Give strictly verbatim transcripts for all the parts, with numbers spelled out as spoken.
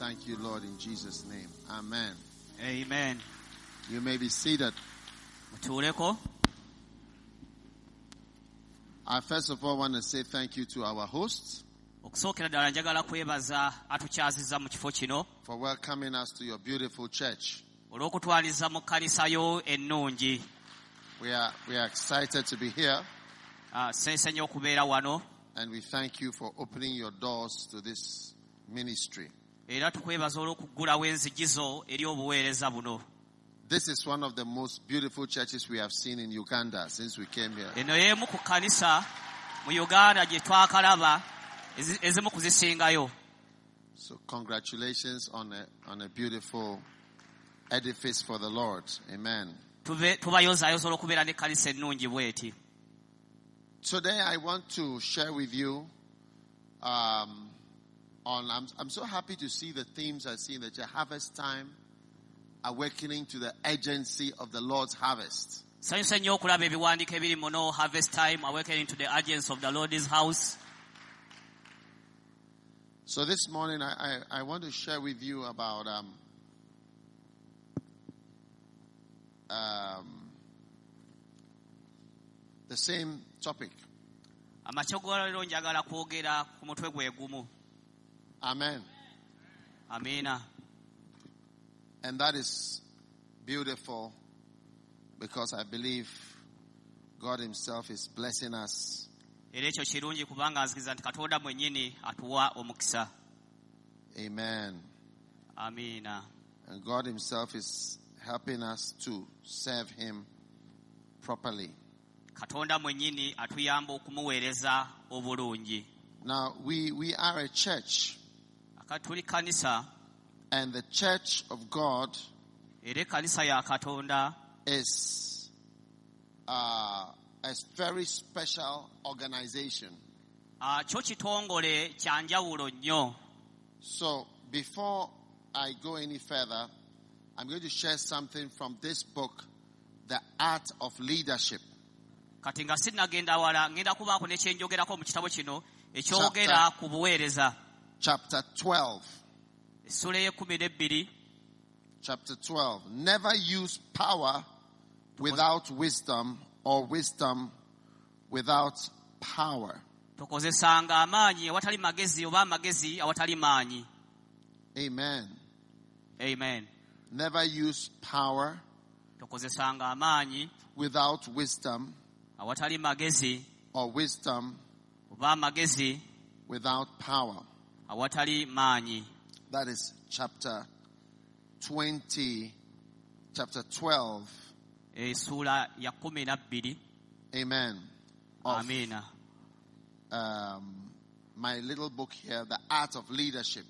Thank you, Lord, in Jesus' name. Amen. Amen. You may be seated. I first of all want to say thank you to our hosts for welcoming us to your beautiful church. We are, we are excited to be here. And we thank you for opening your doors to this ministry. This is one of the most beautiful churches we have seen in Uganda since we came here. So congratulations on a, on a beautiful edifice for the Lord. Amen. Today I want to share with you um, on, I'm, I'm so happy to see the themes I see in the church. Harvest time, awakening to the urgency of the Lord's harvest. Harvest time, awakening to the urgency of the Lord's house. So this morning I, I, I want to share with you about um, um, the same topic. Amen. Amina. And that is beautiful because I believe God Himself is blessing us. Amen. Amina. And God Himself is helping us to serve Him properly. Now, we, we are a church. And the church of God is uh, a very special organization. So before I go any further, I'm going to share something from this book, The Art of Leadership. Chapter, chapter twelve. Chapter twelve. Never use power without wisdom, or wisdom without power. Amen. Amen. Never use power without wisdom, or wisdom without power. That is chapter twenty, chapter twelve. Amen. Of, Amina. Um, my little book here, The Art of Leadership.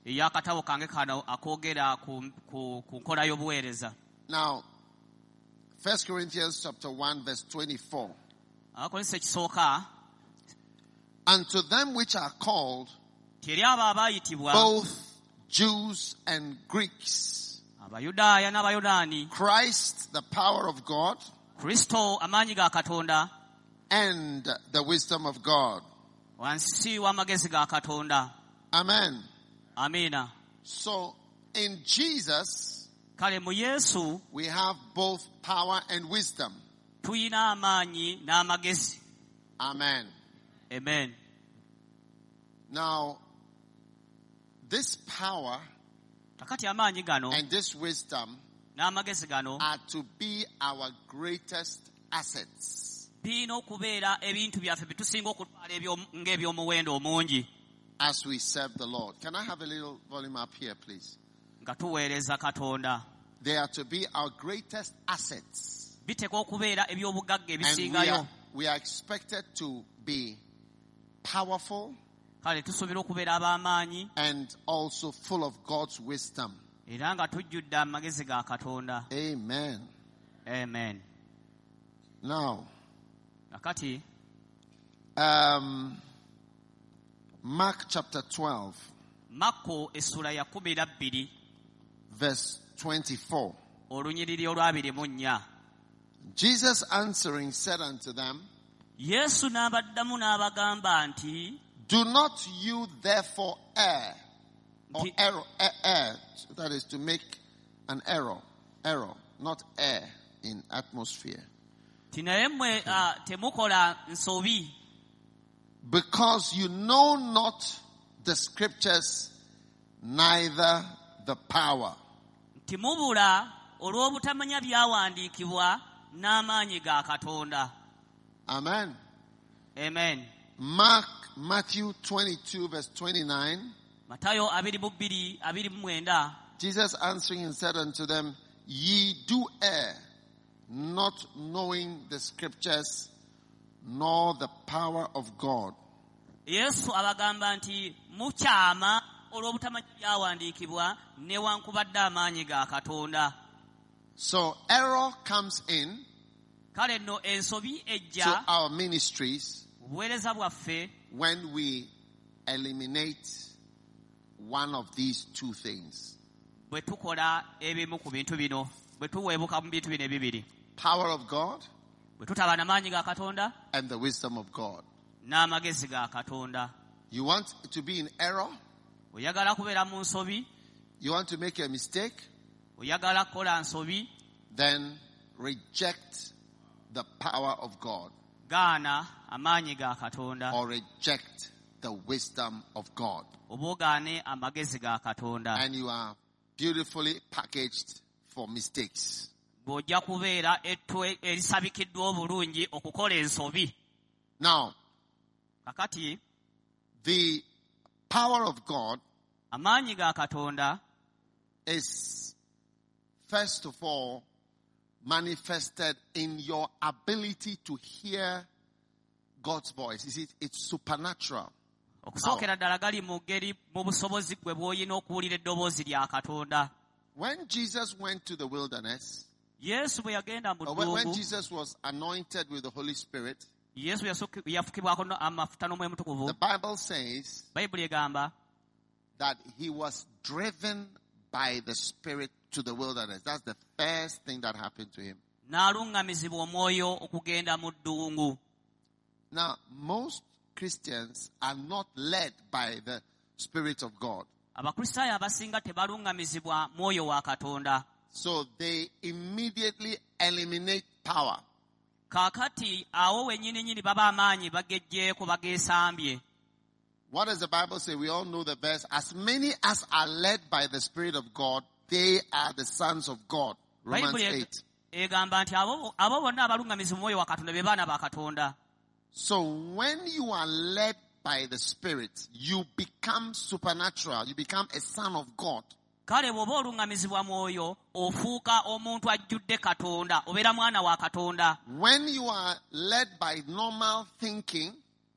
Now, First Corinthians chapter one, verse twenty-four. Unto them which are called, both Jews and Greeks, Christ, the power of God, and the wisdom of God. Amen. Amina. So, in Jesus, we have both power and wisdom. Amen. Amen. Now, this power and this wisdom are to be our greatest assets as we serve the Lord. Can I have a little volume up here, please? They are to be our greatest assets. And we are, we are expected to be powerful and also full of God's wisdom. Amen. Amen. Now, um, Mark chapter twelve, verse twenty-four. Jesus answering said unto them, do not you therefore err, Or Nti- error, air, air, that is to make an error, error, not air in atmosphere. Ti naye mmwe ah, temukola nsobi Because you know not the scriptures, neither the power. nti mubula olw'obutamanya byawandiikibwa n'amaanyi ga Katonda. Amen. Amen. Mark, Matthew twenty-two verse twenty-nine. Matayo abiri mu bbiri abiri mu mwenda. Jesus answering and said unto them, Ye do err, not knowing the scriptures, nor the power of God. Yesu abagamba nti mukyama olw'obutamanya byawandiikibwa newankubadde amaanyi ga Katonda. So error comes in Kale nno ensobi to ejja our ministries buweereza bwaffe when we eliminate one of these two things. bwe tukola ebimu ku bintu bino, bwe tuweebuka mu bintu bino ebibiri. Power of God Bwe tutaba n'amaanyi ga Katonda and the wisdom of God. n'amagezi ga Katonda. You want to be in error? Oyagala kubeera mu nsobi, You want to make a mistake? oyagala kukola nsobi, Then reject the power of God gaana amaanyi ga Katonda or reject the wisdom of God. oba ogaane amagezi ga Katonda. And you are beautifully packaged for mistakes. Bw'ojja kubeera ettwe erisabikiddwa obulungi okukola ensobi. Now, Kakati the power of God amaanyi ga Katonda is first of all manifested in your ability to hear God's voice. You see, it's supernatural. okusookera ddala gali mu ngeri mu busobozi gwe bw'olina okuwulira eddoboozi lya Katonda. When Jesus went to the wilderness, Yesu bwe yagenda mu or when, when ddungu, Jesus was anointed with the Holy Spirit, Yesu yasu- yafukibwako no- amafuta n'omwoyo the mutukuvu. Bible says Bayibuli egamba that he was driven by the Spirit to the wilderness. That's the first thing that happened to him. n'aluŋŋamizibwa omwoyo okugenda mu ddungu. Now, most Christians are not led by the Spirit of God. Abakristaayo abasinga tebaluŋŋamizibwa mwoyo wa Katonda. So they immediately eliminate power. Kaakati awo wennyini nnyini baba amaanyi bagejjeeko bageesambye. What does the Bible say? We all know the verse. As many as are led by the Spirit of God, they are the sons of God. Romans Bayibuli eight. egamba nti abo abo bonna abaluŋŋamizibwa mwoyo wa Katonda be baana ba Katonda. So when you are led by the Spirit, you become supernatural. You become a son of God. Kale bw'oba oluŋŋamizibwa mwoyo ofuuka omuntu ajjudde Katonda, obeera mwana wa Katonda. When you are led by normal thinking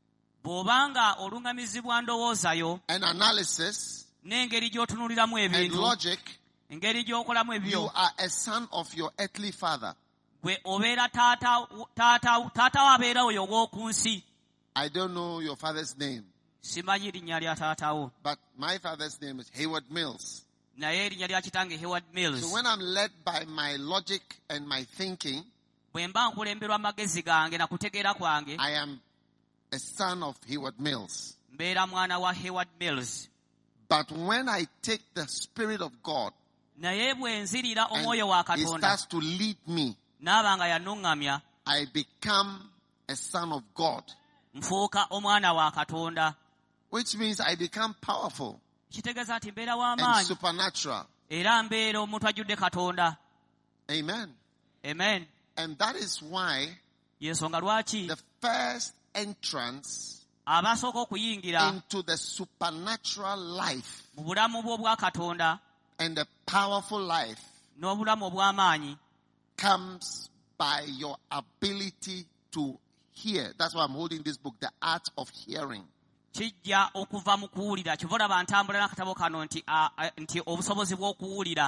Bw'obanga oluŋŋamizibwa ndowoozayo and analysis n'engeri gy'otunuuliramu and ebintu, logic, engeri gy'okolamu you ebyo, are a son of your earthly father. gwe obeera taata taata taata wo abeera oyo ow'oku nsi. I don't know your father's name, Simanyi linnya lya taata wo, but my father's name is Hayward Mills. naye erinnya lya kitange Howard Mills. So when I'm led by my logic and my thinking, Bwe mba nkulemberwa amagezi gange na kutegeera kwange, I am a son of Hayward Mills. mbeera mwana wa Howard Mills. But when I take the Spirit of God Naye bwe nzirira and omwoyo wa He Katonda starts to lead me, n'aba nga yanuŋŋamya, I become a son of God, nfuuka omwana wa Katonda. which means I become powerful Kitegeeza nti mbeera and w'amaanyi supernatural. era mbeera omuntu ajjudde Katonda. Amen. Amen. And that is why Y'ensonga lwaki the first entrance abasooka okuyingira into the supernatural life mu bulamu bw'obwa Katonda and the powerful life n'obulamu obw'amaanyi comes by your ability to hear. That's why I'm holding this book, The Art of Hearing. kijja okuva mu kuwulira. Kyova olaba ntambula n'akatabo kano nti a- a- nti obusobozi bw'okuwulira.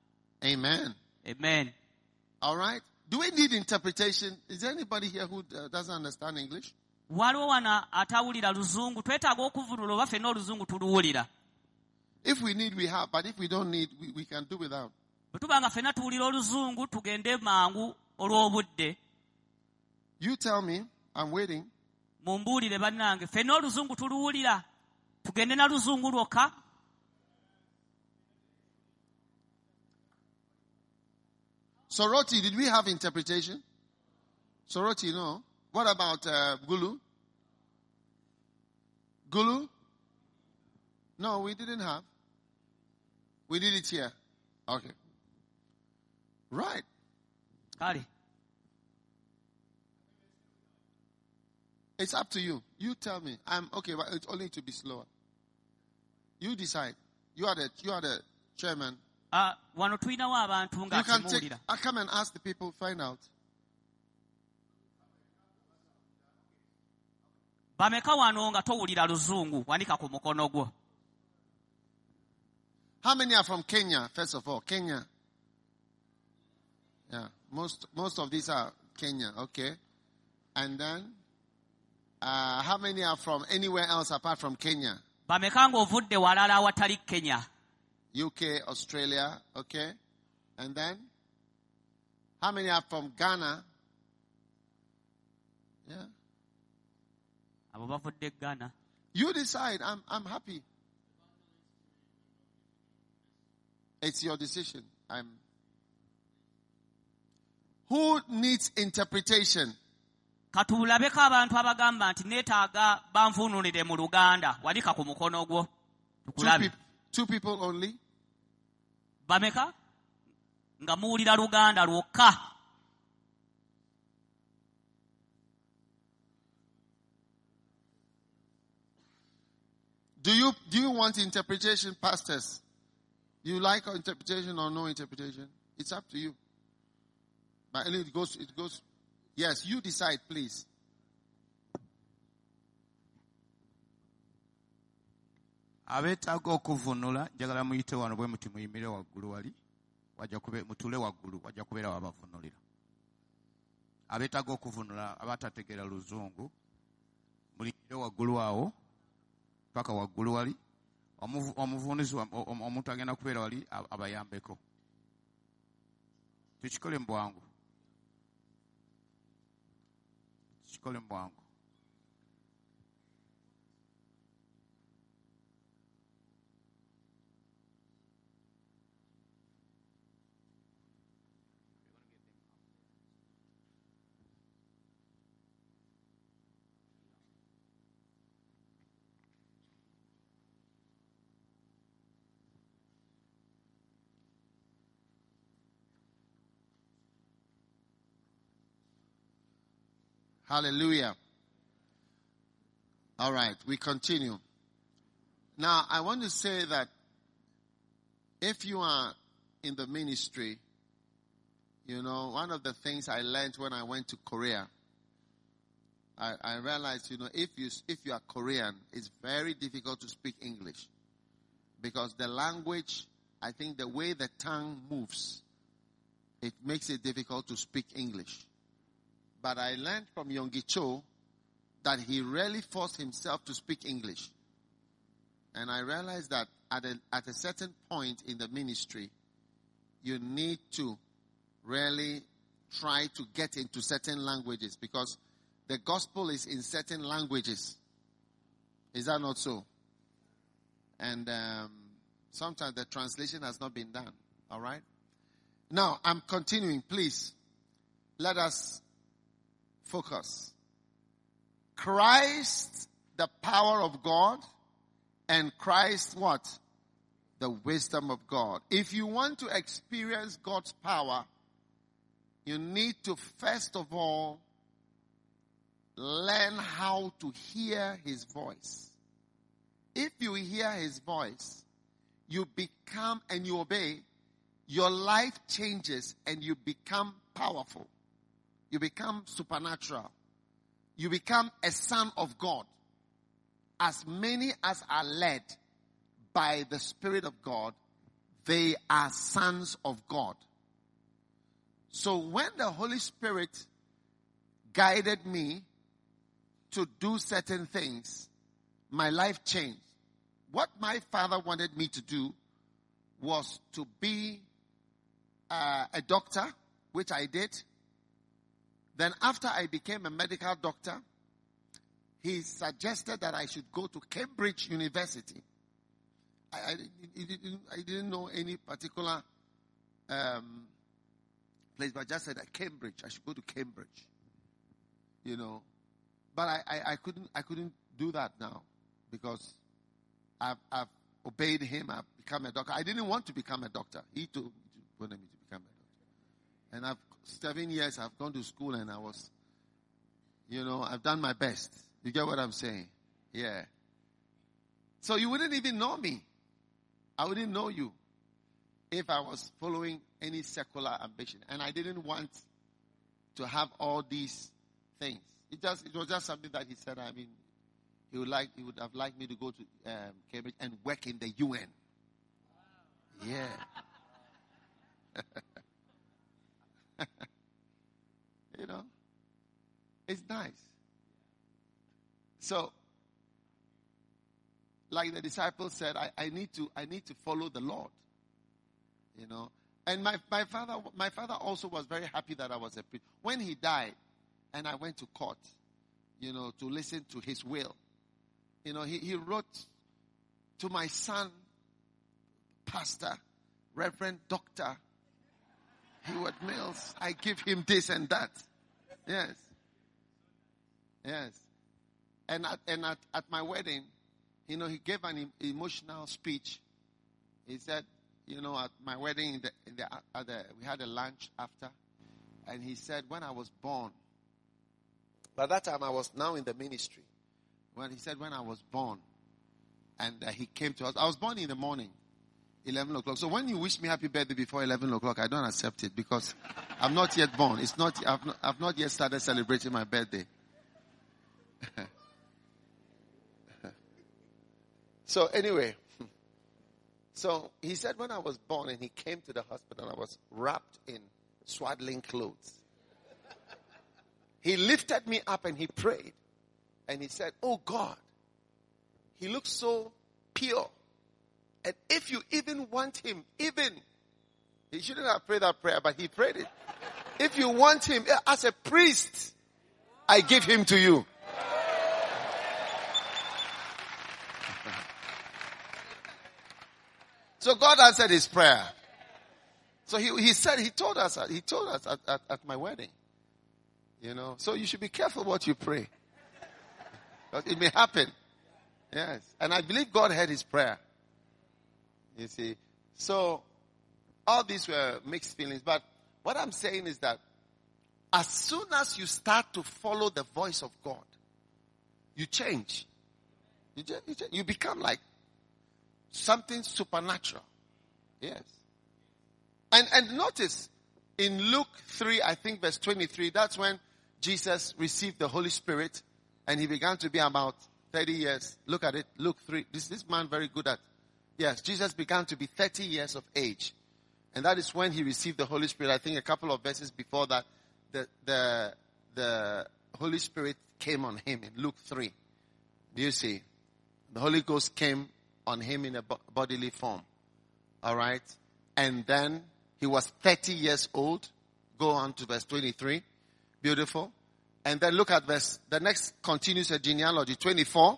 Amen. Amen. All right. Do we need interpretation? Is there anybody here who uh, doesn't understand English? Waliwo wana atawulira Luzungu, twetaaga okuvunula oba ffenna Oluzungu tuluwulira. If we need, we have. But if we don't need, we, we can do without. Bwe tuba nga ffenna tuwulira Oluzungu tugende mangu olw'obudde. You tell me. I'm waiting. Mumbuulire bannange, ffenna Oluzungu tuluwulira. Tugende na Luzungu lwokka. Soroti, did we have interpretation? Soroti, no. What about uh, Gulu? Gulu? No, we didn't have. We did it here. Okay. Right. Kale. It's up to you. You tell me. I'm okay, but it's only to be slower. You decide. You are the you are the chairman. Ah, wano tulinawo abantu nga You can take. temuwulira. I come and ask the people. Find out. Bameka wano nga towulira luzungu wanika ku mukono gwo. How many are from Kenya? First of all, Kenya. Yeah, most most of these are Kenya. Okay, and then uh, how many are from anywhere else apart from Kenya? Bameka ng'ovudde walala awatali Kenya. U K, Australia. Okay, and then how many are from Ghana? Yeah. Abo bavudde Ghana. You decide. I'm I'm happy. It's your decision. I'm. Who needs interpretation? Katulabeko abantu abagamba nti neetaaga banvuunulire mu Luganda walika ku mukono gwo. Two, Tukulabe. peop- two people only. Bameka nga muwulira Luganda lwokka. Do you do you want interpretation, pastors? You like interpretation or no interpretation? It's up to you. But anyway, it goes. It goes. Yes, you decide, please. Abeetaaga okuvunula njagala muyite wano bwe muti muyimire waggulu wali wajja kube mutule waggulu wajja kubeera wabavunulira. Abeetaaga okuvunula abatategeera luzungu muliyimire waggulu awo paka waggulu wali Omuvu- omuvuunizi wa- om- omuntu agenda kubeera wali ab- abayambeko. Tukikole mu bwangu. Tukikole mu bwangu. Hallelujah. All right, we continue. Now, I want to say that if you are in the ministry, you know, one of the things I learned when I went to Korea, I, I realized, you know, if you if you are Korean, it's very difficult to speak English because the language, I think the way the tongue moves, it makes it difficult to speak English. But I learned from Yonggi Cho that he really forced himself to speak English. And I realized that at a, at a certain point in the ministry, you need to really try to get into certain languages because the gospel is in certain languages. Is that not so? And um, sometimes the translation has not been done. All right? Now, I'm continuing. Please, let us focus. Christ, the power of God, and Christ, what? The wisdom of God. If you want to experience God's power, you need to first of all learn how to hear his voice. If you hear his voice, you become and you obey, your life changes and you become powerful. You become supernatural. You become a son of God. As many as are led by the Spirit of God, they are sons of God. So when the Holy Spirit guided me to do certain things, my life changed. What my father wanted me to do was to be uh, a doctor, which I did. Then after I became a medical doctor, he suggested that I should go to Cambridge University. I, I, I, didn't, I didn't know any particular um, place, but I just said at Cambridge. I should go to Cambridge. You know. But I, I, I couldn't I couldn't do that now because I've, I've obeyed him. I've become a doctor. I didn't want to become a doctor. He told me to, wanted me to become a doctor. And I've seven years I've gone to school and I was, you know, I've done my best. You get what I'm saying? Yeah. So you wouldn't even know me. I wouldn't know you if I was following any secular ambition. And I didn't want to have all these things. It just it was just something that he said. I mean, he would like he would have liked me to go to um, Cambridge and work in the U N. Yeah. You know, it's nice. So, like the disciples said, I, I need to I need to follow the Lord. You know, and my my father my father also was very happy that I was a priest. When he died, and I went to court, you know, to listen to his will. You know, he, he wrote to my son, Pastor, Reverend Doctor Heward Mills, I give him this and that. Yes. Yes. And at, and at, at my wedding, you know, he gave an em- emotional speech. He said, you know, at my wedding, in the, in the, at the, we had a lunch after. And he said, when I was born, by that time, I was now in the ministry. When he said, when I was born, and uh, he came to us. I was born in the morning, eleven o'clock. So when you wish me happy birthday before eleven o'clock, I don't accept it because I'm not yet born. It's not. I've not, I've not yet started celebrating my birthday. So anyway, so he said, when I was born, and he came to the hospital, I was wrapped in swaddling clothes. He lifted me up and he prayed. And he said, oh God, he looks so pure. And if you even want him, even, he shouldn't have prayed that prayer, but he prayed it. If you want him as a priest, I give him to you. So God answered his prayer. So he, he said, he told us, he told us at, at, at my wedding. You know, so you should be careful what you pray. Because it may happen. Yes. And I believe God heard his prayer. You see. So, all these were mixed feelings. But what I'm saying is that as soon as you start to follow the voice of God, you change. You, just, you, just, you become like something supernatural. Yes. And, and notice, in Luke three, I think verse twenty-three, that's when Jesus received the Holy Spirit and he began to be about thirty years. Look at it. Luke three. This, this man very good at. Yes, Jesus began to be thirty years of age. And that is when he received the Holy Spirit. I think a couple of verses before that, the, the, the Holy Spirit came on him in Luke three. Do you see? The Holy Ghost came on him in a bodily form. All right. And then he was thirty years old. Go on to verse twenty-three. Beautiful. And then look at verse, the next continues a genealogy. twenty-four.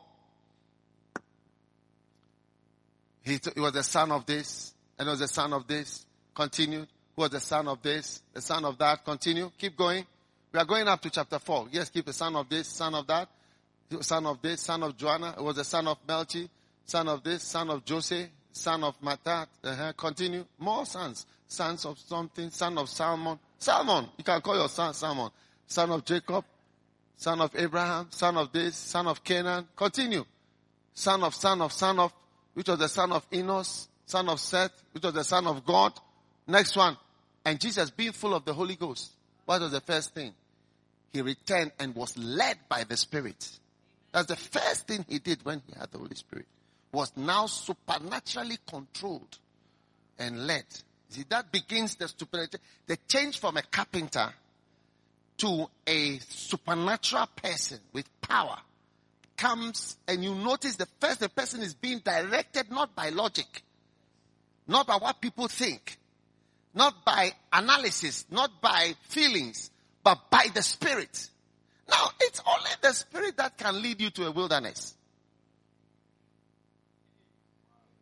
He, he was the son of this, and was the son of this. Continued. Who was the son of this, the son of that. Continue. Keep going. We are going up to chapter four. Yes, keep the son of this, son of that. Son of this, son of Joanna. It was the son of Melchi. Son of this, son of Jose. Son of Matthat. Uh-huh. Continue. More sons. Sons of something. Son of Salmon. Salmon. You can call your son Salmon. Son of Jacob. Son of Abraham. Son of this. Son of Canaan. Continue. Son of son of son of, which was the son of Enos. Son of Seth, which was the son of God. Next one. And Jesus, being full of the Holy Ghost, what was the first thing? He returned and was led by the Spirit. That's the first thing he did when he had the Holy Spirit. Was now supernaturally controlled and led. See, that begins the supernatural, the change from a carpenter to a supernatural person with power comes, and you notice the first, the person is being directed not by logic, not by what people think, not by analysis, not by feelings, but by the Spirit. Now, it's only the Spirit that can lead you to a wilderness.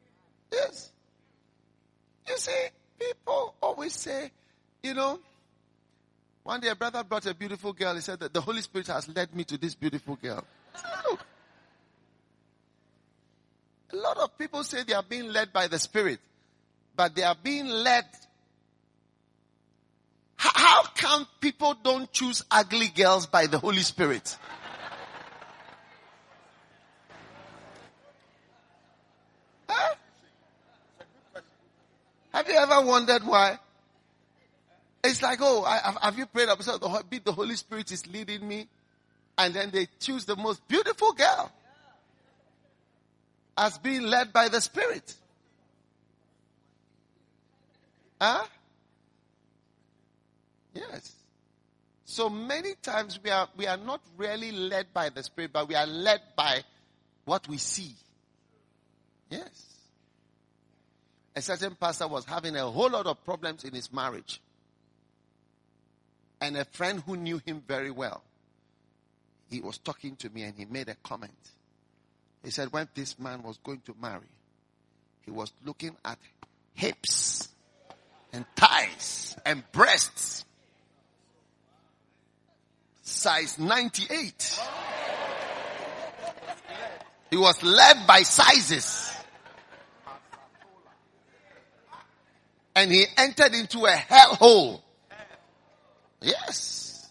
Yes. You see, people always say, you know, One day a brother brought a beautiful girl. He said that the Holy Spirit has led me to this beautiful girl. I said, look. A lot of people say they are being led by the Spirit, but they are being led. How, how come people don't choose ugly girls by the Holy Spirit? Huh? Have you ever wondered why? It's like, oh, I, have you prayed up? So the, the Holy Spirit is leading me. And then they choose the most beautiful girl as being led by the Spirit. Huh? Yes. So many times we are, we are not really led by the Spirit, but we are led by what we see. Yes. A certain pastor was having a whole lot of problems in his marriage. And a friend who knew him very well, he was talking to me and he made a comment. He said when this man was going to marry, he was looking at hips and thighs and breasts. Size ninety-eight. He was led by sizes. And he entered into a hellhole. Yes.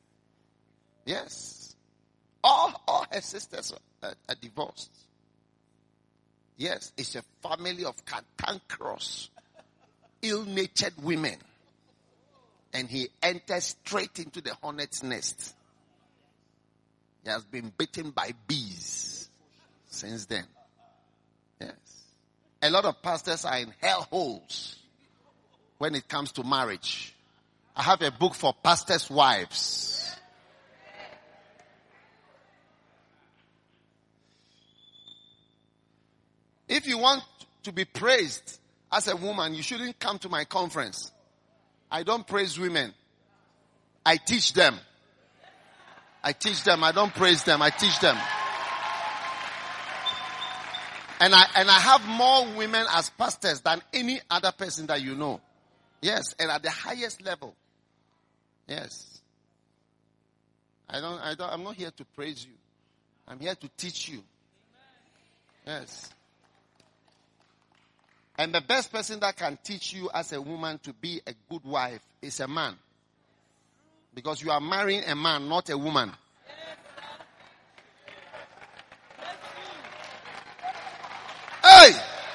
Yes. All, all her sisters are, are divorced. Yes, it's a family of cantankerous, ill-natured women. And he entered straight into the hornet's nest. He has been bitten by bees since then. Yes. A lot of pastors are in hellholes when it comes to marriage. I have a book for pastors' wives. If you want to be praised as a woman, you shouldn't come to my conference. I don't praise women. I teach them. I teach them. I don't praise them. I teach them. And I, and I have more women as pastors than any other person that you know. Yes. And at the highest level. Yes. I don't, I don't, I'm not here to praise you. I'm here to teach you. Yes. And the best person that can teach you as a woman to be a good wife is a man. Because you are marrying a man, not a woman. Hey!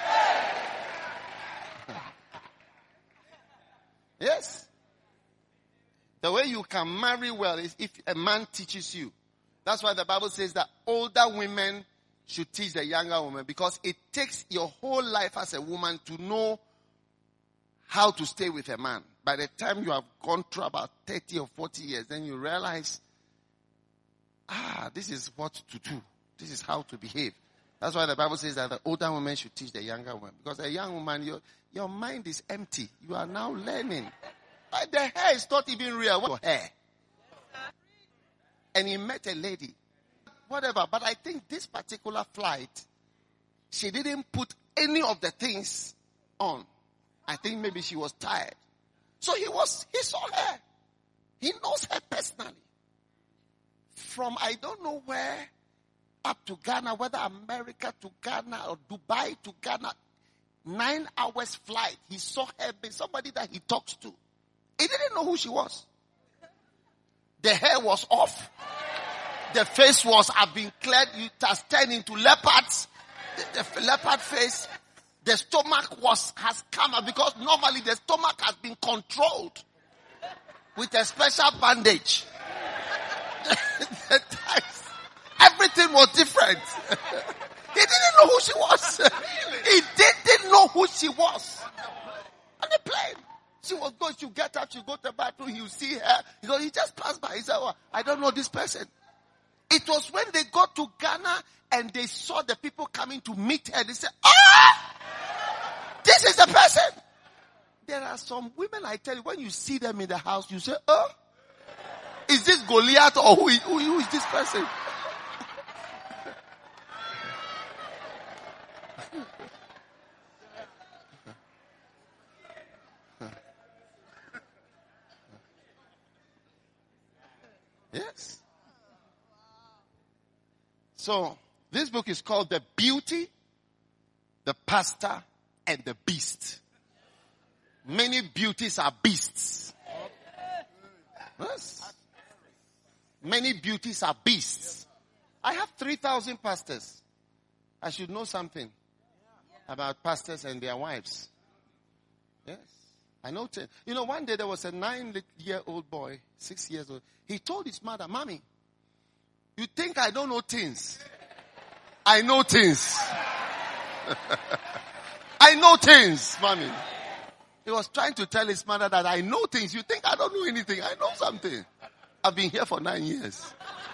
Yes. The way you can marry well is if a man teaches you. That's why the Bible says that older women should teach the younger woman, because it takes your whole life as a woman to know how to stay with a man. By the time you have gone through about thirty or forty years, then you realize, ah, this is what to do. This is how to behave. That's why the Bible says that the older woman should teach the younger woman. Because a young woman, your, your mind is empty. You are now learning. The hair is not even real. What hair? And he met a lady. Whatever. But I think this particular flight, she didn't put any of the things on. I think maybe she was tired. So he was, he saw her. He knows her personally. From I don't know where up to Ghana, whether America to Ghana or Dubai to Ghana, nine hours flight. He saw her being somebody that he talks to. He didn't know who she was. The hair was off. The face was, have been cleared. It has turned into leopards. The, the leopard face. The stomach was, has come out because normally the stomach has been controlled with a special bandage. the thighs, everything was different. He didn't know who she was. He didn't know who she was. On the plane. She was going to get up, she go to the bathroom, you see her. He goes, he just passed by. He said, oh, I don't know this person. It was when they got to Ghana and they saw the people coming to meet her. They said, ah! This is the person. There are some women, I tell you, when you see them in the house, you say, oh, is this Goliath or who is, who, who is this person? Yes. So, this book is called The Beauty, the Pastor, and the Beast. Many beauties are beasts. Yes. Many beauties are beasts. I have three thousand pastors. I should know something about pastors and their wives. Yes. I know. Ten. You know, one day there was a nine-year-old boy, six years old. He told his mother, Mommy, you think I don't know things? I know things. I know things, Mommy. He was trying to tell his mother that I know things. You think I don't know anything? I know something. I've been here for nine years.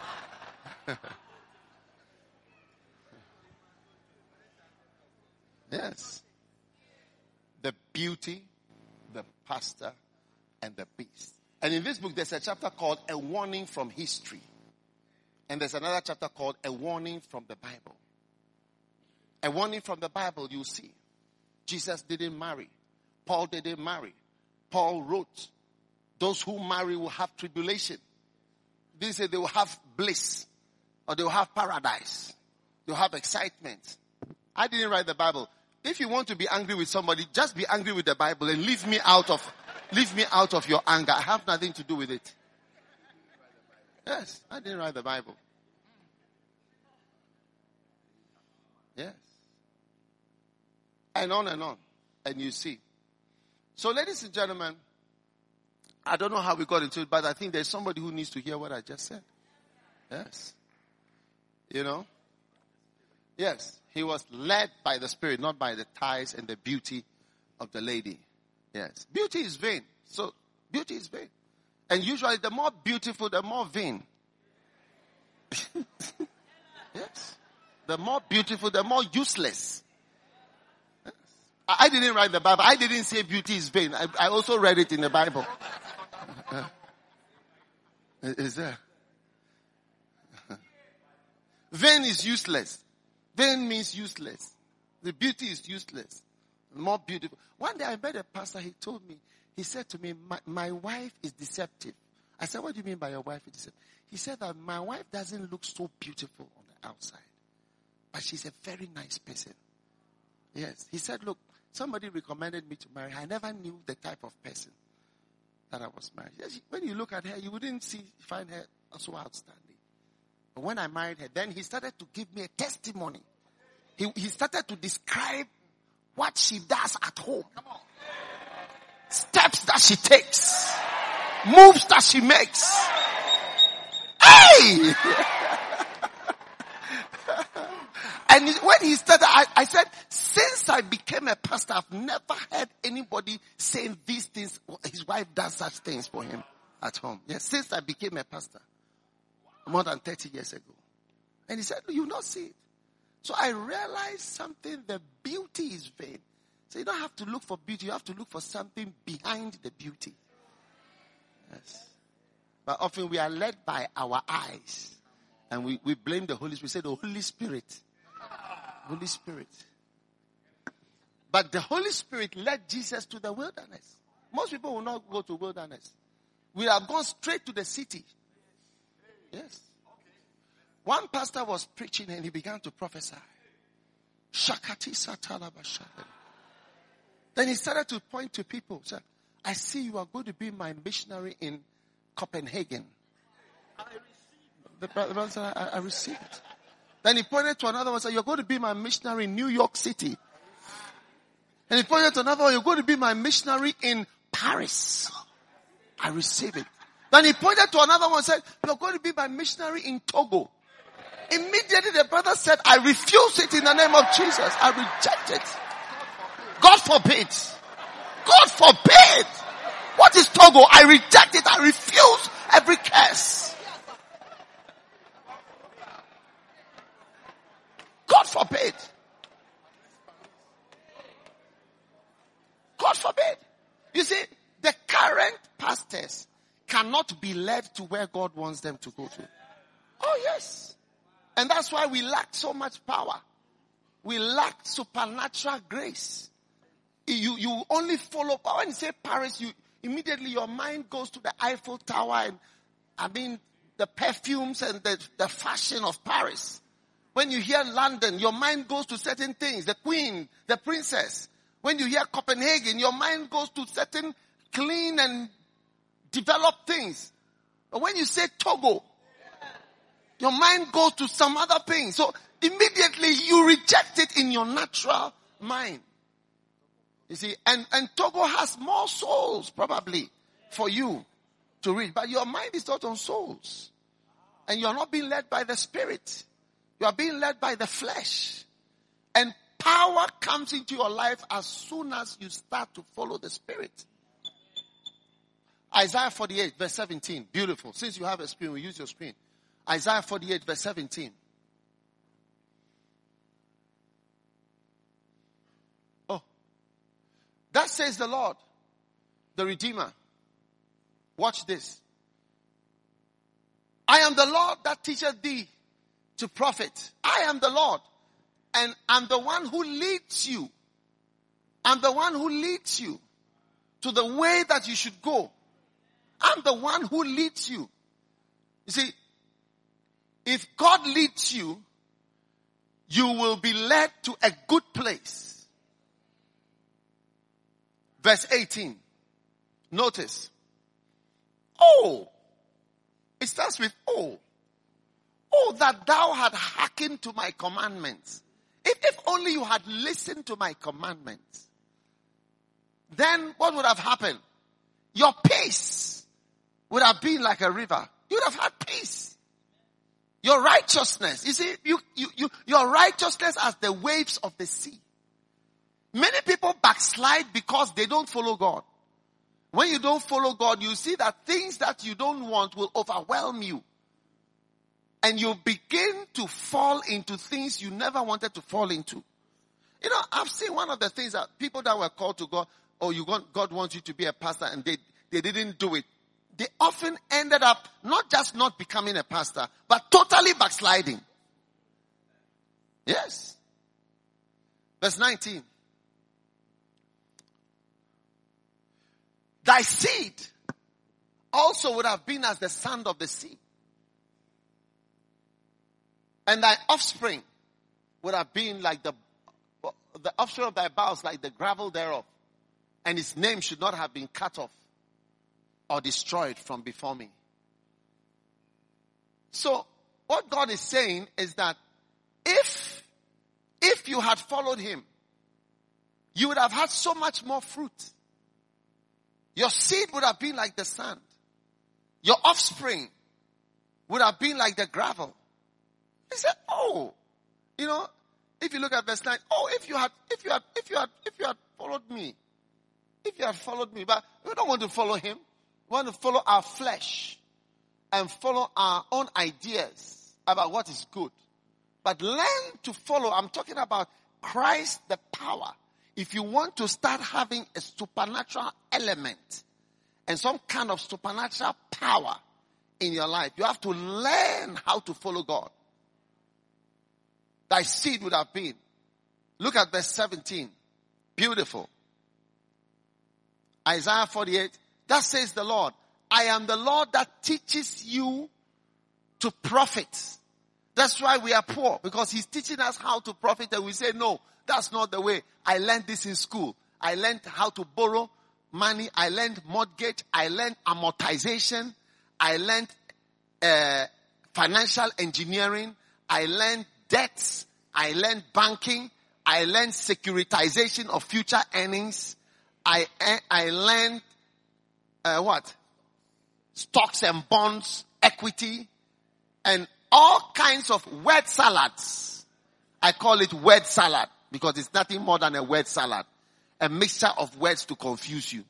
Yes. The beauty, the pastor, and the beast. And in this book, there's a chapter called A Warning from History. And there's another chapter called A Warning from the Bible. A warning from the Bible, you see. Jesus didn't marry. Paul didn't marry. Paul wrote, those who marry will have tribulation. They say they will have bliss. Or they will have paradise. They will have excitement. I didn't write the Bible. If you want to be angry with somebody, just be angry with the Bible and leave me out of, leave me out of your anger. I have nothing to do with it. Yes, I didn't write the Bible. Yes. And on and on. And you see. So ladies and gentlemen, I don't know how we got into it, but I think there's somebody who needs to hear what I just said. Yes. You know? Yes. He was led by the Spirit, not by the ties and the beauty of the lady. Yes. Beauty is vain. So, beauty is vain. And usually the more beautiful, the more vain. Yes. The more beautiful, the more useless. Yes. I, I didn't write the Bible. I didn't say beauty is vain. I, I also read it in the Bible. Uh, is there? Vain is useless. Vain means useless. The beauty is useless. More beautiful. One day I met a pastor, he told me, he said to me, my, my wife is deceptive. I said, what do you mean by your wife is deceptive? He said that my wife doesn't look so beautiful on the outside, but she's a very nice person. Yes. He said, look, somebody recommended me to marry her. I never knew the type of person that I was married. Yes, when you look at her, you wouldn't see, find her so outstanding. But when I married her, then he started to give me a testimony. He, he started to describe what she does at home. Steps that she takes. Moves that she makes. Hey! And when he started, I, I said, since I became a pastor, I've never heard anybody saying these things. His wife does such things for him at home. Yes, since I became a pastor. More than thirty years ago. And he said, no, you will not see it. So I realized something, the beauty is vain. So you don't have to look for beauty, you have to look for something behind the beauty. Yes. But often we are led by our eyes. And we, we blame the Holy Spirit. We say the Holy Spirit. Holy Spirit. But the Holy Spirit led Jesus to the wilderness. Most people will not go to wilderness. We have gone straight to the city. Yes. One pastor was preaching and he began to prophesy. Shakati satalabasha. Then he started to point to people. Said, I see you are going to be my missionary in Copenhagen. The brother said, I, I received it. Then he pointed to another one and said, you're going to be my missionary in New York City. And he pointed to another one, you're going to be my missionary in Paris. I receive it. Then he pointed to another one and said, you're going to be my missionary in Togo. Immediately the brother said, I refuse it in the name of Jesus. I reject it. God forbid. God forbid. What is Togo? I reject it. I refuse every curse. God forbid. God forbid. You see, the current pastors cannot be led to where God wants them to go to. Oh yes. And that's why we lack so much power. We lack supernatural grace. You, you only follow, when you say Paris, you immediately your mind goes to the Eiffel Tower and, I mean, the perfumes and the, the fashion of Paris. When you hear London, your mind goes to certain things. The queen, the princess. When you hear Copenhagen, your mind goes to certain clean and developed things. But when you say Togo, your mind goes to some other thing. So immediately you reject it in your natural mind. You see, and, and Togo has more souls probably for you to read. But your mind is not on souls. And you're not being led by the Spirit. You are being led by the flesh. And power comes into your life as soon as you start to follow the Spirit. Isaiah forty-eight verse seventeen. Beautiful. Since you have a screen, we use your screen. Isaiah forty-eight verse seventeen. Oh. That says the Lord, the Redeemer. Watch this. I am the Lord that teacheth thee to profit. I am the Lord. And I'm the one who leads you. I'm the one who leads you to the way that you should go. I'm the one who leads you. You see, if God leads you, you will be led to a good place. Verse eighteen. Notice. Oh. It starts with oh. Oh, that thou had hearkened to my commandments. If, if only you had listened to my commandments. Then what would have happened? Your peace would have been like a river. You would have had peace. Your righteousness. You see, you, you, you, your righteousness as the waves of the sea. Many people backslide because they don't follow God. When you don't follow God, you see that things that you don't want will overwhelm you. And you begin to fall into things you never wanted to fall into. You know, I've seen one of the things that people that were called to God, or you want, God wants you to be a pastor, and they, they didn't do it. They often ended up not just not becoming a pastor, but totally backsliding. Yes. Verse nineteen. Thy seed also would have been as the sand of the sea. And thy offspring would have been like the, the offspring of thy bowels, like the gravel thereof. And his name should not have been cut off or destroyed from before me. So, what God is saying is that if, if you had followed him, you would have had so much more fruit. Your seed would have been like the sand. Your offspring would have been like the gravel. He said, oh, you know, if you look at verse nine, oh, if you had, if you had, if you had, if you had followed me, if you had followed me, but we don't want to follow him. We want to follow our flesh and follow our own ideas about what is good. But learn to follow. I'm talking about Christ, the power. If you want to start having a supernatural element and some kind of supernatural power in your life, you have to learn how to follow God. Thy seed would have been. Look at verse seventeen. Beautiful. Isaiah forty-eight. That says the Lord, I am the Lord that teaches you to profit. That's why we are poor, because he's teaching us how to profit, and we say, no, that's not the way. I learned this in school. I learned how to borrow money. I learned mortgage. I learned amortization. I learned uh, financial engineering. I learned debts. I learned banking. I learned securitization of future earnings. I I learned uh, what? Stocks and bonds, equity, and all kinds of word salads. I call it word salad because it's nothing more than a word salad. A mixture of words to confuse you.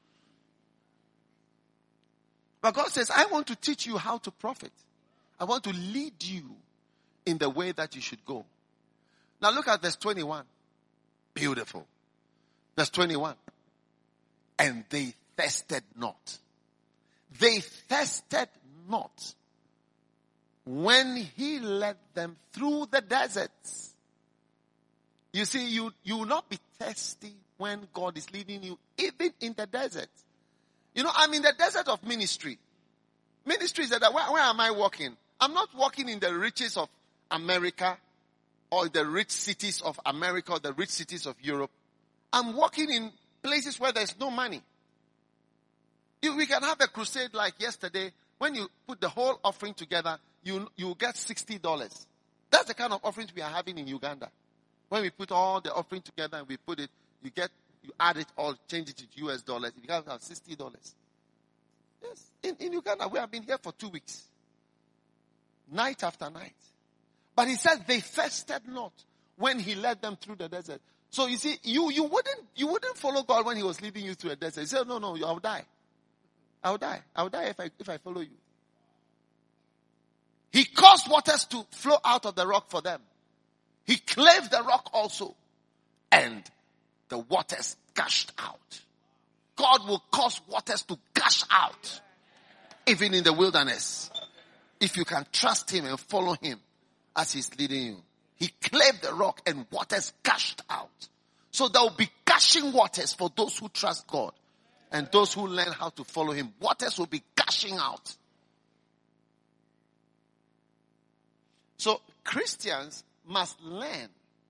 But God says, I want to teach you how to profit. I want to lead you in the way that you should go. Now look at verse twenty-one. Beautiful. Verse twenty-one. And they thirsted not. They thirsted not when he led them through the deserts. You see, you, you will not be thirsty when God is leading you, even in the desert. You know, I'm in the desert of ministry. Ministry is that where, where am I walking? I'm not walking in the riches of America or the rich cities of America or the rich cities of Europe. I'm walking in places where there's no money. You, we can have a crusade like yesterday. When you put the whole offering together, you you get sixty dollars. That's the kind of offerings we are having in Uganda. When we put all the offering together and we put it, you get, you add it all, change it to U S dollars, you can have sixty dollars. Yes. In, in Uganda, we have been here for two weeks. Night after night. But he said they fasted not when he led them through the desert. So you see, you, you wouldn't, you wouldn't follow God when he was leading you through a desert. He said, no, no, I'll die. I'll die. I'll die if I, if I follow you. He caused waters to flow out of the rock for them. He clave the rock also. And the waters gushed out. God will cause waters to gush out. Even in the wilderness. If you can trust him and follow him as he's leading you. He clave the rock and waters gushed out. So there will be gushing waters for those who trust God. And those who learn how to follow him. Waters will be gushing out. So Christians must learn.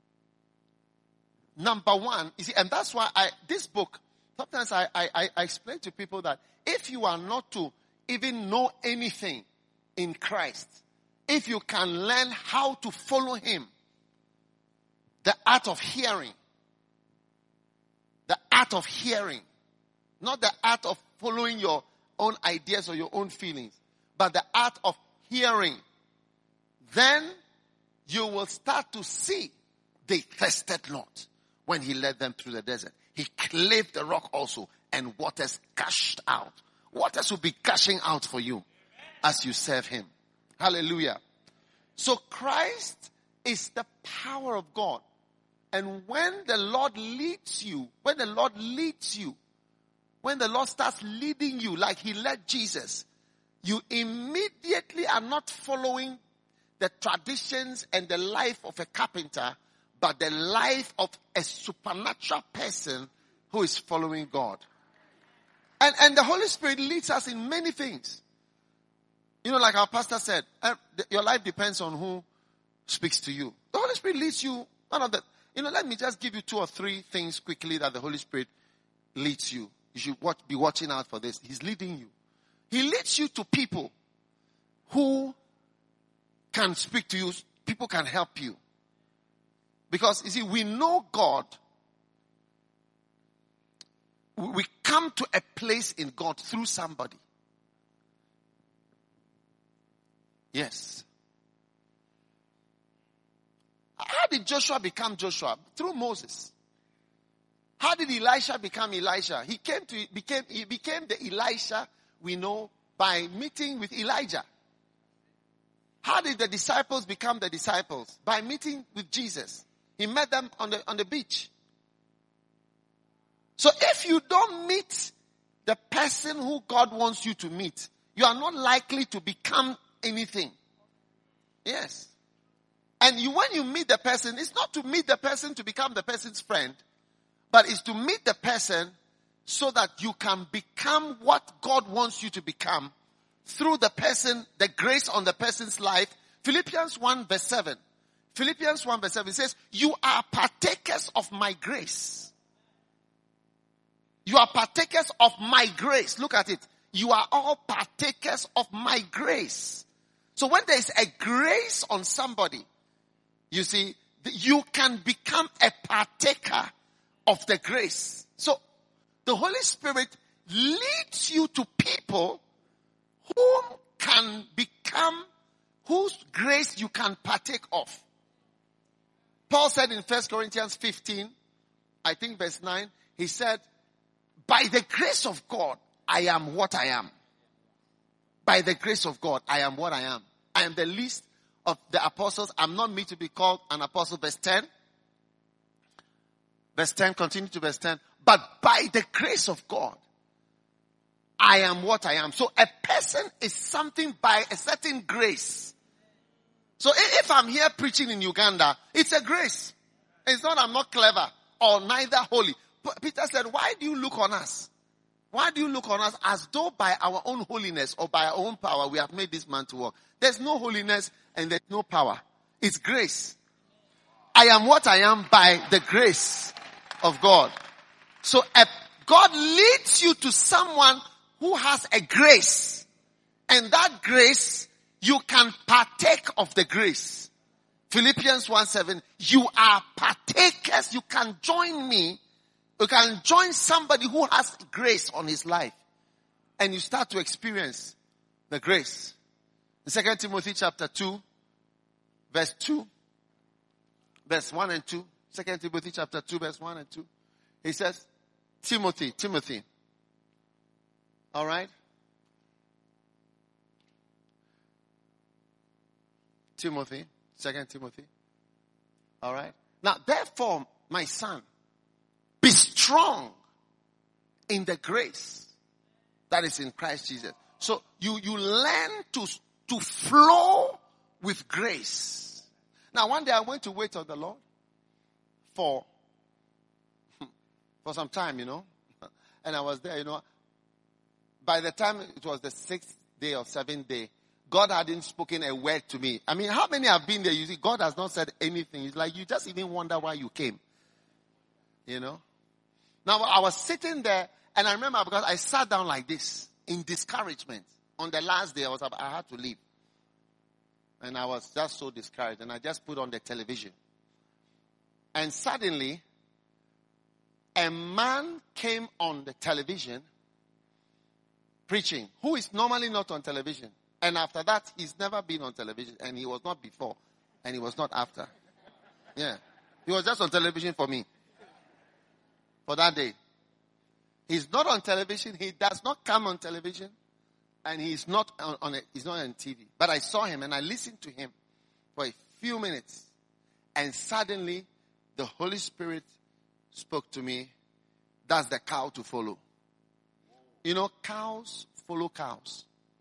Number one, you see, and that's why I, this book, sometimes I, I, I explain to people that if you are not to even know anything in Christ, if you can learn how to follow him, the art of hearing, the art of hearing, not the art of following your own ideas or your own feelings, but the art of hearing, then you will start to see they thirsted not when he led them through the desert. He clave the rock also and waters gushed out. Waters will be gushing out for you as you serve him. Hallelujah. So Christ is the power of God. And when the Lord leads you, when the Lord leads you, when the Lord starts leading you like he led Jesus, you immediately are not following the traditions and the life of a carpenter, but the life of a supernatural person who is following God. And, and the Holy Spirit leads us in many things. You know, like our pastor said, uh, the, your life depends on who speaks to you. The Holy Spirit leads you. None of that. You know, let me just give you two or three things quickly that the Holy Spirit leads you. You should watch, be watching out for this. He's leading you. He leads you to people who can speak to you. People can help you. Because, you see, we know God. We come to a place in God through somebody. Yes. How did Joshua become Joshua? Through Moses. How did Elisha become Elisha? He came to became he became the Elisha we know by meeting with Elijah. How did the disciples become the disciples? By meeting with Jesus. He met them on the on the beach. So if you don't meet the person who God wants you to meet, you are not likely to become anything. Yes. And you, when you meet the person, it's not to meet the person to become the person's friend, but it's to meet the person so that you can become what God wants you to become through the person, the grace on the person's life. Philippians one verse seven. Philippians one verse seven says, you are partakers of my grace. You are partakers of my grace. Look at it. You are all partakers of my grace. So when there is a grace on somebody, you see, you can become a partaker of the grace. So the Holy Spirit leads you to people who can become, whose grace you can partake of. Paul said in First Corinthians fifteen, I think verse nine, he said, by the grace of God, I am what I am. By the grace of God, I am what I am. I am the least of the apostles. I'm not meant to be called an apostle. Verse ten. Verse ten, continue to verse ten. But by the grace of God, I am what I am. So a person is something by a certain grace. So if I'm here preaching in Uganda, it's a grace. It's not I'm not clever or neither holy. Peter said, why do you look on us? why do you look on us as though by our own holiness or by our own power we have made this man to walk? There's no holiness and there's no power. It's grace. I am what I am by the grace of God. So a, God leads you to someone who has a grace. And that grace, you can partake of the grace. Philippians one seven, you are partakers. You can join me. You can join somebody who has grace on his life. And you start to experience the grace. In Second Timothy chapter two, verse two, verse one and two. Second Timothy chapter two, verse one and two. He says, Timothy, Timothy. All right? Timothy, Second Timothy. All right? Now, therefore, my son, be strong in the grace that is in Christ Jesus. So you, you learn to, to flow with grace. Now, one day I went to wait on the Lord for, for some time, you know. And I was there, you know. By the time it was the sixth day or seventh day, God hadn't spoken a word to me. I mean, how many have been there? You see, God has not said anything. It's like you just even wonder why you came. You know? Now, I was sitting there, and I remember because I sat down like this, in discouragement. On the last day, I was I had to leave. And I was just so discouraged, and I just put on the television. And suddenly, a man came on the television preaching, who is normally not on television. And after that, he's never been on television, and he was not before, and he was not after. Yeah. He was just on television for me. For that day. He's not on television. He does not come on television. And he's not on, on a, he's not on T V. But I saw him and I listened to him for a few minutes. And suddenly, the Holy Spirit spoke to me. That's the cow to follow. You know, cows follow cows.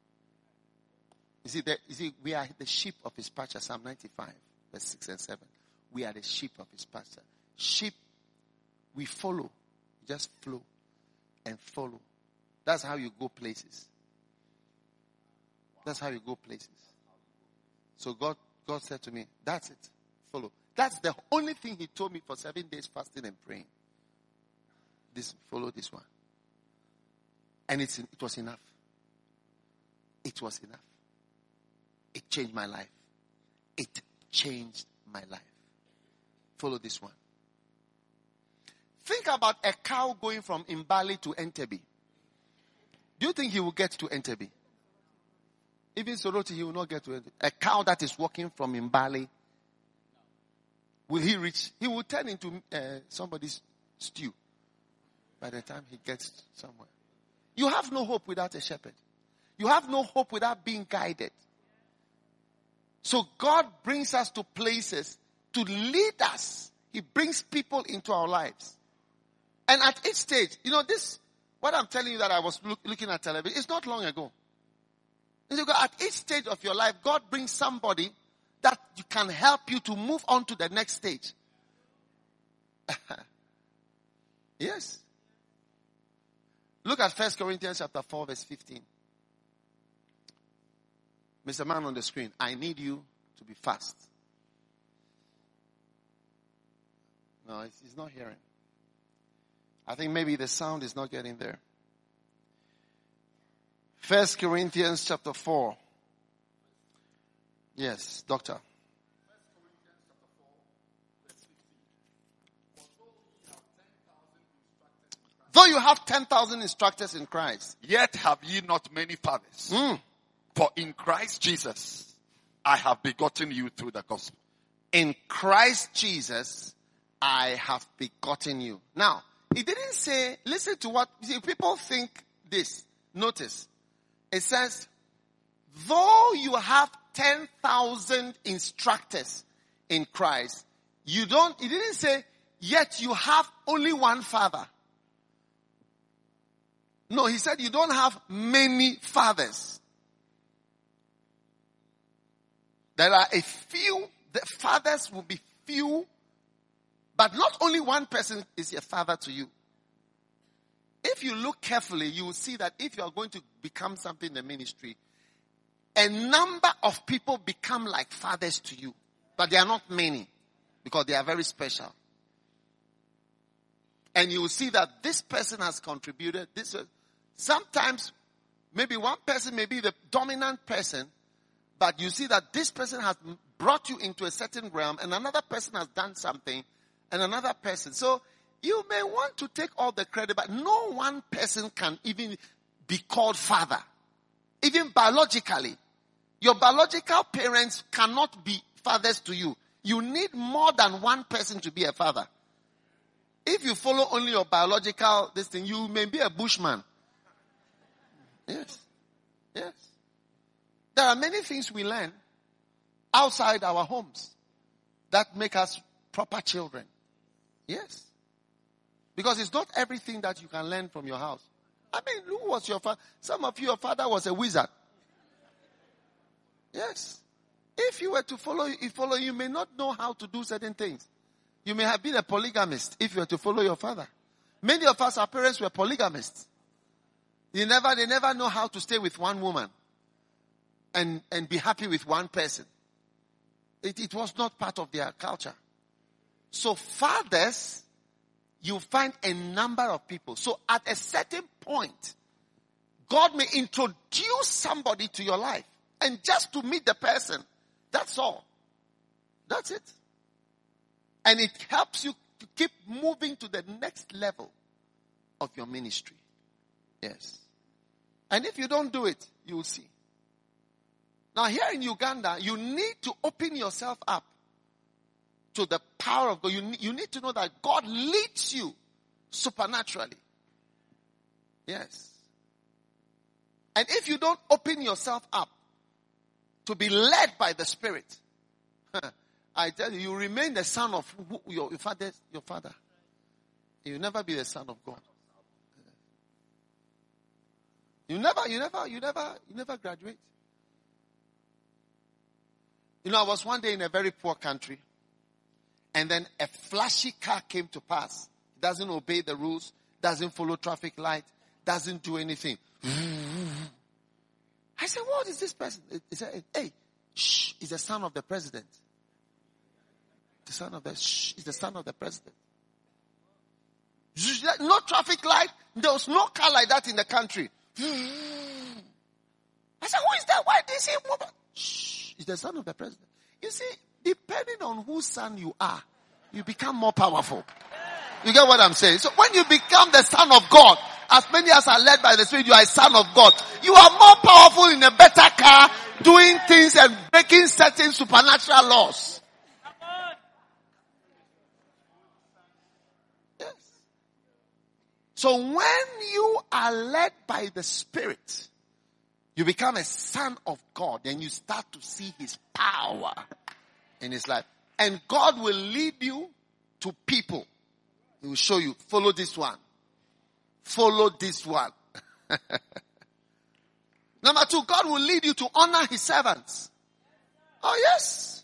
You see, the, you see, we are the sheep of his pasture. Psalm ninety-five, verse six and seven. We are the sheep of his pasture. Sheep, we follow. You just flow and follow. That's how you go places. That's how you go places. So God, God said to me, that's it. Follow. That's the only thing he told me for seven days fasting and praying. This, follow this one. And it's, it was enough. It was enough. It changed my life. It changed my life. Follow this one. Think about a cow going from Mbali to Entebbe. Do you think he will get to Entebbe? Even Soroti, he will not get to Entebbe. A cow that is walking from Mbali, will he reach? He will turn into uh, somebody's stew by the time he gets somewhere. You have no hope without a shepherd. You have no hope without being guided. So God brings us to places to lead us. He brings people into our lives. And at each stage, you know, this, what I'm telling you that I was look, looking at television, it's not long ago. At each stage of your life, God brings somebody that you can help you to move on to the next stage. Yes. Look at First Corinthians chapter four, verse fifteen. Mister Man on the screen, I need you to be fast. No, he's not hearing. I think maybe the sound is not getting there. First Corinthians chapter four. Yes, doctor. Though you have ten thousand instructors in Christ, yet have ye not many fathers. Mm. For in Christ Jesus, I have begotten you through the gospel. In Christ Jesus, I have begotten you. Now, he didn't say, listen to what, see, people think this. Notice. It says, though you have ten thousand instructors in Christ, you don't, he didn't say, yet you have only one father. No, he said you don't have many fathers. There are a few, the fathers will be few, but not only one person is a father to you. if you look carefully, you will see that if you are going to become something in the ministry, a number of people become like fathers to you. But they are not many, because they are very special. And you will see that this person has contributed. This sometimes, maybe one person may be the dominant person, but you see that this person has brought you into a certain realm, and another person has done something, and another person. So you may want to take all the credit, but no one person can even be called father. Even biologically. Your biological parents cannot be fathers to you. You need more than one person to be a father. If you follow only your biological this thing, you may be a bushman. Yes. Yes. There are many things we learn outside our homes that make us proper children. Yes. Because it's not everything that you can learn from your house. I mean, who was your father? Some of you, your father was a wizard. Yes. If you were to follow, you follow, you may not know how to do certain things. You may have been a polygamist if you were to follow your father. Many of us, our parents were polygamists. They never, they never know how to stay with one woman and, and be happy with one person. It, it was not part of their culture. So fathers, you find a number of people. So at a certain point, God may introduce somebody to your life. And just to meet the person, that's all. That's it. And it helps you to keep moving to the next level of your ministry. Yes. And if you don't do it, you will see. Now here in Uganda, you need to open yourself up to the power of God. You, you need to know that God leads you supernaturally. Yes. And if you don't open yourself up to be led by the Spirit, I tell you, you remain the son of who, your, your father. Your father. You will never be the son of God. You never, you never, you never, you never graduate. You know, I was one day in a very poor country, and then a flashy car came to pass. Doesn't obey the rules, doesn't follow traffic light, doesn't do anything. I said, what is this person? He said, hey, shh, he's the son of the president. The son of the, shh, he's the son of the president. No traffic light. There was no car like that in the country. I said, who is that? Why did he say move? Shh, he's the son of the president. You see, depending on whose son you are, you become more powerful. You get what I'm saying? So when you become the son of God, as many as are led by the Spirit, you are a son of God. You are more powerful in a better car, doing things and breaking certain supernatural laws. Yes. So when you are led by the Spirit, you become a son of God, and you start to see His power in His life. And God will lead you to people. He will show you, follow this one. Follow this one. Number two, God will lead you to honor His servants. Oh yes.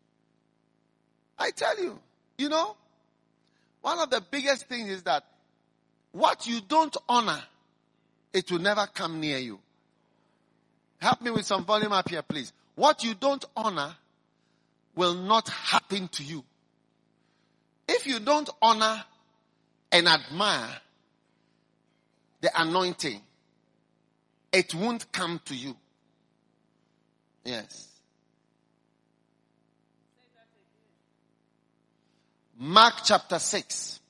I tell you, you know, one of the biggest things is that what you don't honor, it will never come near you. Help me with some volume up here, please. What you don't honor will not happen to you. If you don't honor and admire the anointing, it won't come to you. Yes. Mark chapter six.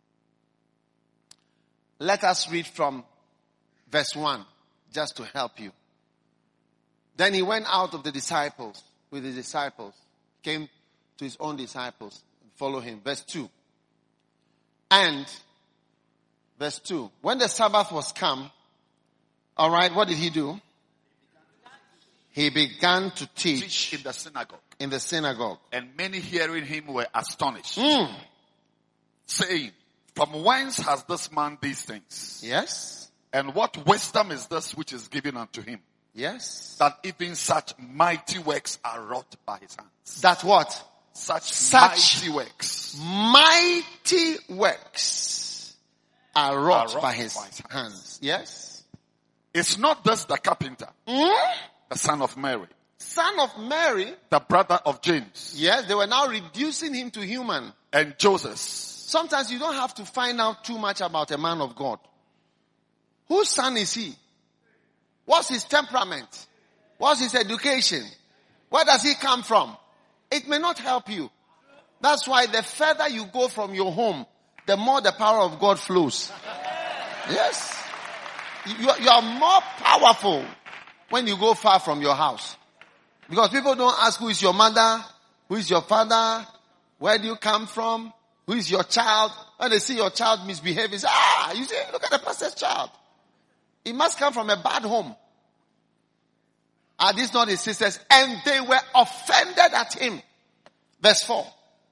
Let us read from verse one, just to help you. Then he went out of the disciples, with the disciples, came to his own disciples, and followed him. Verse two. And, verse two, when the Sabbath was come, all right, what did he do? He began to teach, teach in the synagogue. In the synagogue. And many hearing him were astonished, Mm. saying, from whence has this man these things? Yes. And what wisdom is this which is given unto him, Yes. that even such mighty works are wrought by his hands? That what? Such, Such mighty works. Mighty works are wrought, Are wrought by his by his hands. Yes? It's not just the carpenter, Hmm? the son of Mary, Son of Mary. the brother of James, Yes, they were now reducing him to human. and Joseph. Sometimes you don't have to find out too much about a man of God. Whose son is he? What's his temperament? What's his education? Where does he come from? It may not help you. That's why the further you go from your home, the more the power of God flows. Yes. You, you are more powerful when you go far from your house. Because people don't ask who is your mother, who is your father, where do you come from, who is your child. When they see your child misbehave, it's, ah, you see, look at the pastor's child. He must come from a bad home. Are these not his sisters? And they were offended at him. Verse four.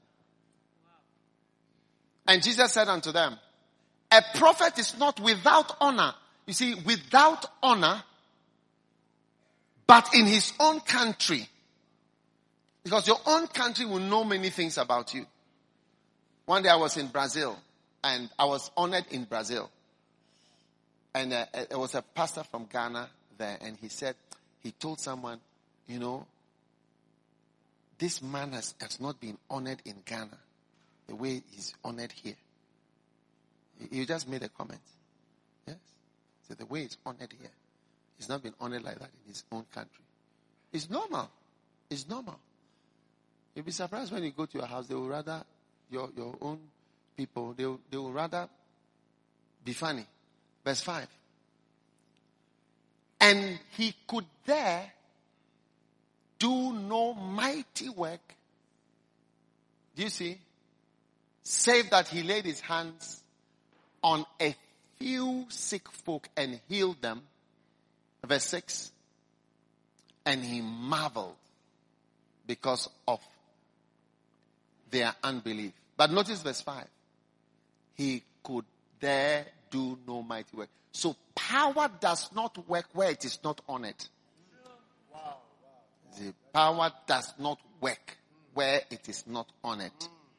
And Jesus said unto them, a prophet is not without honor. You see, without honor, but in his own country. Because your own country will know many things about you. One day I was in Brazil, and I was honored in Brazil. And uh, there was a pastor from Ghana there, and he said, he told someone, you know, this man has, has not been honored in Ghana the way he's honored here. He, he just made a comment. Yes. So the way he's honored here, he's not been honored like that in his own country. It's normal. It's normal. You'll be surprised when you go to your house, they will rather, your, your own people, they will, they will rather be funny. Verse five. And he could there do no mighty work. Do you see? Save that he laid his hands on a few sick folk and healed them. Verse six. And he marveled because of their unbelief. But notice verse five. He could there do no mighty work. So power does not work where it is not honored. Wow. The power does not work where it is not honored.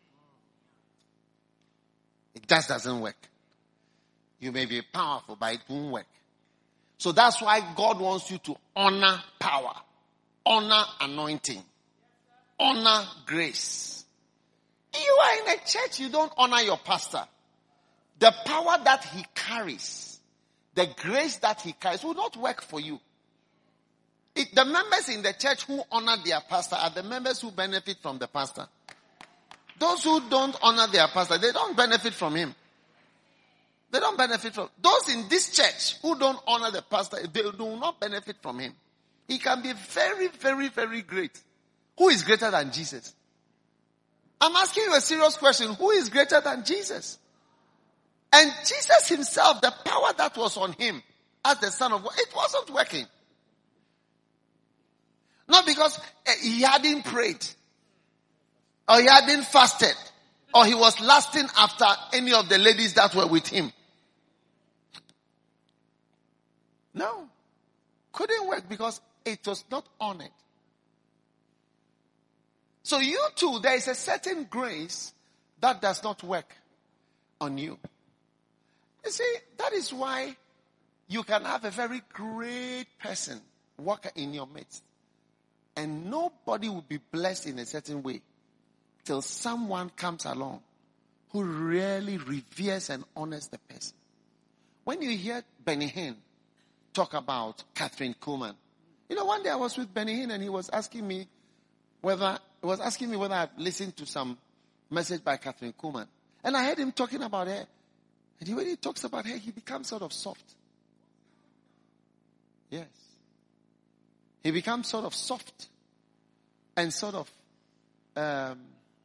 It just doesn't work. You may be powerful, but it won't work. So that's why God wants you to honor power, honor anointing, honor grace. You are in a church, you don't honor your pastor. The power that he carries, the grace that he carries will not work for you. It, the members in the church who honor their pastor are the members who benefit from the pastor. Those who don't honor their pastor, they don't benefit from him. They don't benefit from those in this church who don't honor the pastor. They do not benefit from him. He can be very, very, very great. Who is greater than Jesus? I'm asking you a serious question. Who is greater than Jesus? And Jesus himself, the power that was on him as the Son of God, it wasn't working. Not because he hadn't prayed, or he hadn't fasted, or he was lusting after any of the ladies that were with him. No. Couldn't work because it was not honored. So you too, there is a certain grace that does not work on you. You see, that is why you can have a very great person worker in your midst. And nobody will be blessed in a certain way till someone comes along who really reveres and honors the person. When you hear Benny Hinn talk about Catherine Kuhlman, you know, one day I was with Benny Hinn and he was asking me whether, he was asking me whether I've listened to some message by Catherine Kuhlman. And I heard him talking about her. And when he talks about her, he becomes sort of soft. Yes. He becomes sort of soft and sort of, um,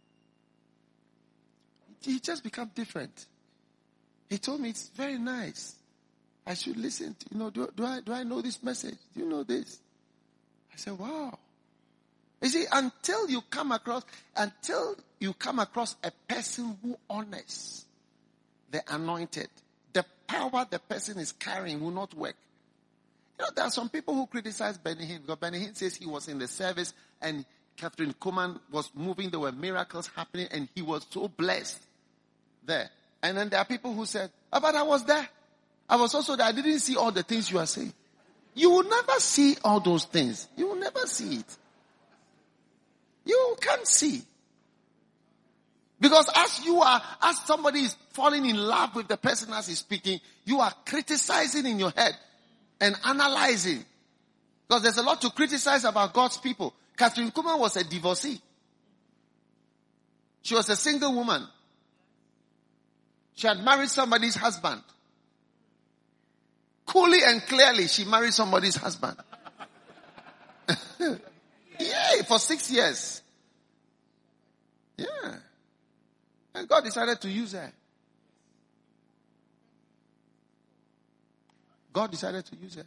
he just becomes different. He told me it's very nice. I should listen to, you know, do, do I, do I know this message? Do you know this? I said, wow. You see, until you come across, until you come across a person who honors the anointed, the power the person is carrying will not work. You know, there are some people who criticize Benny Hinn because Benny Hinn says he was in the service and Catherine Kuhlman was moving. There were miracles happening and he was so blessed there. And then there are people who said, oh, but I was there. I was also there. I didn't see all the things you are saying. You will never see all those things. You will never see it. You can't see. Because as you are, as somebody is falling in love with the person as he's speaking, you are criticizing in your head and analyzing. Because there's a lot to criticize about God's people. Catherine Kuhlman was a divorcee. She was a single woman. She had married somebody's husband. Coolly and clearly, she married somebody's husband. Yeah, for six years. Yeah. And God decided to use her. God decided to use her.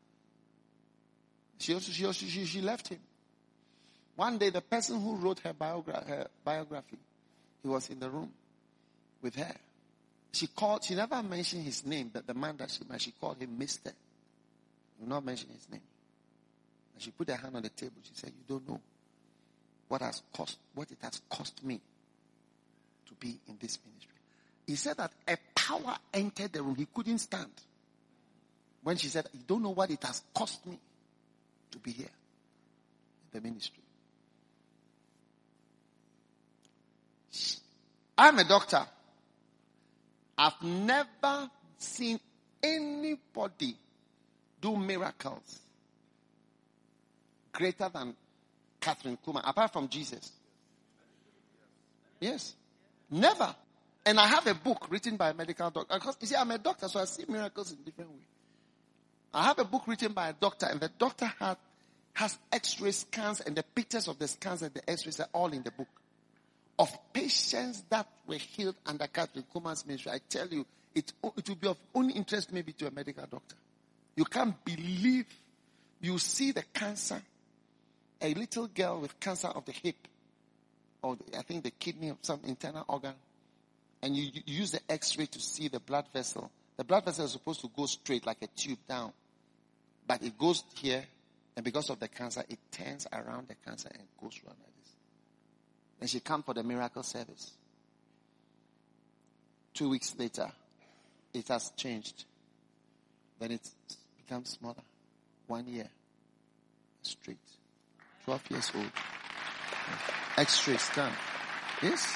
She also, she, also, she, she left him. One day, the person who wrote her, biogra- her biography, he was in the room with her. She called, she never mentioned his name, but the man that she met, she called him Mister Did not mention his name. And she put her hand on the table. She said, you don't know what has cost, what it has cost me to be in this ministry. He said that a power entered the room. He couldn't stand. When she said, you don't know what it has cost me to be here in the ministry. I'm a doctor. I've never seen anybody do miracles greater than Catherine Kuhlman, apart from Jesus. Yes. Never. And I have a book written by a medical doctor. Because, you see, I'm a doctor, so I see miracles in different ways. I have a book written by a doctor, and the doctor had, has x-ray scans, and the pictures of the scans and the x-rays are all in the book. Of patients that were healed under Catherine Kuhlman's ministry, I tell you, it, it will be of only interest maybe to a medical doctor. You can't believe you see the cancer, a little girl with cancer of the hip, or the, I think the kidney or some internal organ, and you, you use the x-ray to see the blood vessel. The blood vessel is supposed to go straight like a tube down, but it goes here, and because of the cancer, it turns around the cancer and goes around like this. And she came for the miracle service. Two weeks later, it has changed. Then it becomes smaller. One year, straight. Twelve years old. X-ray scan. Yes.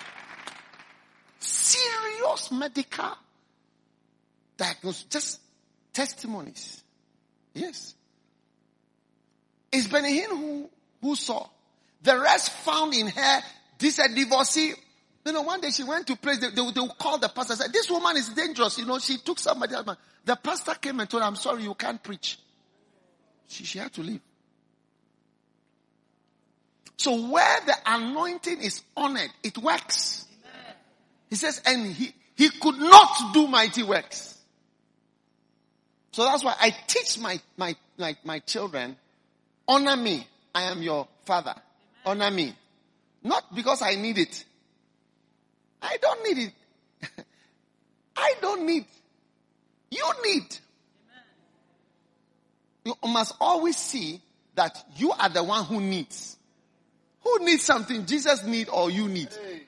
Serious medical diagnosis. Just testimonies. Yes. It's Benny Hinn who, who saw. The rest found in her, this a divorcee. You know, one day she went to place, they, they, they would call the pastor and say, this woman is dangerous. You know, she took somebody else. The pastor came and told her, I'm sorry, you can't preach. She, she had to leave. So where the anointing is honored, it works. Amen. He says, and he, he could not do mighty works. So that's why I teach my, my, my, my children, honor me. I am your father. Amen. Honor me. Not because I need it. I don't need it. I don't need. You need. Amen. You must always see that you are the one who needs. Who needs something? Jesus need or you need? Hey.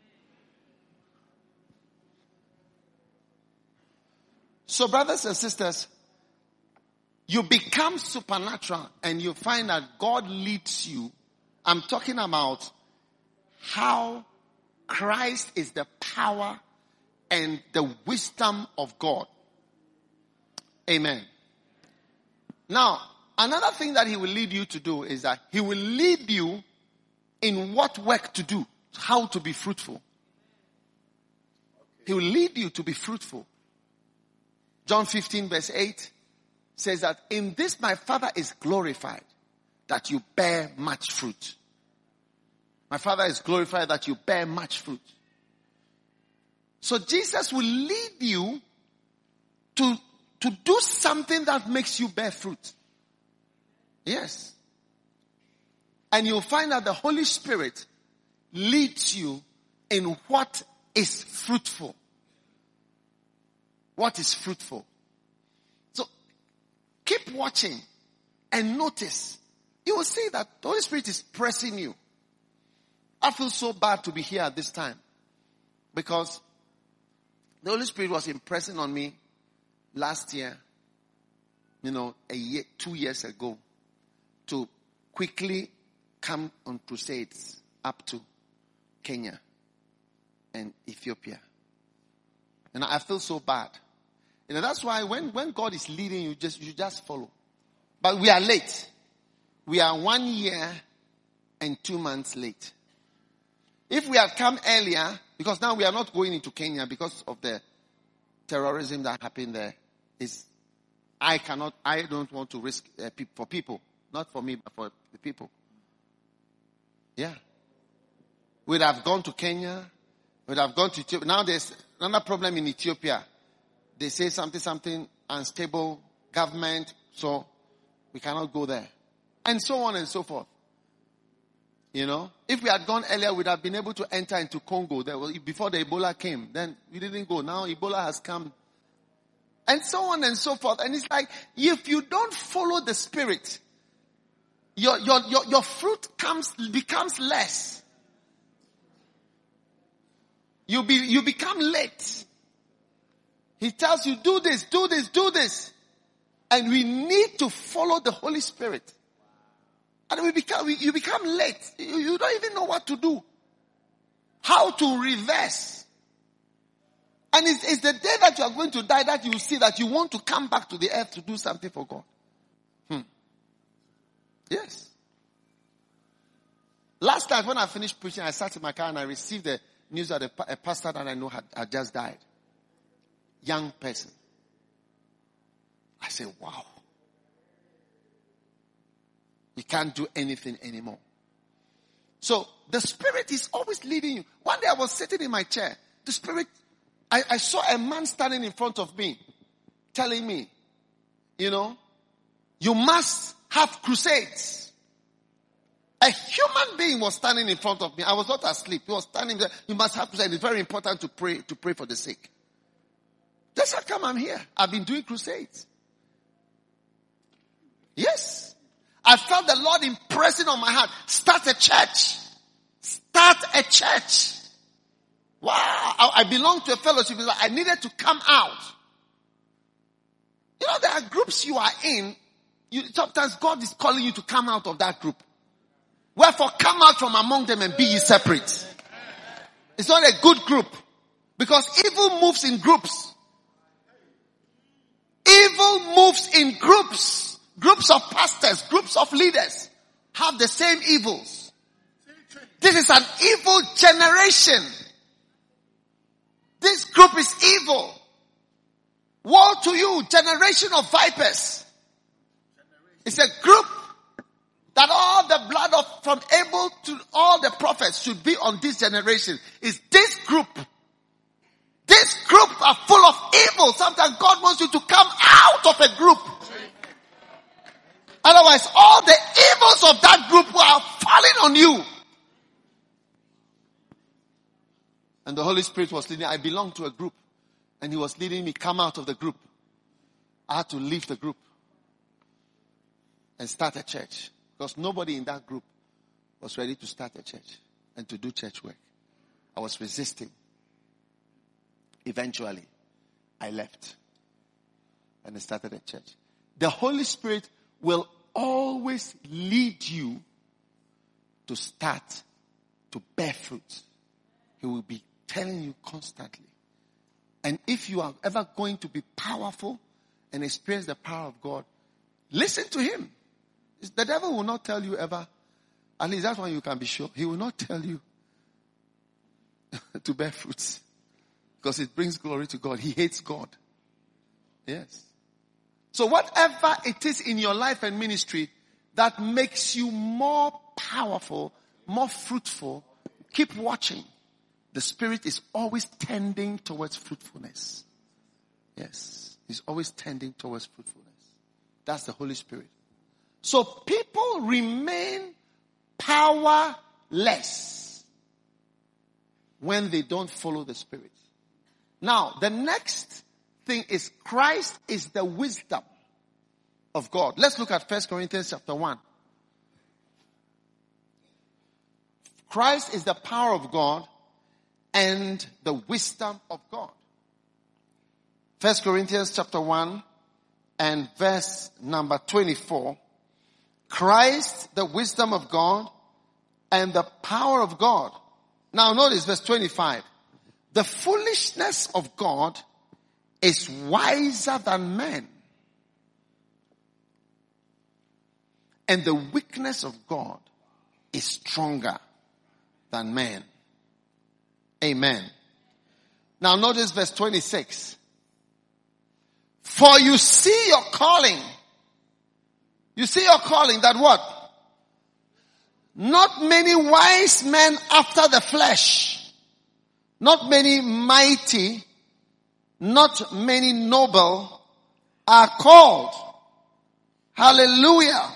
So brothers and sisters, you become supernatural and you find that God leads you. I'm talking about how Christ is the power and the wisdom of God. Amen. Now, another thing that he will lead you to do is that he will lead you in what work to do, how to be fruitful. He will lead you to be fruitful. John fifteen verse eight says that in this my Father is glorified, that you bear much fruit. My Father is glorified that you bear much fruit. So Jesus will lead you to, to do something that makes you bear fruit. Yes. And you'll find that the Holy Spirit leads you in what is fruitful. What is fruitful. So keep watching and notice. You will see that the Holy Spirit is pressing you. I feel so bad to be here at this time because The Holy Spirit was impressing on me last year, you know, a year, two years ago, to quickly come on crusades up to Kenya and Ethiopia. And I feel so bad. You know, that's why when, when God is leading you, just you just follow. But we are late. We are one year and two months late. If we had come earlier, because now we are not going into Kenya because of the terrorism that happened there, is I cannot, I don't want to risk uh, pe- for people, not for me, but for the people. Yeah, we'd have gone to Kenya, we'd have gone to Ethiopia. Now there's another problem in Ethiopia. They say something, something unstable government, so we cannot go there, and so on and so forth. You know, if we had gone earlier, we'd have been able to enter into Congo. There was, before the Ebola came, then we didn't go. Now Ebola has come. And so on and so forth. And it's like, if you don't follow the Spirit, your, your, your, your fruit comes, becomes less. You be, you become late. He tells you, do this, do this, do this. And we need to follow the Holy Spirit. And we become, we, you become late. You, you don't even know what to do. How to reverse. And it's, it's the day that you are going to die that you see that you want to come back to the earth to do something for God. Hmm. Yes. Last night when I finished preaching, I sat in my car and I received the news that a, a pastor that I know had, had just died. Young person. I said, wow. You can't do anything anymore. So the Spirit is always leading you. One day I was sitting in my chair. The Spirit, I, I saw a man standing in front of me, telling me, you know, you must have crusades. A human being was standing in front of me. I was not asleep. He was standing there. You must have crusades. It's very important to pray, to pray for the sick. That's how come I'm here. I've been doing crusades. Yes. I felt the Lord impressing on my heart. Start a church. Start a church. Wow. I, I belong to a fellowship. I needed to come out. You know, there are groups you are in. You, sometimes God is calling you to come out of that group. Wherefore, come out from among them and be ye separate. It's not a good group. Because evil moves in groups. Evil moves in groups. Groups of pastors, groups of leaders have the same evils. This is an evil generation. This group is evil. Woe to you, generation of vipers. It's a group that all the blood of from Abel to all the prophets should be on this generation. Is this group. This group are full of evil. Sometimes God wants you to come out of a group. Otherwise, all the evils of that group are falling on you. And the Holy Spirit was leading. I belonged to a group. And He was leading me, come out of the group. I had to leave the group. And start a church. Because nobody in that group was ready to start a church. And to do church work. I was resisting. Eventually, I left. And I started a church. The Holy Spirit will always lead you to start to bear fruit. He will be telling you constantly. And if you are ever going to be powerful and experience the power of God, listen to Him. The devil will not tell you ever, at least that's one you can be sure. He will not tell you to bear fruits. Because it brings glory to God. He hates God. Yes. So whatever it is in your life and ministry that makes you more powerful, more fruitful, keep watching. The Spirit is always tending towards fruitfulness. Yes. He's always tending towards fruitfulness. That's the Holy Spirit. So people remain powerless when they don't follow the Spirit. Now, the next thing is Christ is the wisdom of God. Let's look at First Corinthians chapter one. Christ is the power of God and the wisdom of God. First Corinthians chapter one and verse number twenty-four. Christ, the wisdom of God and the power of God. Now notice verse twenty-five. The foolishness of God is wiser than men, and the weakness of God is stronger than men. Amen. Now notice verse twenty-six. For you see your calling. You see your calling that what? Not many wise men after the flesh. Not many mighty. Not many noble are called. Hallelujah.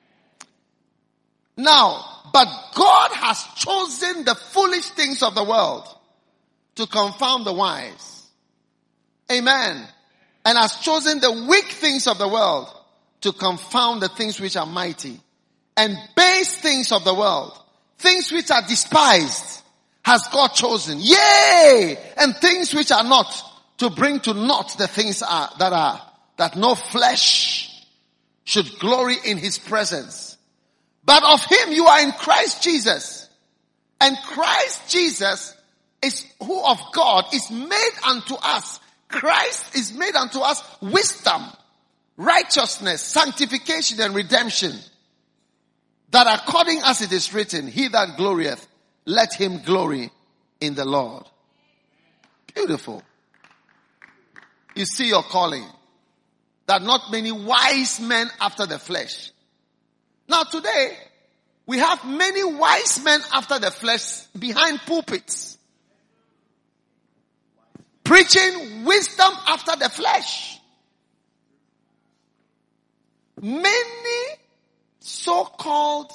Now, but God has chosen the foolish things of the world to confound the wise. Amen. And has chosen the weak things of the world to confound the things which are mighty. And base things of the world, things which are despised, has God chosen. Yea! And things which are not, to bring to naught the things are, that are, that no flesh should glory in his presence. But of him you are in Christ Jesus. And Christ Jesus is who of God is made unto us. Christ is made unto us wisdom, righteousness, sanctification and redemption. That according as it is written, he that glorieth, let him glory in the Lord. Beautiful. You see your calling. That not many wise men after the flesh. Now today, we have many wise men after the flesh behind pulpits. Preaching wisdom after the flesh. Many so-called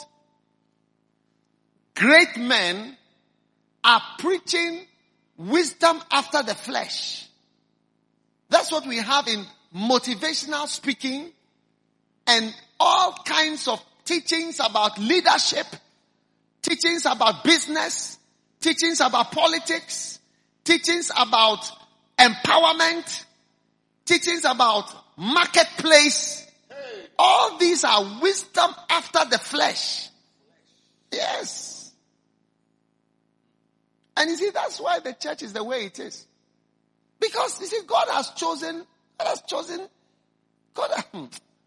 great men are preaching wisdom after the flesh. That's what we have in motivational speaking and all kinds of teachings about leadership, teachings about business, teachings about politics, teachings about empowerment, teachings about marketplace. All these are wisdom after the flesh. Yes. And you see, that's why the church is the way it is. Because you see, God has chosen, God has chosen, God has,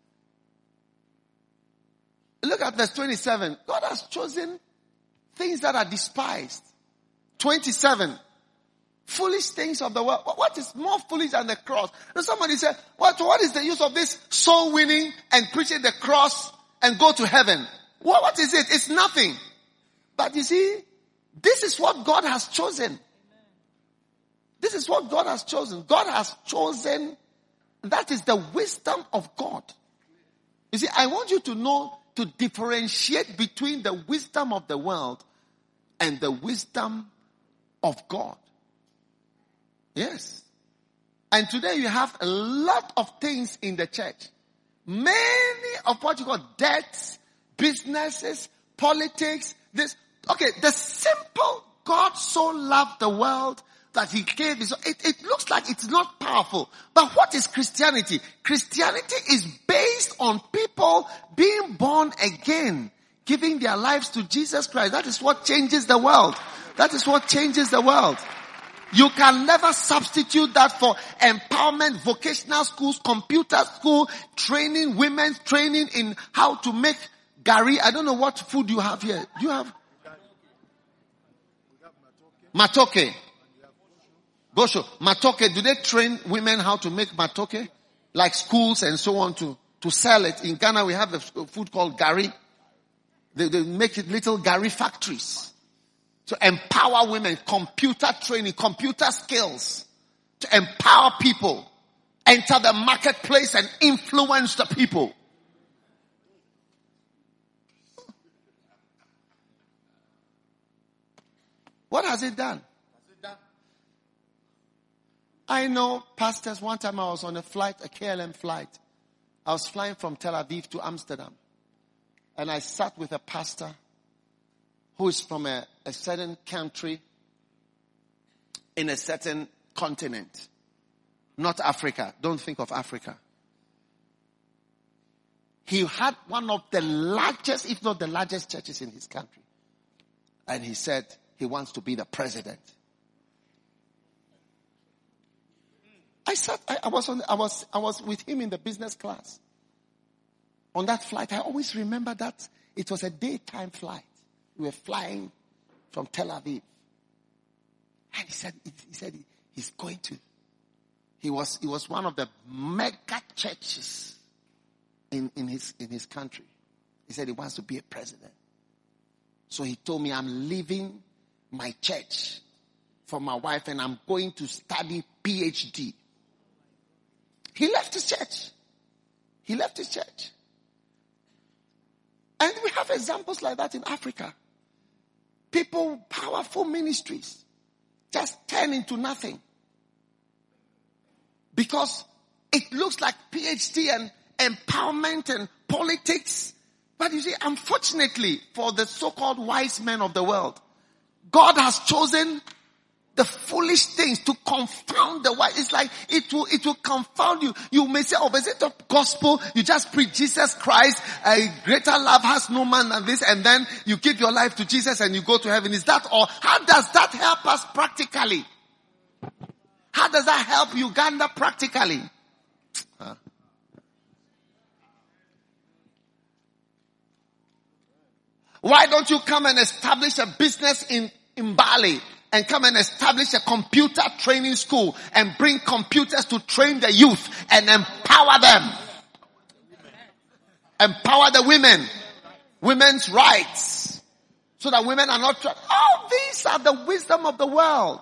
look at verse twenty-seven. God has chosen things that are despised. twenty-seven. Foolish things of the world. What is more foolish than the cross? And somebody said, what, what is the use of this soul winning and preaching the cross and go to heaven? What, what is it? It's nothing. But you see, this is what God has chosen. This is what God has chosen. God has chosen. That is the wisdom of God. You see, I want you to know, to differentiate between the wisdom of the world and the wisdom of God. Yes. And today you have a lot of things in the church. Many of what you call debts, businesses, politics, this. Okay, the simple God so loved the world that he gave his, it, it looks like it's not powerful. But what is Christianity? Christianity is based on people being born again, giving their lives to Jesus Christ. That is what changes the world. That is what changes the world. You can never substitute that for empowerment, vocational schools, computer school, training women, training in how to make gari. I don't know what food you have here. Do you have? Matoke. Gosho. Matoke. Do they train women how to make matoke? Like schools and so on to, to sell it. In Ghana we have a food called gari. They, they make it little gari factories. To empower women, computer training, computer skills. To empower people. Enter the marketplace and influence the people. What has it done? I know pastors, one time I was on a flight, a K L M flight. I was flying from Tel Aviv to Amsterdam. And I sat with a pastor who is from a, a certain country in a certain continent. Not Africa. Don't think of Africa. He had one of the largest, if not the largest churches in his country. And he said he wants to be the president. I sat, I, I was on, I was, I was with him in the business class. On that flight, I always remember that it was a daytime flight. We were flying from Tel Aviv. And he said, he said he's going to, he was, he was one of the mega churches in, in his, in his country. He said he wants to be a president. So he told me, I'm leaving my church for my wife and I'm going to study P H D. He left his church. He left his church. And we have examples like that in Africa. People, powerful ministries, just turn into nothing. Because it looks like P H D and empowerment and politics. But you see, unfortunately for the so-called wise men of the world, God has chosen the foolish things to confound the wise. It's like it will, it will confound you. You may say, oh, but is it the gospel? You just preach Jesus Christ. A greater love has no man than this. And then you give your life to Jesus and you go to heaven. Is that all? How does that help us practically? How does that help Uganda practically? Huh? Why don't you come and establish a business in, in Bali and come and establish a computer training school and bring computers to train the youth and empower them? Empower the women. Women's rights. So that women are not... Tra- oh, these are the wisdom of the world.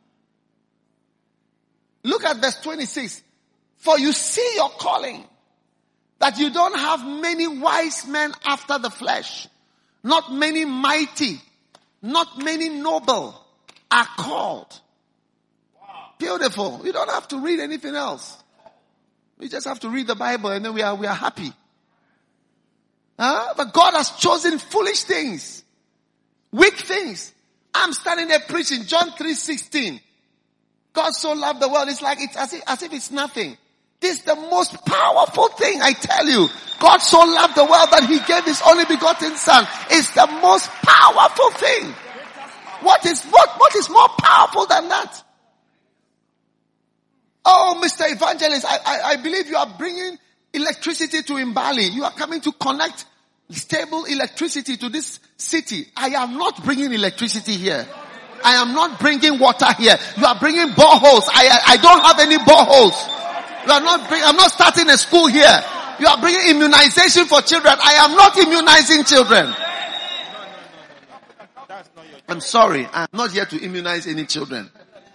Look at verse twenty-six. For you see your calling, that you don't have many wise men after the flesh. Not many mighty, not many noble are called. Wow. Beautiful. You don't have to read anything else. We just have to read the Bible and then we are, we are happy. Huh? But God has chosen foolish things, weak things. I'm standing there preaching John three sixteen. God so loved the world. It's like, it's as if, as if it's nothing. This is the most powerful thing, I tell you. God so loved the world that he gave his only begotten son. It's the most powerful thing. What is, what, what is more powerful than that? Oh, Mister Evangelist, I, I, I believe you are bringing electricity to Mbali. You are coming to connect stable electricity to this city. I am not bringing electricity here. I am not bringing water here. You are bringing boreholes. I, I, I don't have any boreholes. You are not bring, I'm not starting a school here. You are bringing immunization for children. I am not immunizing children. I'm sorry. I'm not here to immunize any children.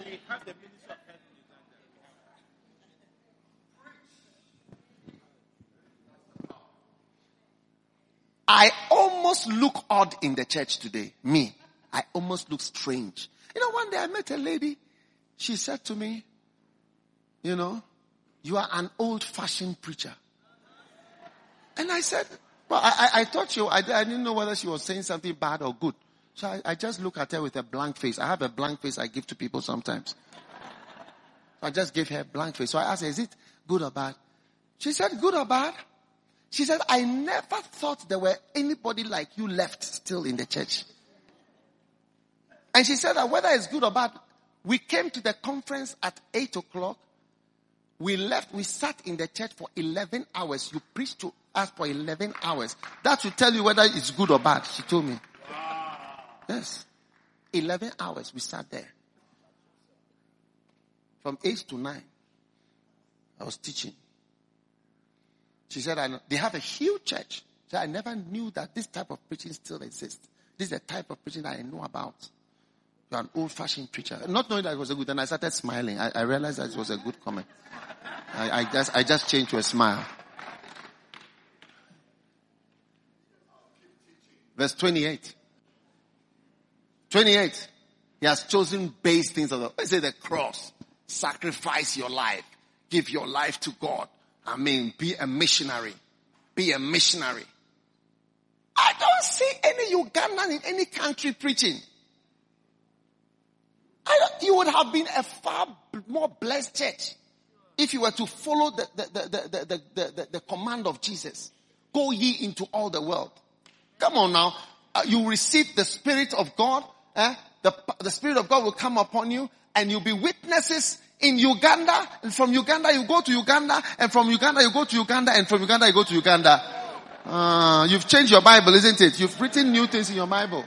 I almost look odd in the church today. Me. I almost look strange. You know, one day I met a lady. She said to me, you know, you are an old-fashioned preacher. And I said, well, I, I, I thought you, I, I didn't know whether she was saying something bad or good. So I, I just look at her with a blank face. I have a blank face I give to people sometimes. So I just gave her a blank face. So I asked her, is it good or bad? She said, good or bad? She said, I never thought there were anybody like you left still in the church. And she said that whether it's good or bad, we came to the conference at eight o'clock. We left, we sat in the church for eleven hours. You preached to us for eleven hours. That will tell you whether it's good or bad, she told me. Wow. Yes. eleven hours we sat there. From eight to nine. I was teaching. She said, I know. They have a huge church. She said, I never knew that this type of preaching still exists. This is the type of preaching that I know about. You're an old-fashioned preacher. Not knowing that it was a good, and I started smiling. I, I realized that it was a good comment. I, I just, I just changed to a smile. Verse twenty-eight. twenty-eight. He has chosen base things of the, let's say the cross. Sacrifice your life. Give your life to God. I mean, be a missionary. Be a missionary. I don't see any Ugandan in any country preaching. I don't, you would have been a far more blessed church if you were to follow the, the, the, the, the, the, the, the command of Jesus, go ye into all the world. Come on now. Uh, you receive the Spirit of God. Eh? The, the Spirit of God will come upon you and you'll be witnesses in Uganda. And from Uganda you go to Uganda. And from Uganda you go to Uganda. And from Uganda you go to Uganda. Uh, you've changed your Bible, isn't it? You've written new things in your Bible.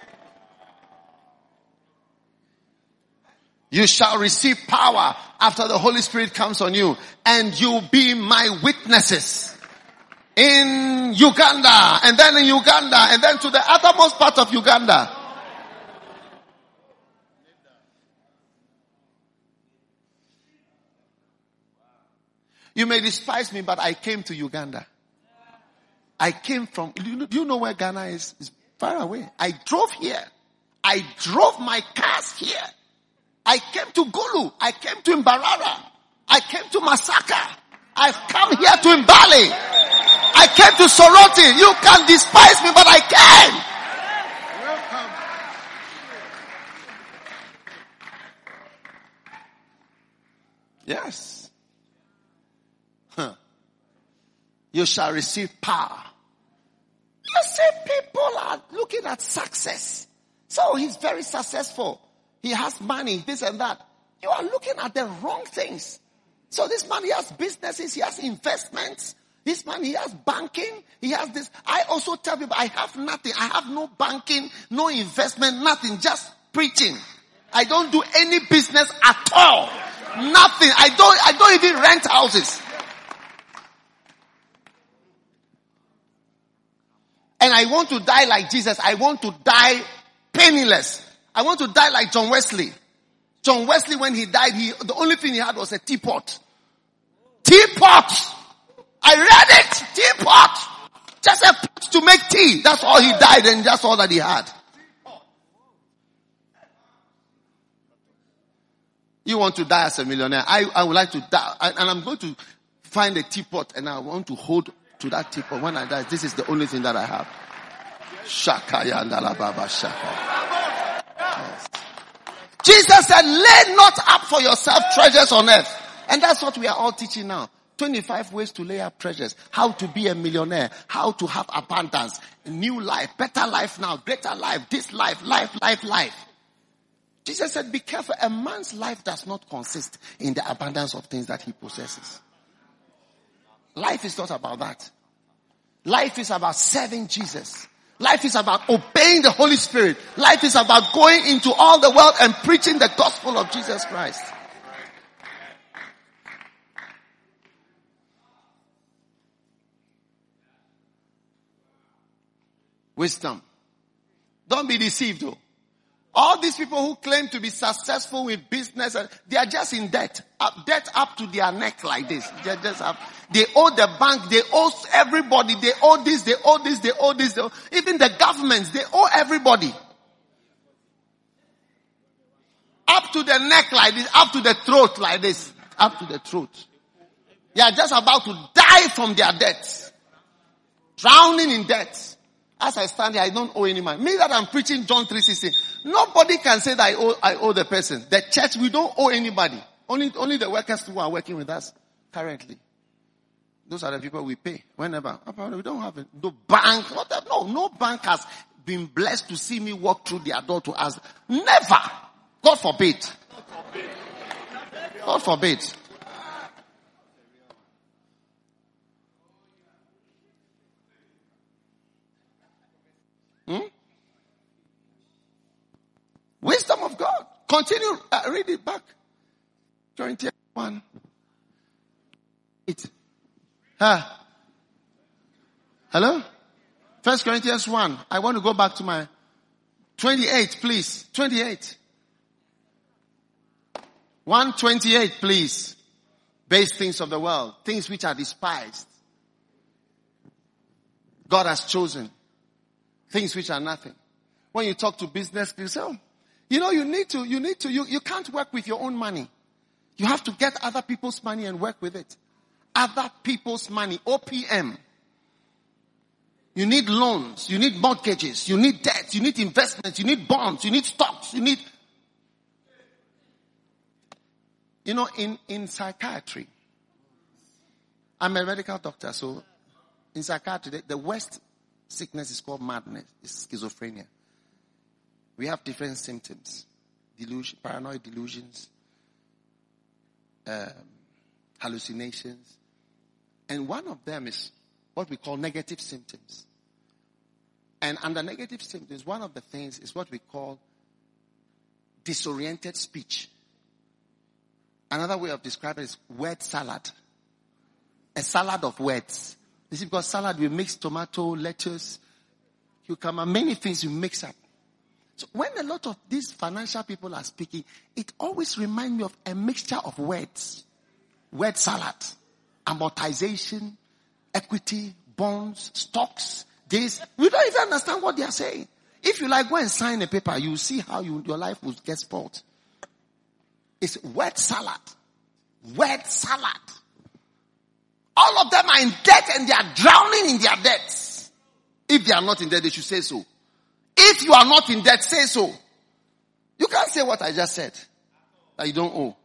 You shall receive power after the Holy Spirit comes on you. And you'll be my witnesses. In Uganda, and then in Uganda, and then to the uttermost part of Uganda. You may despise me, but I came to Uganda. I came from, do you know, do you know where Ghana is? It's far away. I drove here. I drove my cars here. I came to Gulu. I came to Mbarara. I came to Masaka. I've come here to Mbale. I came to Soroti. You can despise me, but I came. Welcome. Yes. Huh. You shall receive power. You see, people are looking at success. So he's very successful. He has money, this and that. You are looking at the wrong things. So this man, he has businesses, he has investments. This man, he has banking, he has this. I also tell people, I have nothing. I have no banking, no investment, nothing, just preaching. I don't do any business at all. Nothing. I don't, I don't even rent houses. And I want to die like Jesus. I want to die penniless. I want to die like John Wesley. John Wesley, when he died, he, the only thing he had was a teapot. Teapot! I read it! Teapot! Just a pot to make tea. That's all he died and that's all that he had. You want to die as a millionaire. I, I would like to die. I, and I'm going to find a teapot and I want to hold to that teapot. When I die, this is the only thing that I have. Shakaya Ndalababa Shaka. Yes. Jesus said, lay not up for yourself treasures on earth. And that's what we are all teaching now. twenty-five ways to lay up treasures. How to be a millionaire. How to have abundance. New life. Better life now. Greater life. This life. Life, life, life. Jesus said, be careful. A man's life does not consist in the abundance of things that he possesses. Life is not about that. Life is about serving Jesus. Life is about obeying the Holy Spirit. Life is about going into all the world and preaching the gospel of Jesus Christ. Wisdom. Don't be deceived though. All these people who claim to be successful with business, they are just in debt. Up, debt up to their neck like this. They're just up. They owe the bank, they owe everybody, they owe this, they owe this, they owe this. They owe, even the governments, they owe everybody. Up to the neck like this, up to the throat like this. Up to the throat. They are just about to die from their debts. Drowning in debt. As I stand here, I don't owe any money. Me that I'm preaching John three sixteen. Nobody can say that I owe, I owe the person. The church, we don't owe anybody. Only, only the workers who are working with us currently. Those are the people we pay whenever. We don't have it. No bank. No, no bank has been blessed to see me walk through their door to ask. Never. God forbid. God forbid. Hmm? Wisdom of God. Continue. Uh, read it back. Corinthians one. It. Huh? Hello? First Corinthians one. I want to go back to my twenty-eight, please. twenty-eight. one twenty-eight, please. Base things of the world. Things which are despised. God has chosen. Things which are nothing. When you talk to business people, say, oh, you know, you need to, you need to, you, you can't work with your own money. You have to get other people's money and work with it. Other people's money. O P M. You need loans. You need mortgages. You need debt. You need investments. You need bonds. You need stocks. You need... You know, in, in psychiatry, I'm a medical doctor, so in psychiatry, the, the worst sickness is called madness. It's schizophrenia. We have different symptoms. Delusion, paranoid delusions, um, hallucinations. And one of them is what we call negative symptoms. And under negative symptoms, one of the things is what we call disoriented speech. Another way of describing it is word salad. A salad of words. You see, because salad, we mix tomato, lettuce, cucumber, many things you mix up. So when a lot of these financial people are speaking, it always reminds me of a mixture of words. Word salad, amortization, equity, bonds, stocks, this. We don't even understand what they are saying. If you like, go and sign a paper, you will see how you, your life will get spoiled. It's word salad. Word salad. All of them are in debt and they are drowning in their debts. If they are not in debt, they should say so. If you are not in debt, say so. You can't say what I just said. That you don't owe.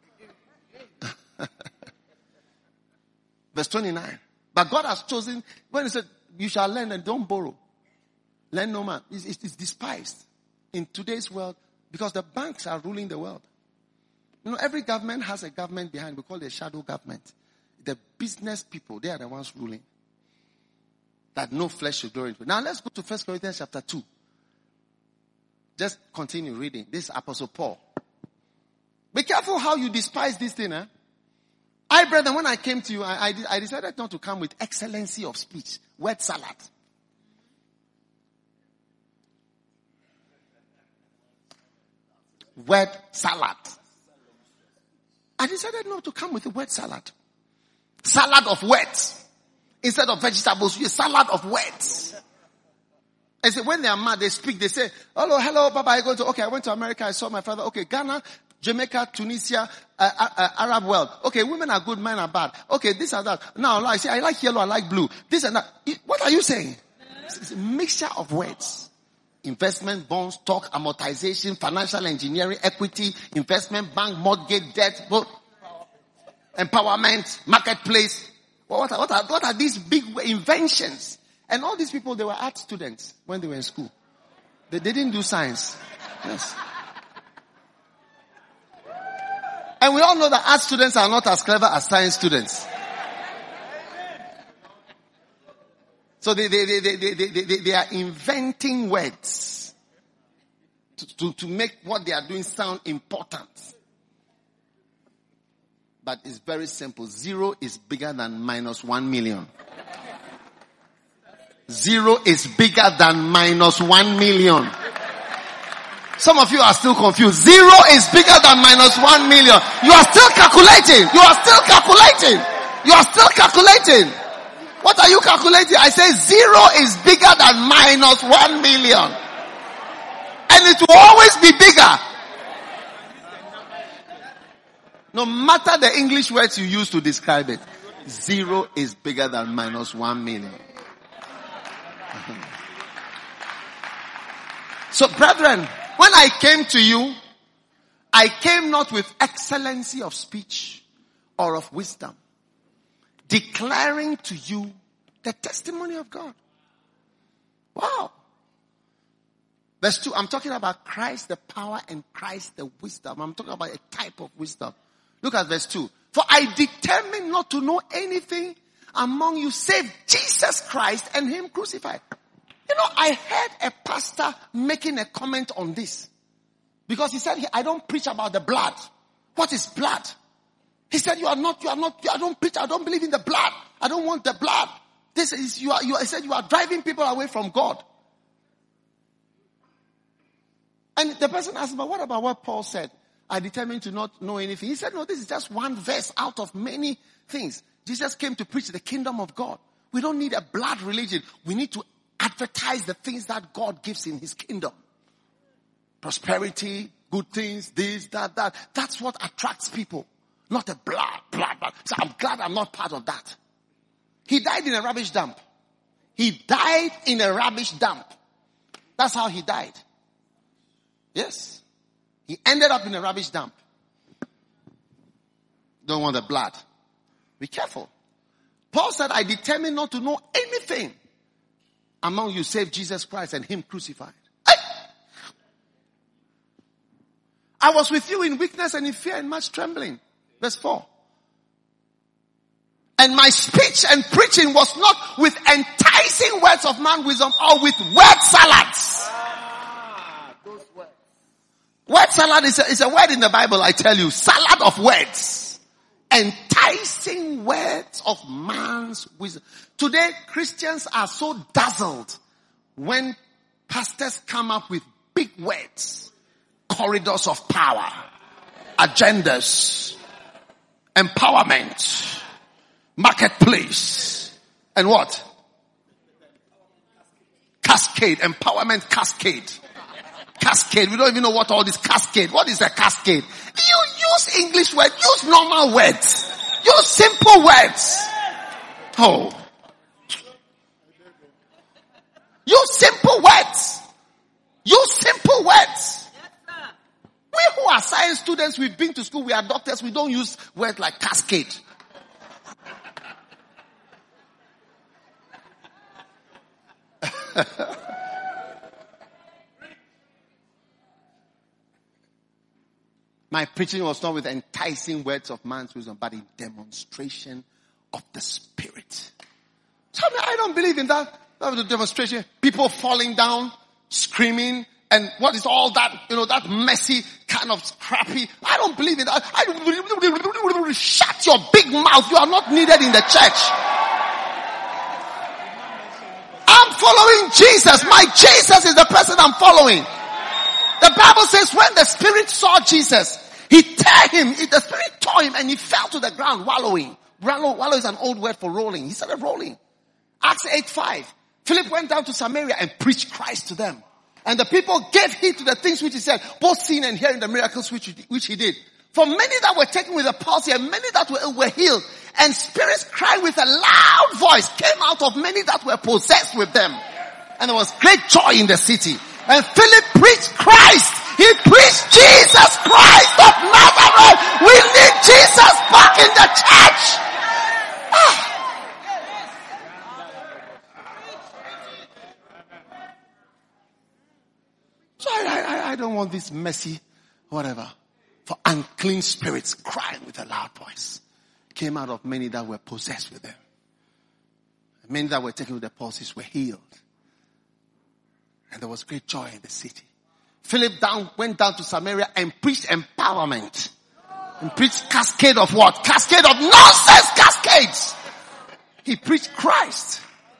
Verse twenty-nine. But God has chosen, when he said, you shall lend and don't borrow. Lend no man. It's, it's, it's despised in today's world because the banks are ruling the world. You know, every government has a government behind. We call it a shadow government. The business people, they are the ones ruling. That no flesh should glory. Now let's go to First Corinthians chapter two. Just continue reading. This is Apostle Paul. Be careful how you despise this thing, eh? I, brethren, when I came to you, I, I, I decided not to come with excellency of speech. Word salad. Word salad. I decided not to come with a word salad. Salad of words. Instead of vegetables, you salad of words. I say when they are mad, they speak, they say, hello, hello, Baba, I go to, okay, I went to America, I saw my father, okay, Ghana, Jamaica, Tunisia, uh, uh, uh, Arab world. Okay, women are good, men are bad. Okay, this and that. Now, I say, I like yellow, I like blue. This and that. What are you saying? It's a mixture of words. Investment, bonds, stock, amortization, financial engineering, equity, investment, bank, mortgage, debt, both, empowerment, marketplace. What are, what are, what are these big inventions? And all these people, they were art students when they were in school. They, they didn't do science. Yes. And we all know that art students are not as clever as science students. So they, they, they, they, they, they, they, they are inventing words to, to, to make what they are doing sound important. But it's very simple. Zero is bigger than minus one million. Zero is bigger than minus one million. Some of you are still confused. Zero is bigger than minus one million. You are still calculating. You are still calculating. You are still calculating. What are you calculating? I say zero is bigger than minus one million. And it will always be bigger. No matter the English words you use to describe it. Zero is bigger than minus one million. So brethren, when I came to you, I came not with excellency of speech or of wisdom, declaring to you the testimony of God. Wow. Verse two, I'm talking about Christ the power and Christ the wisdom. I'm talking about a type of wisdom. Look at verse two. For I determined not to know anything among you save Jesus Christ and him crucified. You know, I heard a pastor making a comment on this. Because he said, I don't preach about the blood. What is blood? He said, you are not, you are not, I don't preach, I don't believe in the blood. I don't want the blood. This is, you are, you are, he said, you are driving people away from God. And the person asked, but what about what Paul said? I determined to not know anything. He said, no, this is just one verse out of many things. Jesus came to preach the kingdom of God. We don't need a blood religion. We need to advertise the things that God gives in his kingdom. Prosperity, good things, this, that, that. That's what attracts people. Not a blood, blood, blood. So I'm glad I'm not part of that. He died in a rubbish dump. He died in a rubbish dump. That's how he died. Yes. He ended up in a rubbish dump. Don't want the blood. Be careful. Paul said, I determined not to know anything among you save Jesus Christ and him crucified. Hey! I was with you in weakness and in fear and much trembling. Verse four. And my speech and preaching was not with enticing words of man wisdom or with word salads. Ah, those words. Word salad is a, is a word in the Bible, I tell you. Salad of words. Enticing words of man's wisdom. Today, Christians are so dazzled when pastors come up with big words. Corridors of power. Agendas. Empowerment. Marketplace. And what? Cascade. Empowerment cascade. Cascade. We don't even know what all this cascade. What is a cascade? You use English words. Use normal words. Use simple words. Oh. Use simple words. Use simple words. We who are science students, we've been to school, we are doctors, we don't use words like cascade. My preaching was not with enticing words of man's wisdom, but in demonstration of the Spirit. So I don't believe in that. That was a demonstration. People falling down, screaming, and what is all that, you know, that messy kind of scrappy. I don't believe in that. I don't, shut your big mouth. You are not needed in the church. I'm following Jesus. My Jesus is the person I'm following. The Bible says when the Spirit saw Jesus, he tore him, the Spirit tore him and he fell to the ground wallowing. Wallow, wallow is an old word for rolling. He started rolling. Acts eight five. Philip went down to Samaria and preached Christ to them. And the people gave heed to the things which he said, both seeing and hearing the miracles which he, which he did. For many that were taken with a palsy and many that were, were healed, and spirits crying with a loud voice came out of many that were possessed with them. And there was great joy in the city. And Philip preached Christ. He preached Jesus Christ of Nazareth. We need Jesus back in the church. Ah. So I, I, I don't want this messy whatever. For unclean spirits crying with a loud voice came out of many that were possessed with them. Many that were taken with the palsies were healed. And there was great joy in the city. Philip down, went down to Samaria and preached empowerment. And preached cascade of what? Cascade of nonsense cascades. He preached Christ.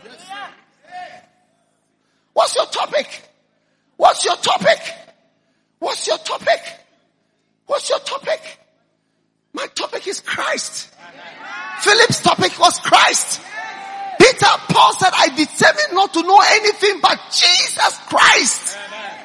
What's your topic? What's your topic? What's your topic? What's your topic? My topic is Christ. Philip's topic was Christ. Peter, Paul said, I determined not to know anything but Jesus Christ.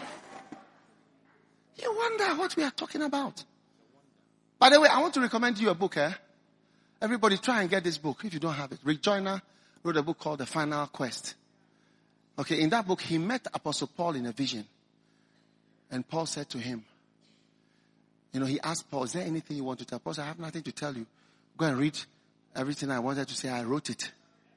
You wonder what we are talking about. By the way, I want to recommend you a book. Eh? Everybody try and get this book if you don't have it. Rick Joyner wrote a book called The Final Quest. Okay, in that book, he met Apostle Paul in a vision. And Paul said to him, you know, he asked Paul, is there anything you want to tell? Paul said, I have nothing to tell you. Go and read everything I wanted to say. I wrote it.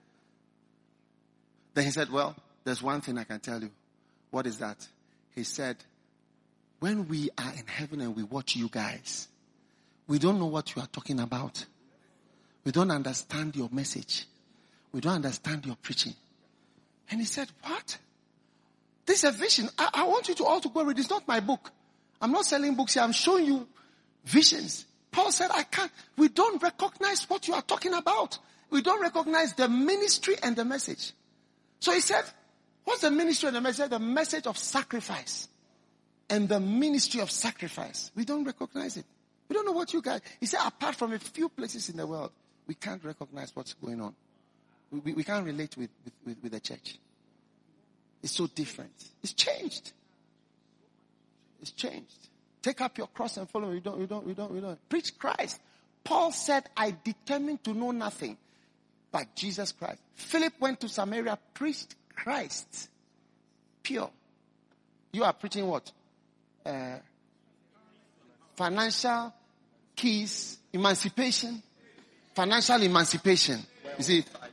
Then he said, well, there's one thing I can tell you. What is that? He said, when we are in heaven and we watch you guys, we don't know what you are talking about. We don't understand your message. We don't understand your preaching. And he said, what? This is a vision. I, I want you to all to go read. It's not my book. I'm not selling books here. I'm showing you visions. Paul said, I can't. We don't recognize what you are talking about. We don't recognize the ministry and the message. So he said, what's the ministry and the message? The message of sacrifice and the ministry of sacrifice. We don't recognize it. We don't know what you guys. He said, apart from a few places in the world, we can't recognize what's going on. We, we, we can't relate with, with, with, with the church. It's so different. It's changed. It's changed. Take up your cross and follow me. You don't, you don't, you don't, you don't. Preach Christ. Paul said, I determined to know nothing but Jesus Christ. Philip went to Samaria, preached Christ. Pure. You are preaching what? Uh, financial keys, emancipation. Financial emancipation. You see,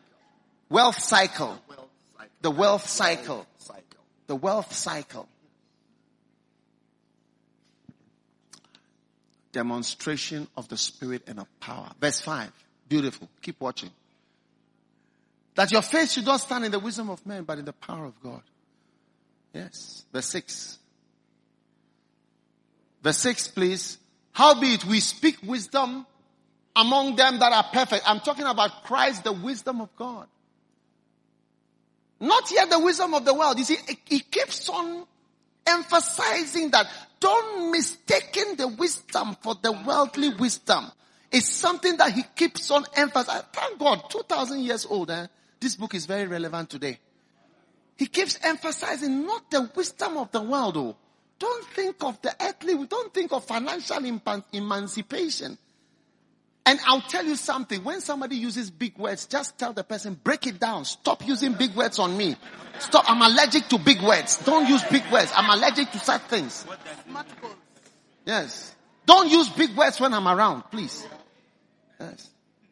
Wealth cycle. The wealth cycle. The wealth cycle. Demonstration of the Spirit and of power. Verse five. Beautiful. Keep watching. That your faith should not stand in the wisdom of men, but in the power of God. Yes. Verse six. Verse six, please. Howbeit we speak wisdom among them that are perfect. I'm talking about Christ, the wisdom of God. Not yet the wisdom of the world. You see, he keeps on emphasizing that don't mistake the wisdom for the worldly wisdom. It's something that he keeps on emphasizing. Thank God, two thousand years old, eh? This book is very relevant today. He keeps emphasizing not the wisdom of the world, oh. Don't think of the earthly, don't think of financial emancipation. And I'll tell you something, when somebody uses big words, just tell the person, break it down. Stop using big words on me. Stop, I'm allergic to big words. Don't use big words. I'm allergic to such things. Yes. Don't use big words when I'm around, please. Yes.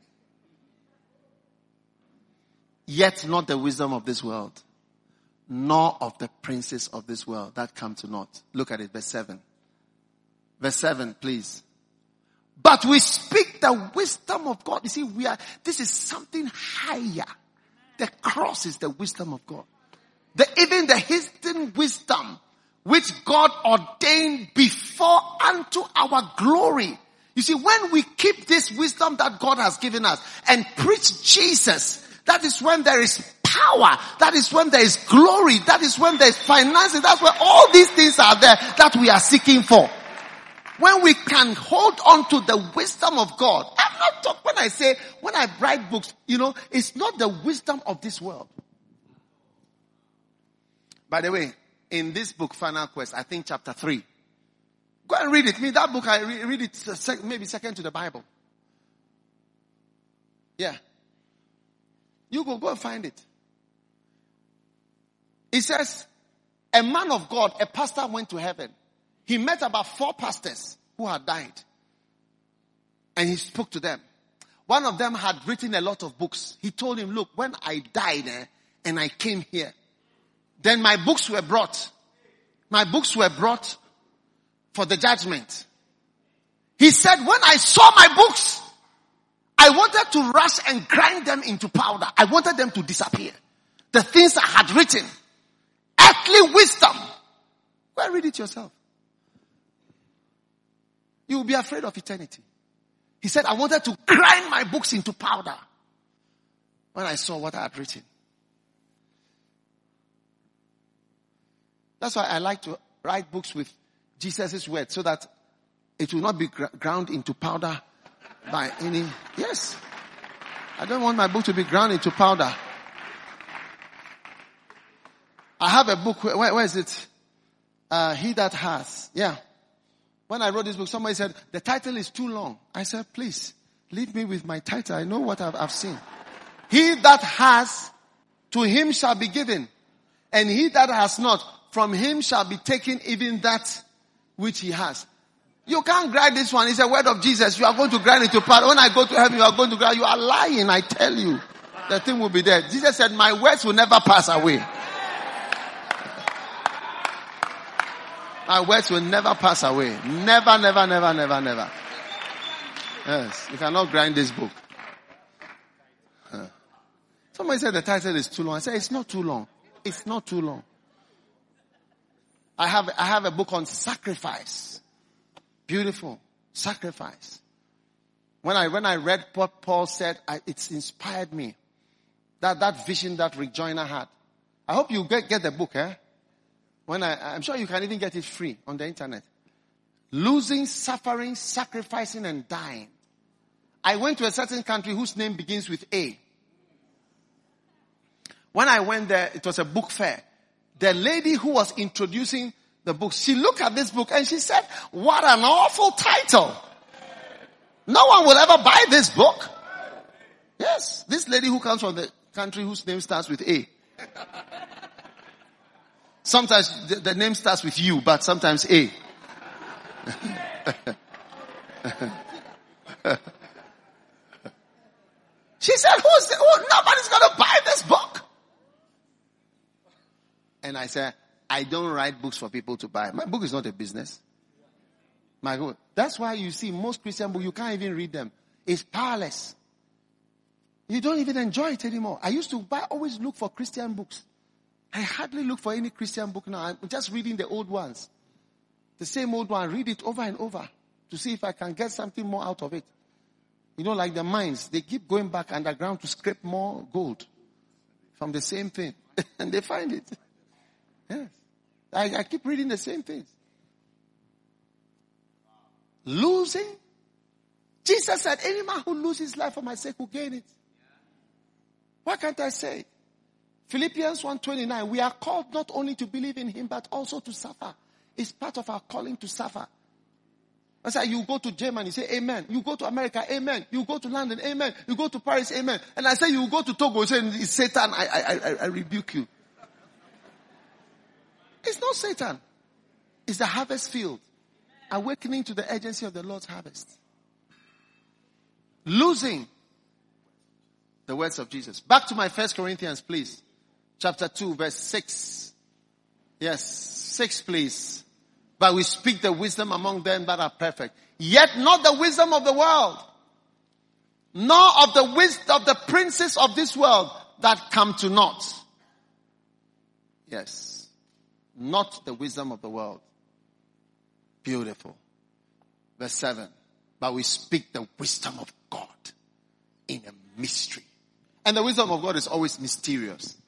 Yet not the wisdom of this world, nor of the princes of this world that come to naught. Look at it, verse seven. Verse seven, please. But we speak the wisdom of God. You see, we are, this is something higher. The cross is the wisdom of God. The, even the hidden wisdom which God ordained before unto our glory. You see, when we keep this wisdom that God has given us and preach Jesus, that is when there is power. That is when there is glory. That is when there is finances. That's where all these things are there that we are seeking for. When we can hold on to the wisdom of God. I'm not talking, when I say, when I write books, you know, it's not the wisdom of this world. By the way, in this book, Final Quest, I think chapter three. Go and read it. Me, that book, I re- read it maybe second to the Bible. Yeah. You go, go and find it. It says, a man of God, a pastor went to heaven. He met about four pastors who had died. And he spoke to them. One of them had written a lot of books. He told him, look, when I died eh, and I came here, then my books were brought. My books were brought for the judgment. He said, when I saw my books, I wanted to rush and grind them into powder. I wanted them to disappear. The things I had written. Earthly wisdom. Go and read it yourself. You will be afraid of eternity. He said, I wanted to grind my books into powder when I saw what I had written. That's why I like to write books with Jesus' words so that it will not be gr- ground into powder by any. Yes. I don't want my book to be ground into powder. I have a book. Where, where is it? Uh, He That Has. Yeah. When I wrote this book, somebody said, the title is too long. I said, please, leave me with my title. I know what I've, I've seen. He that has, to him shall be given. And he that has not, from him shall be taken even that which he has. You can't grind this one. It's a word of Jesus. You are going to grind it to powder. When I go to heaven, you are going to grind. You are lying, I tell you. The thing will be there. Jesus said, my words will never pass away. My words will never pass away. Never, never, never, never, never. Yes, you cannot grind this book. Huh. Somebody said the title is too long. I said, it's not too long. It's not too long. I have, I have a book on sacrifice. Beautiful. Sacrifice. When I, when I read what Paul said, I, it's inspired me. That, that vision that Rick Joyner had. I hope you get, get the book, eh? When I, I'm sure you can even get it free on the internet. Losing, suffering, sacrificing, and dying. I went to a certain country whose name begins with A. When I went there, it was a book fair. The lady who was introducing the book, she looked at this book and she said, what an awful title. No one will ever buy this book. Yes, this lady who comes from the country whose name starts with A. Sometimes the, the name starts with U, but sometimes A. She said, who's the, who, nobody's going to buy this book. And I said, I don't write books for people to buy. My book is not a business. My God. That's why you see most Christian books, you can't even read them. It's powerless. You don't even enjoy it anymore. I used to buy, always look for Christian books. I hardly look for any Christian book now. I'm just reading the old ones. The same old one. Read it over and over to see if I can get something more out of it. You know, like the mines. They keep going back underground to scrape more gold from the same thing. And they find it. Yes. I, I keep reading the same things. Losing. Jesus said, any man who loses his life for my sake will gain it. What can't I say? Philippians one twenty-nine, we are called not only to believe in him, but also to suffer. It's part of our calling to suffer. That's why you go to Germany, say amen. You go to America, amen. You go to London, amen. You go to Paris, amen. And I say you go to Togo, say it's Satan, I, I, I, I rebuke you. It's not Satan. It's the harvest field. Awakening to the urgency of the Lord's harvest. Losing the words of Jesus. Back to my First Corinthians, please. Chapter two, verse six. Yes, six, please. But we speak the wisdom among them that are perfect. Yet not the wisdom of the world. Nor of the wisdom of the princes of this world that come to naught. Yes. Not the wisdom of the world. Beautiful. Verse seven. But we speak the wisdom of God in a mystery. And the wisdom of God is always mysterious.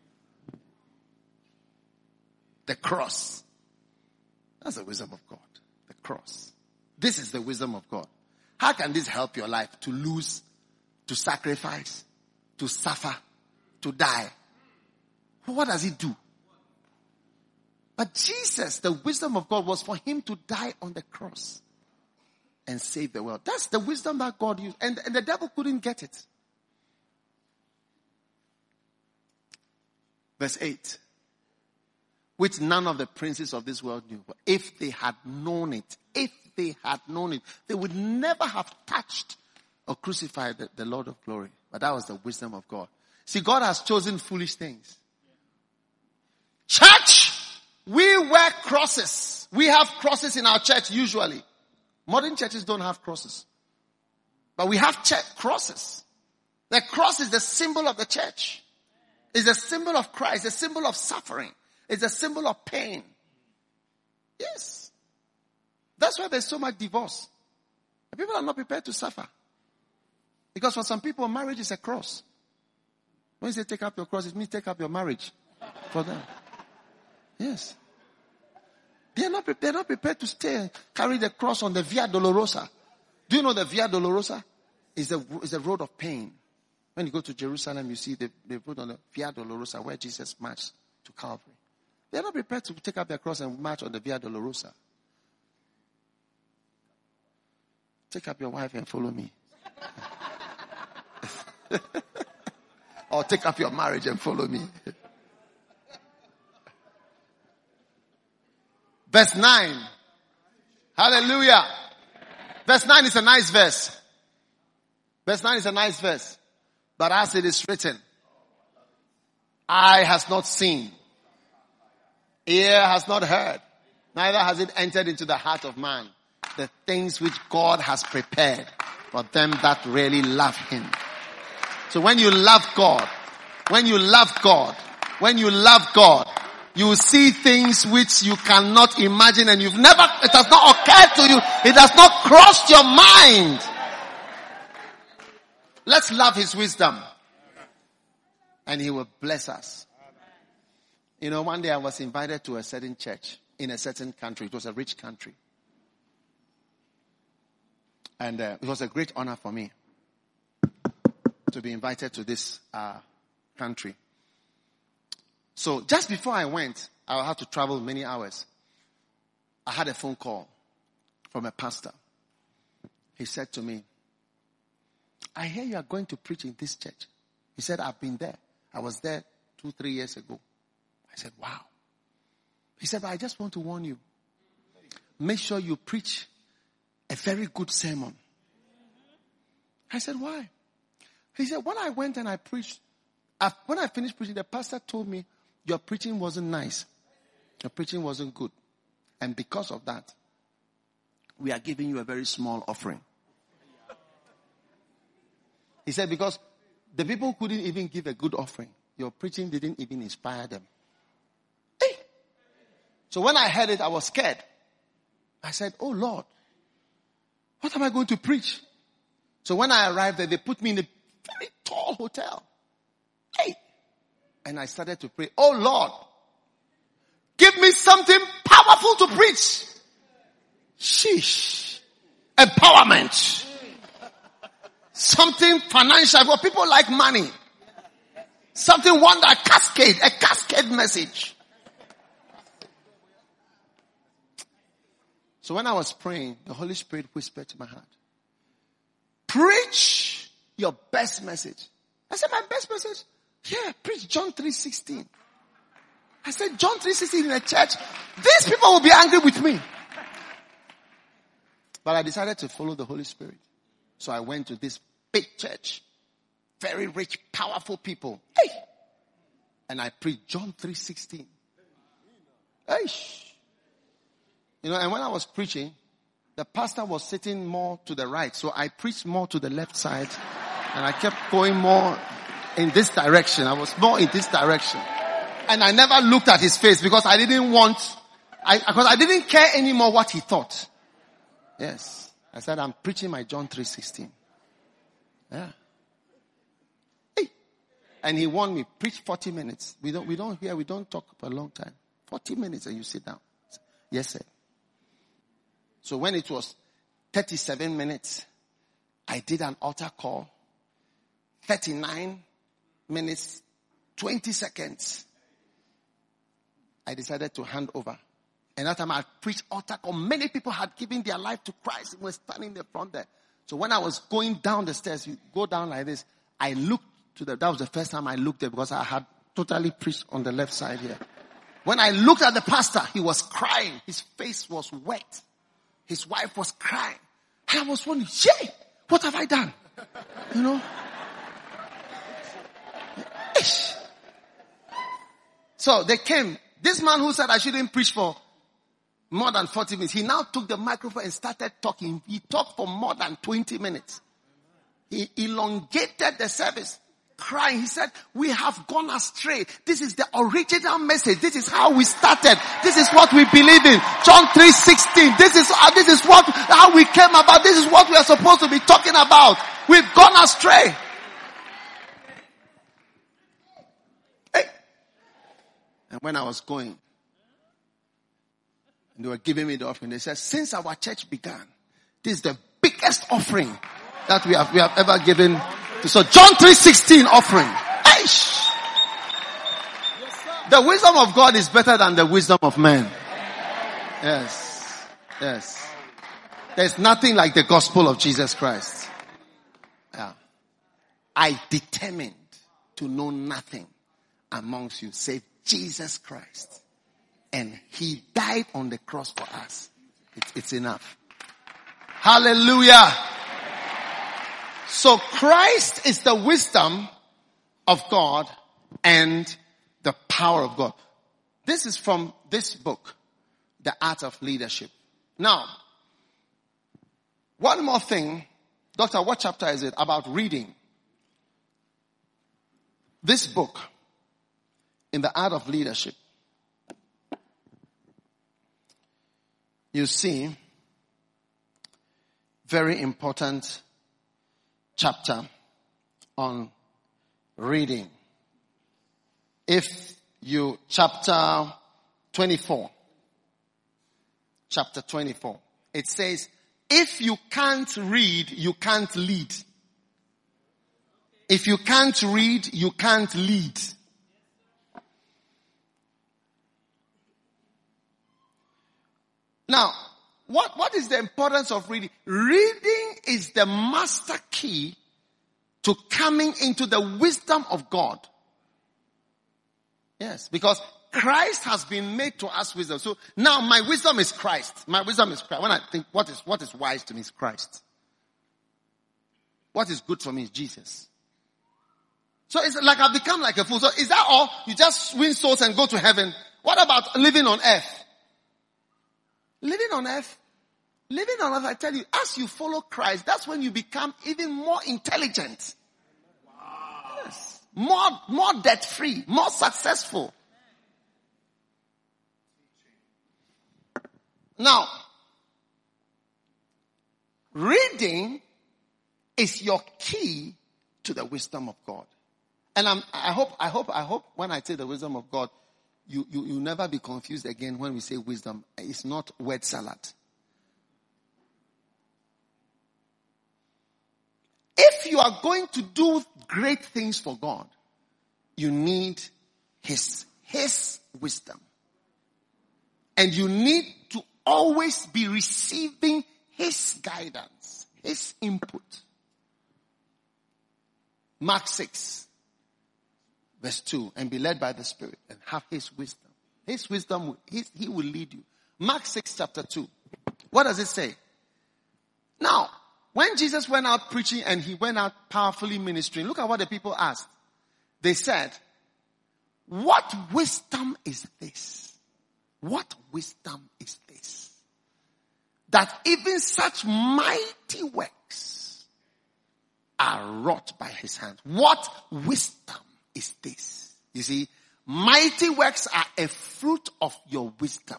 The cross. That's the wisdom of God. The cross. This is the wisdom of God. How can this help your life? To lose, to sacrifice, to suffer, to die. What does it do? But Jesus, the wisdom of God was for him to die on the cross and save the world. That's the wisdom that God used. And, and the devil couldn't get it. Verse eight. Which none of the princes of this world knew. But if they had known it, if they had known it, they would never have touched or crucified the, the Lord of glory. But that was the wisdom of God. See, God has chosen foolish things. Church, we wear crosses. We have crosses in our church usually. Modern churches don't have crosses. But we have church crosses. The cross is the symbol of the church. It's a symbol of Christ, a symbol of suffering. It's a symbol of pain. Yes. That's why there's so much divorce. The people are not prepared to suffer. Because for some people, marriage is a cross. When you say take up your cross, it means take up your marriage for them. Yes. They're not, they're not prepared to stay and carry the cross on the Via Dolorosa. Do you know the Via Dolorosa is the, is the road of pain? When you go to Jerusalem, you see they, they put on the Via Dolorosa where Jesus marched to Calvary. They're not prepared to take up their cross and march on the Via Dolorosa. Take up your wife and follow me. Or take up your marriage and follow me. Verse nine. Hallelujah. Verse nine is a nice verse. Verse nine is a nice verse. But as it is written, eye has not seen, ear has not heard, neither has it entered into the heart of man, the things which God has prepared for them that really love him. So when you love God, when you love God, when you love God, you will see things which you cannot imagine and you've never, it has not occurred to you, it has not crossed your mind. Let's love his wisdom. And he will bless us. You know, one day I was invited to a certain church in a certain country. It was a rich country. And uh, it was a great honor for me to be invited to this uh, country. So just before I went, I had to travel many hours. I had a phone call from a pastor. He said to me, I hear you are going to preach in this church. He said, I've been there. I was there two, three years ago. I said, wow. He said, but I just want to warn you. Make sure you preach a very good sermon. I said, why? He said, when I went and I preached, when I finished preaching, the pastor told me your preaching wasn't nice. Your preaching wasn't good. And because of that, we are giving you a very small offering. He said, because the people couldn't even give a good offering. Your preaching didn't even inspire them. Hey! So when I heard it, I was scared. I said, oh Lord, what am I going to preach? So when I arrived there, they put me in a very tall hotel. Hey! And I started to pray, oh Lord, give me something powerful to preach. Sheesh. Empowerment. Something financial. For people like money. Something wonder, a cascade, a cascade message. So when I was praying, the Holy Spirit whispered to my heart, preach your best message. I said, my best message? Yeah, preach John three sixteen. I said, John three sixteen in a church, these people will be angry with me. But I decided to follow the Holy Spirit. So I went to this big church. Very rich, powerful people. Hey! And I preached John three sixteen. Hey! You know, and when I was preaching, the pastor was sitting more to the right. So I preached more to the left side. And I kept going more in this direction. I was more in this direction. And I never looked at his face because I didn't want, I, because I didn't care anymore what he thought. Yes. I said, I'm preaching my John three sixteen. Yeah. Hey. And he warned me, preach forty minutes. We don't, we don't hear, we don't talk for a long time. forty minutes and you sit down. Yes, sir. So when it was thirty-seven minutes, I did an altar call. thirty-nine minutes, twenty seconds. I decided to hand over. And that time I preached altar call. Many people had given their life to Christ and were standing in the front there. So when I was going down the stairs, you go down like this, I looked to the, that was the first time I looked there because I had totally preached on the left side here. When I looked at the pastor, he was crying. His face was wet. His wife was crying. And I was wondering, Jay, what have I done? You know? So they came. This man who said I shouldn't preach for more than forty minutes, he now took the microphone and started talking. He talked for more than twenty minutes. He elongated the service, crying. He said, we have gone astray. This is the original message. This is how we started. This is what we believe in. John three sixteen. This is, uh, this is what, how we came about. This is what we are supposed to be talking about. We've gone astray. Hey. And when I was going, and they were giving me the offering, they said, since our church began, this is the biggest offering that we have, we have ever given. So John three sixteen offering. Eish. The wisdom of God is better than the wisdom of man. Yes. Yes. There's nothing like the gospel of Jesus Christ. Yeah. I determined to know nothing amongst you save Jesus Christ. And he died on the cross for us. It, it's enough. Hallelujah. So Christ is the wisdom of God and the power of God. This is from this book, The Art of Leadership. Now, one more thing. Doctor, what chapter is it? About reading. This book, In the Art of Leadership. You see, very important chapter on reading. If you, chapter twenty-four, chapter twenty-four, it says, if you can't read, you can't lead. If you can't read, you can't lead. Now, what, what is the importance of reading? Reading is the master key to coming into the wisdom of God. Yes, because Christ has been made to us wisdom. So now my wisdom is Christ. My wisdom is Christ. When I think what is, what is wise to me is Christ. What is good for me is Jesus. So it's like I've become like a fool. So is that all? You just win souls and go to heaven? What about living on earth? Living on earth? Living on earth, I tell you, as you follow Christ, that's when you become even more intelligent. Wow. Yes. More, more debt-free, more successful. Now, reading is your key to the wisdom of God. And I'm, I hope, I hope, I hope when I say the wisdom of God, you, you, you never be confused again when we say wisdom. It's not word salad. If you are going to do great things for God, you need His, His wisdom. And you need to always be receiving His guidance, His input. Mark six, verse two, and be led by the Spirit and have His wisdom. His wisdom, his, He will lead you. Mark six, chapter two. What does it say? Now, when Jesus went out preaching and He went out powerfully ministering, look at what the people asked. They said, what wisdom is this? What wisdom is this? That even such mighty works are wrought by His hand. What wisdom is this? You see, mighty works are a fruit of your wisdom.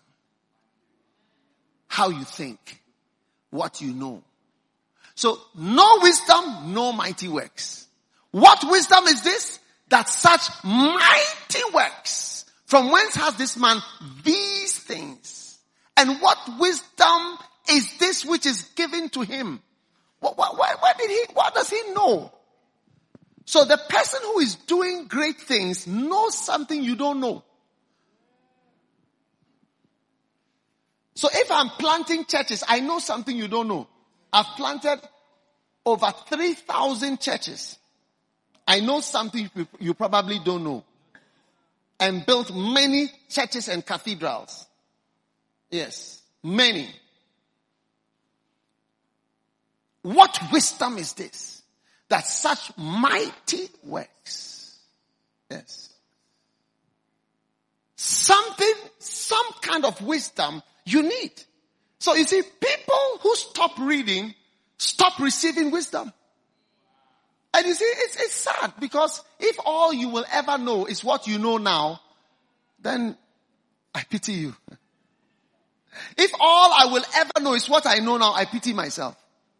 How you think, what you know. So, no wisdom, no mighty works. What wisdom is this? That such mighty works. From whence has this man these things? And what wisdom is this which is given to him? What, what, what, what did he, what does he know? So the person who is doing great things knows something you don't know. So if I'm planting churches, I know something you don't know. I've planted over three thousand churches. I know something you probably don't know. And built many churches and cathedrals. Yes, many. What wisdom is this? That such mighty works. Yes. Something, some kind of wisdom you need. So you see, people who stop reading, stop receiving wisdom. And you see, it's, it's sad because if all you will ever know is what you know now, then I pity you. If all I will ever know is what I know now, I pity myself.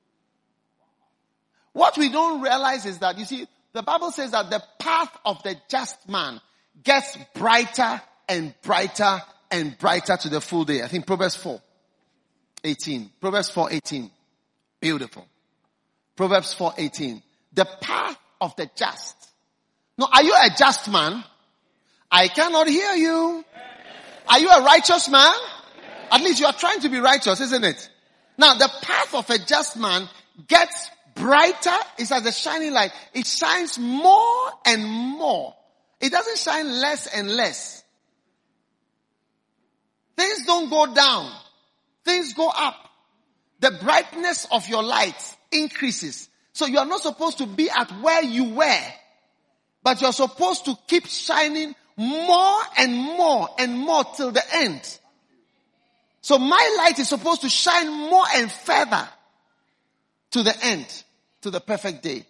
What we don't realize is that, you see, the Bible says that the path of the just man gets brighter and brighter and brighter to the full day. I think Proverbs four eighteen. Proverbs four eighteen. Beautiful. Proverbs four eighteen. The path of the just. Now, are you a just man? I cannot hear you. Are you a righteous man? At least you are trying to be righteous, isn't it? Now, the path of a just man gets brighter. It's as a shining light. It shines more and more. It doesn't shine less and less. Things don't go down. Things go up. The brightness of your light increases. So you are not supposed to be at where you were, but you're supposed to keep shining more and more and more till the end. So my light is supposed to shine more and further to the end, to the perfect day.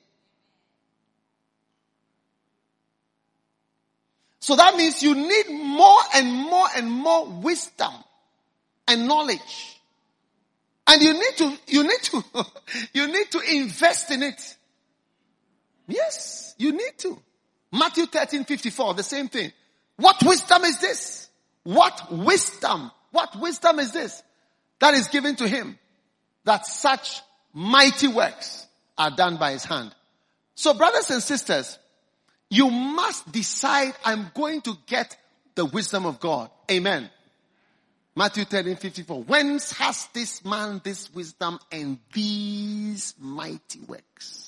So that means you need more and more and more wisdom and knowledge. And you need to, you need to, you need to invest in it. Yes, you need to. Matthew thirteen fifty-four, the same thing. What wisdom is this? What wisdom? What wisdom is this that is given to him? That such mighty works are done by his hand. So brothers and sisters, you must decide, I'm going to get the wisdom of God. Amen. Matthew thirteen fifty-four. Whence has this man this wisdom and these mighty works?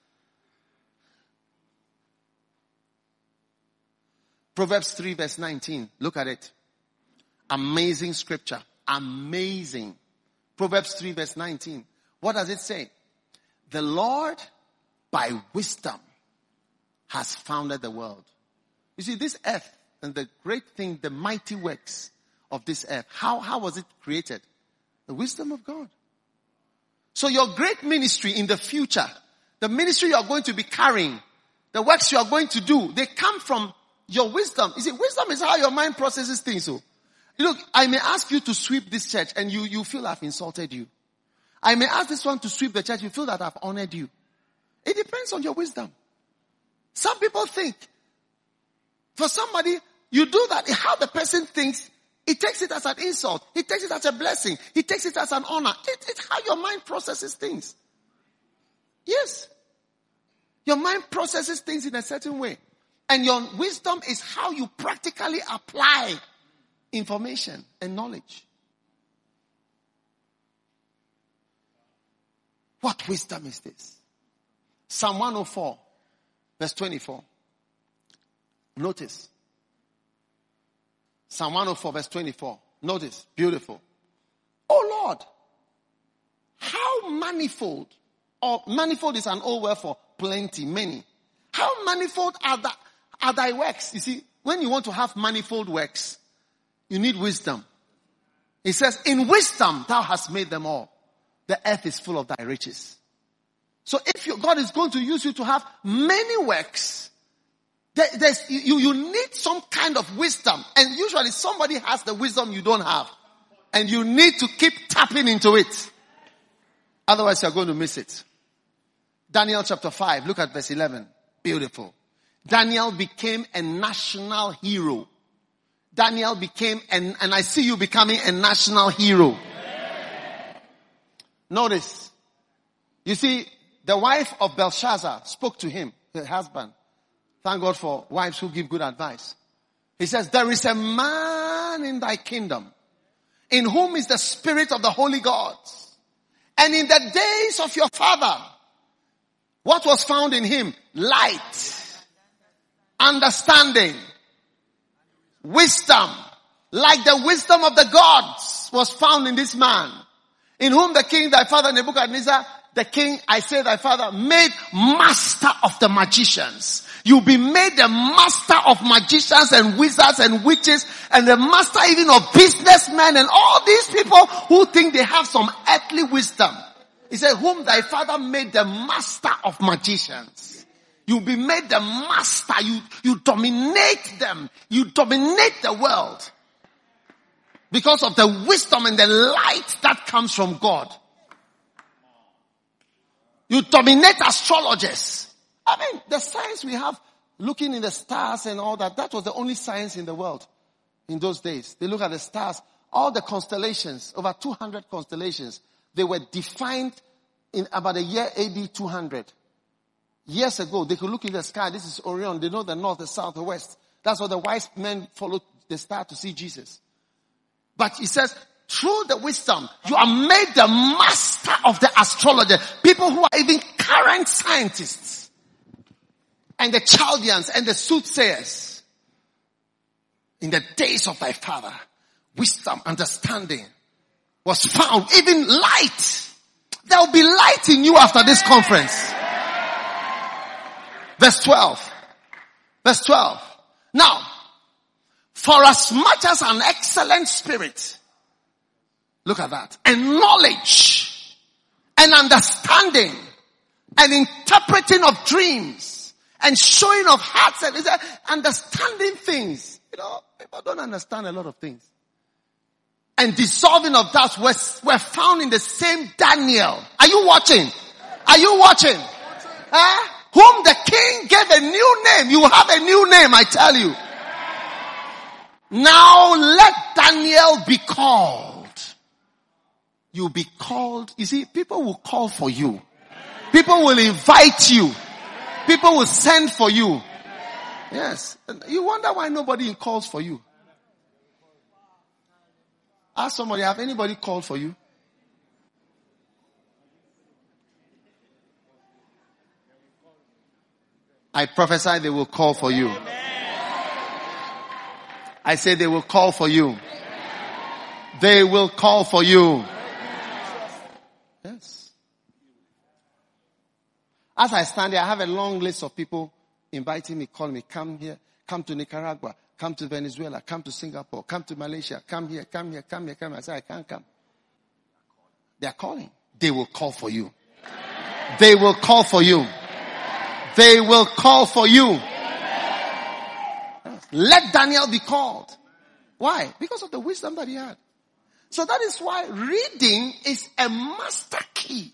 Proverbs three verse nineteen. Look at it. Amazing scripture. Amazing. Proverbs three verse nineteen. What does it say? The Lord by wisdom has founded the world. You see, this earth and the great thing, the mighty works of this earth, how, how was it created? The wisdom of God. So your great ministry in the future, the ministry you are going to be carrying, the works you are going to do, they come from your wisdom. You see, wisdom is how your mind processes things. So, look, I may ask you to sweep this church and you, you feel I've insulted you. I may ask this one to sweep the church, you feel that I've honored you. It depends on your wisdom. Some people think, for somebody, you do that, how the person thinks, he takes it as an insult. He takes it as a blessing. He takes it as an honor. It, it's how your mind processes things. Yes. Your mind processes things in a certain way. And your wisdom is how you practically apply information and knowledge. What wisdom is this? Psalm one oh four, verse twenty-four. Notice. Psalm one oh four, verse twenty-four. Notice. Beautiful. Oh Lord, how manifold, or manifold is an old word for plenty, many. How manifold are, the, are thy works? You see, when you want to have manifold works, you need wisdom. It says, in wisdom thou hast made them all. The earth is full of thy riches. So if you, God is going to use you to have many works, there, there's, you, you need some kind of wisdom. And usually somebody has the wisdom you don't have. And you need to keep tapping into it. Otherwise you're going to miss it. Daniel chapter five, look at verse eleven. Beautiful. Daniel became a national hero. Daniel became, an, and I see you becoming a national hero. Yeah. Notice, you see, the wife of Belshazzar spoke to him, her husband. Thank God for wives who give good advice. He says, there is a man in thy kingdom in whom is the spirit of the holy gods. And in the days of your father, what was found in him? Light, understanding, wisdom, like the wisdom of the gods was found in this man, in whom the king, thy father Nebuchadnezzar, the king, I say thy father, made master of the magicians. You'll be made the master of magicians and wizards and witches and the master even of businessmen and all these people who think they have some earthly wisdom. He said, whom thy father made the master of magicians. You'll be made the master. You, you dominate them. You dominate the world. Because of the wisdom and the light that comes from God. You dominate astrologers. I mean, the science we have, looking in the stars and all that, that was the only science in the world in those days. They look at the stars, all the constellations, over two hundred constellations, they were defined in about the year A D two hundred. Years ago, they could look in the sky. This is Orion. They know the north, the south, the west. That's why the wise men followed the star to see Jesus. But he says, through the wisdom, you are made the master of the astrologer. People who are even current scientists. And the Chaldeans and the soothsayers. In the days of thy father, wisdom, understanding was found. Even light. There will be light in you after this conference. Verse twelve. Verse twelve. Now, for as much as an excellent spirit, look at that, and knowledge, and understanding, and interpreting of dreams, and showing of hearts, and understanding things. You know, people don't understand a lot of things. And dissolving of doubts were, were found in the same Daniel. Are you watching? Are you watching? Huh? Whom the king gave a new name. You have a new name, I tell you. Now let Daniel be called. You'll be called. You see, people will call for you. People will invite you. People will send for you. Yes. You wonder why nobody calls for you. Ask somebody, have anybody called for you? I prophesy they will call for you. I say they will call for you. They will call for you. Yes. As I stand here, I have a long list of people inviting me, calling me, come here, come to Nicaragua, come to Venezuela, come to Singapore, come to Malaysia, come here, come here, come here, come here. I said, I can't come. They are calling. They will call for you. They will call for you. They will call for you. Let Daniel be called. Why? Because of the wisdom that he had. So that is why reading is a master key.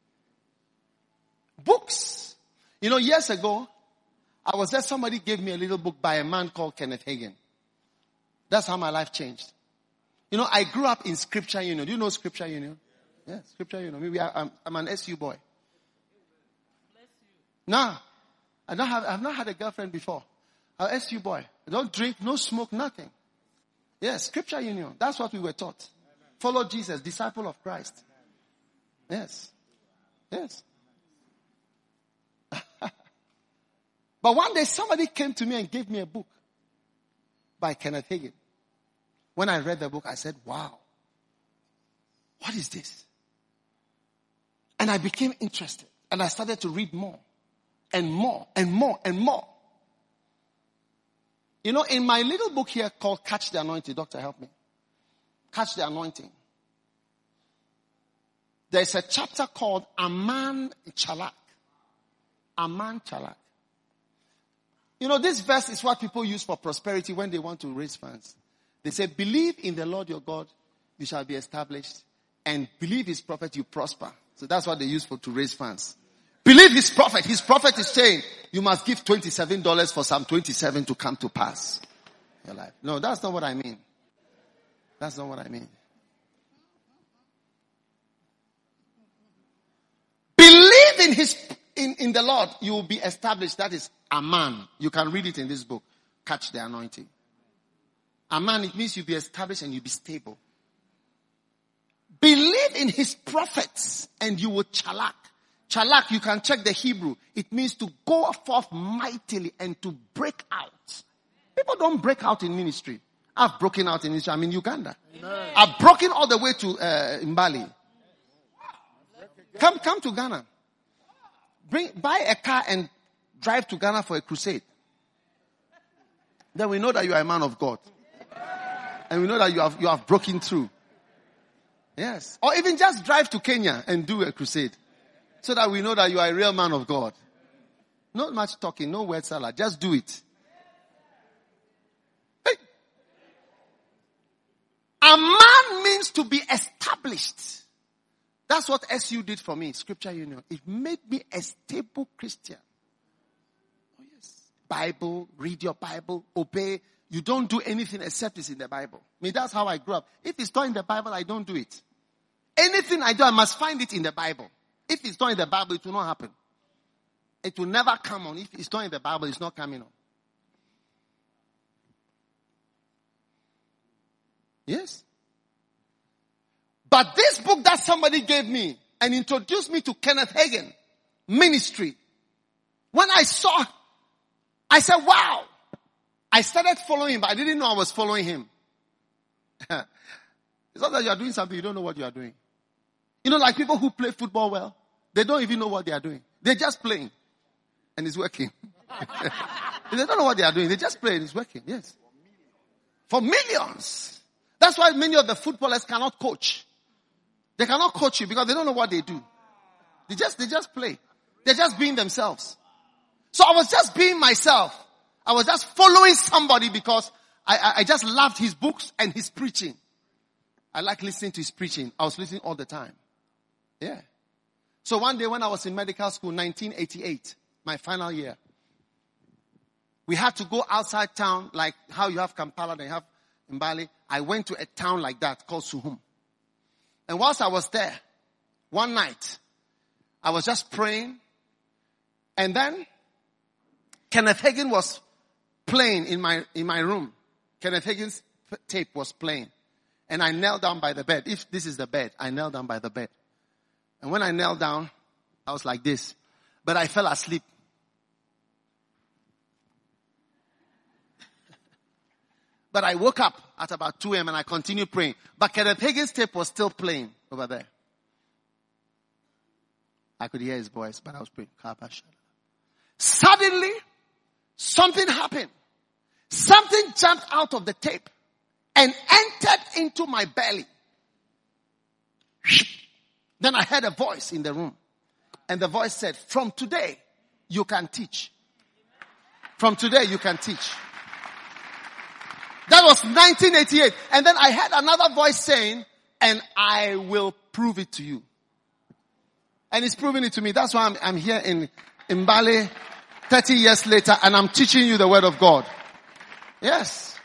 Books. You know, years ago, I was there, somebody gave me a little book by a man called Kenneth Hagin. That's how my life changed. You know, I grew up in Scripture Union. Do you know Scripture Union? Yeah, Scripture Union. Maybe I, I'm, I'm an S U boy. No, I don't have, I've not had a girlfriend before. I'm an S U boy. I don't drink, no smoke, nothing. Yes, Scripture Union. That's what we were taught. Follow Jesus, disciple of Christ. Yes. Yes. But one day somebody came to me and gave me a book by Kenneth Hagin. When I read the book, I said, wow, what is this? And I became interested. And I started to read more and more and more and more. You know, in my little book here called Catch the Anointing, Doctor, help me. Catch the Anointing. There's a chapter called Aman Chalak. Aman Chalak. You know, this verse is what people use for prosperity when they want to raise funds. They say, believe in the Lord your God, you shall be established. And believe his prophet, you prosper. So that's what they use for to raise funds. Believe his prophet. His prophet is saying, you must give twenty-seven dollars for Psalm twenty-seven to come to pass. Your life. No, that's not what I mean. That's not what I mean. Believe in his, in, in the Lord, you will be established. That is Aman. You can read it in this book. Catch the Anointing. Aman, it means you'll be established and you'll be stable. Believe in his prophets and you will chalak. Chalak, you can check the Hebrew. It means to go forth mightily and to break out. People don't break out in ministry. I've broken out in ministry. I'm in Uganda. Amen. I've broken all the way to uh, Mbali. Come, come to Ghana. Bring, buy a car and drive to Ghana for a crusade. Then we know that you are a man of God. And we know that you have, you have broken through. Yes. Or even just drive to Kenya and do a crusade. So that we know that you are a real man of God. Not much talking, no word salad. Just do it. Hey. A man means to be established. That's what S U did for me, Scripture Union. It made me a stable Christian. Oh yes. Bible, read your Bible, obey. You don't do anything except it's in the Bible. I mean, that's how I grew up. If it's not in the Bible, I don't do it. Anything I do, I must find it in the Bible. If it's not in the Bible, it will not happen. It will never come on. If it's not in the Bible, it's not coming on. Yes. But this book that somebody gave me and introduced me to Kenneth Hagin, Ministry, when I saw, I said, wow. I started following him, but I didn't know I was following him. It's not that you are doing something, you don't know what you are doing. You know, like people who play football well, they don't even know what they are doing. They're just playing. And it's working. They don't know what they are doing. They just play and it's working. Yes. For millions. That's why many of the footballers cannot coach. They cannot coach you because they don't know what they do. They just, they just play. They're just being themselves. So I was just being myself. I was just following somebody because I, I, I just loved his books and his preaching. I like listening to his preaching. I was listening all the time. Yeah. So one day when I was in medical school, nineteen eighty-eight, my final year, we had to go outside town, like how you have Kampala and you have Mbali. I went to a town like that called Suhum. And whilst I was there, one night, I was just praying. And then Kenneth Hagin was playing in my, in my room. Kenneth Hagin's tape was playing. And I knelt down by the bed. If this is the bed, I knelt down by the bed. And when I knelt down, I was like this. But I fell asleep. But I woke up at about two a.m. and I continued praying. But Kenneth Hagin's tape was still playing over there. I could hear his voice, but I was praying. Suddenly, something happened. Something jumped out of the tape and entered into my belly. Then I heard a voice in the room. And the voice said, from today, you can teach. From today, you can teach. That was nineteen eighty-eight. And then I heard another voice saying, and I will prove it to you. And it's proving it to me. That's why I'm, I'm here in, in Bali thirty years later, and I'm teaching you the word of God. Yes.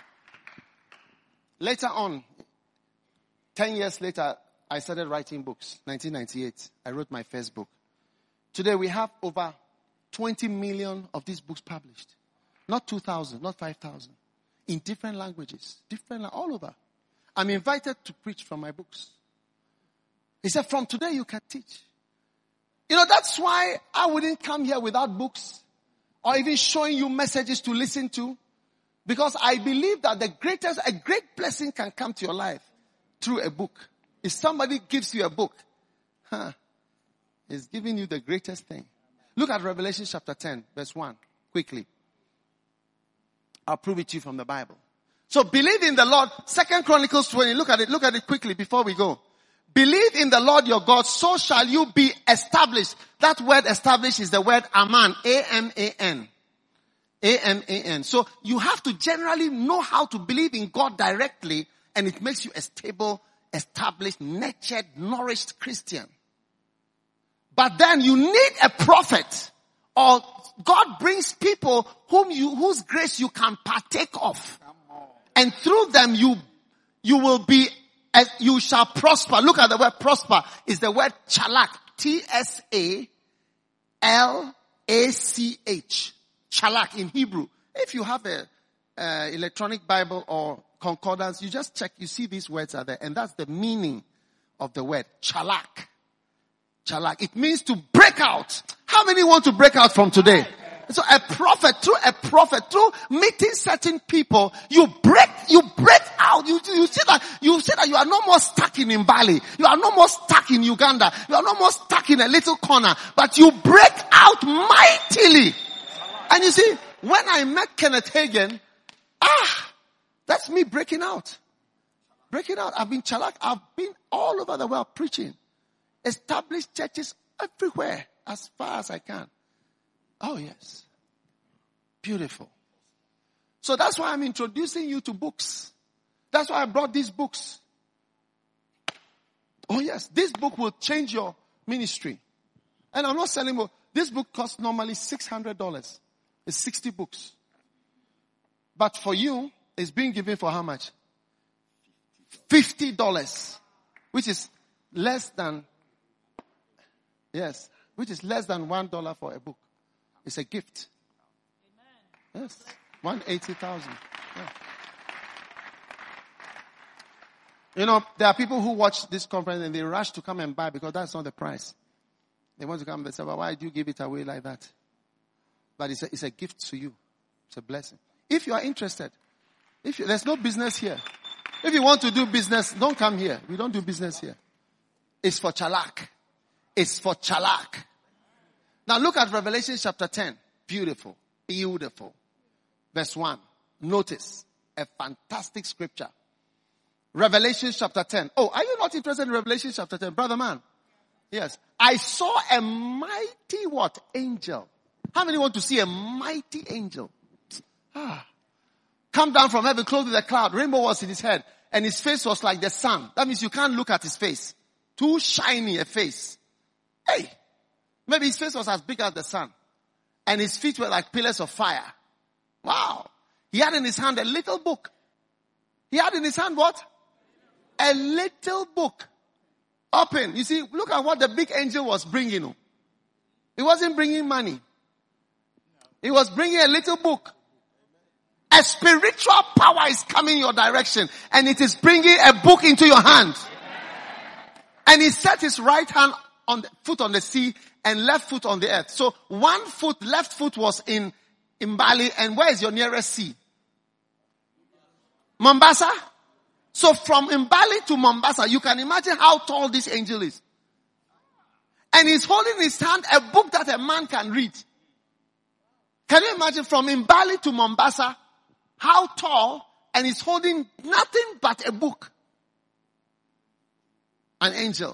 Later on, ten years later, I started writing books. nineteen ninety-eight, I wrote my first book. Today we have over twenty million of these books published. Not two thousand, not five thousand. In different languages, different, all over. I'm invited to preach from my books. He said, from today you can teach. You know, that's why I wouldn't come here without books or even showing you messages to listen to. Because I believe that the greatest, a great blessing can come to your life through a book. If somebody gives you a book, huh, he's giving you the greatest thing. Look at Revelation chapter ten, verse one, quickly. I'll prove it to you from the Bible. So believe in the Lord. Second Chronicles twenty. Look at it. Look at it quickly before we go. Believe in the Lord your God, so shall you be established. That word established is the word aman. A M A N. A M A N. So you have to generally know how to believe in God directly, and it makes you a stable, established, nurtured, nourished Christian. But then you need a prophet, or God brings people whom you, whose grace you can partake of. And through them you, you will be, as you shall prosper. Look at the word prosper. Is the word chalak. T S A L A C H. Chalak in Hebrew. If you have a, uh, electronic Bible or concordance, you just check, you see these words are there. And that's the meaning of the word. Chalak. Chalak. It means to break out. How many want to break out from today? So a prophet, through a prophet, through meeting certain people, you break, you break out. You, you see that, you see that you are no more stuck in Mbali. You are no more stuck in Uganda. You are no more stuck in a little corner, but you break out mightily. And you see, when I met Kenneth Hagin, ah, that's me breaking out. Breaking out. I've been chalak. I've been all over the world preaching. Established churches everywhere as far as I can. Oh yes. Beautiful. So that's why I'm introducing you to books. That's why I brought these books. Oh yes. This book will change your ministry. And I'm not selling more. This book costs normally six hundred dollars. It's sixty books. But for you, it's being given for how much? fifty dollars. Which is less than, yes, which is less than one dollar for a book. It's a gift. Amen. Yes. one hundred eighty thousand. Yeah. You know, there are people who watch this conference and they rush to come and buy because that's not the price. They want to come and say, well, why do you give it away like that? But it's a, it's a gift to you. It's a blessing. If you are interested, if you, there's no business here. If you want to do business, don't come here. We don't do business here. It's for chalak. It's for chalak. Now look at Revelation chapter ten. Beautiful. Beautiful. Verse one. Notice a fantastic scripture. Revelation chapter ten. Oh, are you not interested in Revelation chapter ten? Brother man. Yes. I saw a mighty what? Angel. How many want to see a mighty angel? Ah. Come down from heaven, clothed with a cloud. Rainbow was in his head. And his face was like the sun. That means you can't look at his face. Too shiny a face. Hey. Maybe his face was as big as the sun. And his feet were like pillars of fire. Wow. He had in his hand a little book. He had in his hand what? A little book. Open. You see, look at what the big angel was bringing. He wasn't bringing money. He was bringing a little book. A spiritual power is coming your direction. And it is bringing a book into your hand. And he set his right hand on the foot on the sea and left foot on the earth. So one foot, left foot was in, in Bali. And where is your nearest sea? Mombasa? So from Mbali to Mombasa, you can imagine how tall this angel is. And he's holding in his hand a book that a man can read. Can you imagine from Mbali to Mombasa, how tall, and he's holding nothing but a book. An angel.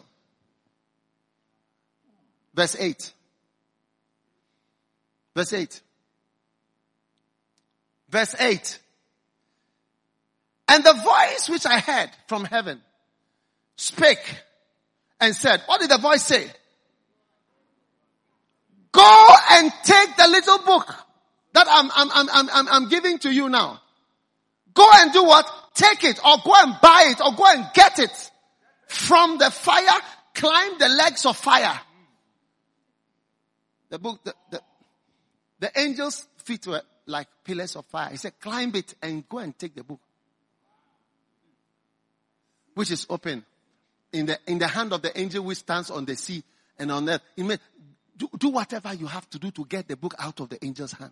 Verse eight. Verse eight. Verse eight. And the voice which I heard from heaven spake and said, what did the voice say? Go and take the little book that I'm, I'm, I'm, I'm, I'm giving to you now. Go and do what? Take it, or go and buy it, or go and get it from the fire. Climb the legs of fire. The book, the, the, the angel's feet were like pillars of fire. He said, climb it and go and take the book, which is open in the in the hand of the angel which stands on the sea and on earth. It may, do, do whatever you have to do to get the book out of the angel's hand.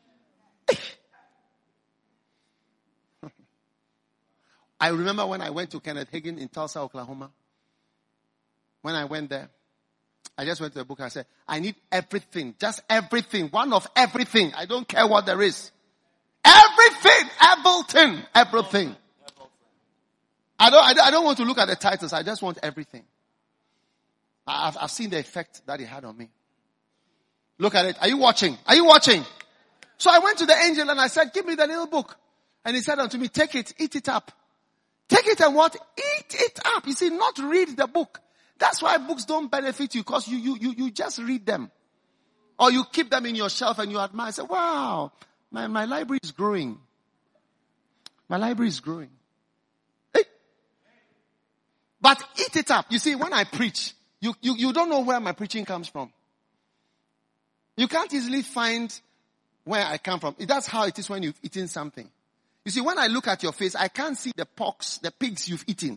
I remember when I went to Kenneth Hagin in Tulsa, Oklahoma. When I went there, I just went to the book and I said, I need everything, just everything, one of everything. I don't care what there is. Everything, everything, everything. I don't, I don't, I don't want to look at the titles. I just want everything. I've, I've seen the effect that it had on me. Look at it. Are you watching? Are you watching? So I went to the angel and I said, give me the little book. And he said unto me, take it, eat it up. Take it and what? Eat it up. You see, not read the book. That's why books don't benefit you, because you, you, you, you just read them. Or you keep them in your shelf and you admire. Say, wow, my, my library is growing. My library is growing. Hey. But eat it up. You see, when I preach, you, you, you don't know where my preaching comes from. You can't easily find where I come from. That's how it is when you've eaten something. You see, when I look at your face, I can't see the pox, the pigs you've eaten.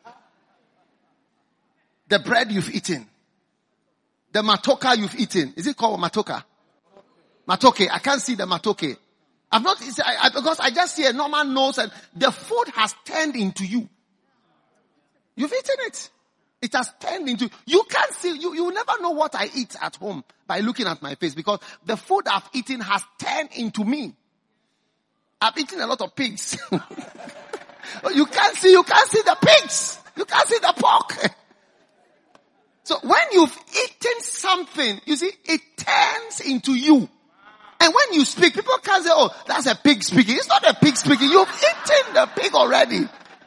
The bread you've eaten. The matoka you've eaten. Is it called matoka? Matoke. I can't see the matoke. I'm not, I, I, because I just see a normal nose and the food has turned into you. You've eaten it. It has turned into, you can't see, you, you never know what I eat at home by looking at my face, because the food I've eaten has turned into me. I've eaten a lot of pigs. You can't see, you can't see the pigs. You can't see the pork. So when you've eaten something, you see, it turns into you. And when you speak, people can't say, oh, that's a pig speaking. It's not a pig speaking. You've eaten the pig already.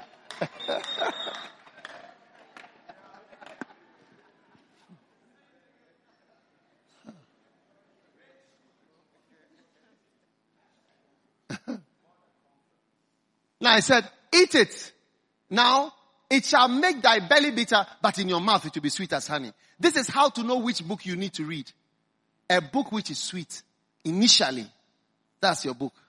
Now I said, eat it. Now, it shall make thy belly bitter, but in your mouth it will be sweet as honey. This is how to know which book you need to read. A book which is sweet. Initially, that's your book.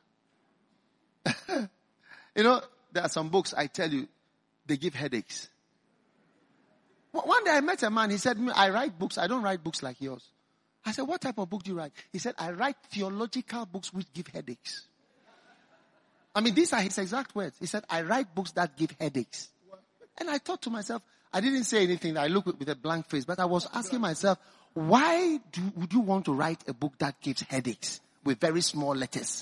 You know, there are some books, I tell you, they give headaches. One day I met a man, he said, I write books, I don't write books like yours. I said, what type of book do you write? He said, I write theological books which give headaches. I mean, these are his exact words. He said, I write books that give headaches. And I thought to myself, I didn't say anything. I looked with a blank face, but I was asking myself, why do, would you want to write a book that gives headaches with very small letters?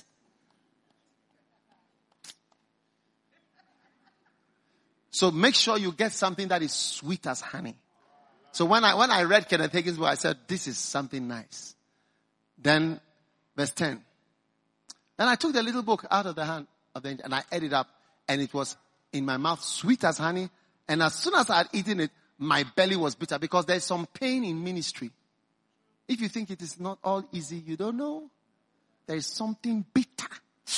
So make sure you get something that is sweet as honey. So when I, when I read Kenneth Hagin's book, I said, this is something nice. Then, verse ten. Then I took the little book out of the hand of the angel and I ate it up, and it was in my mouth sweet as honey. And as soon as I had eaten it, my belly was bitter, because there's some pain in ministry. If you think it is not all easy, you don't know. There is something bitter.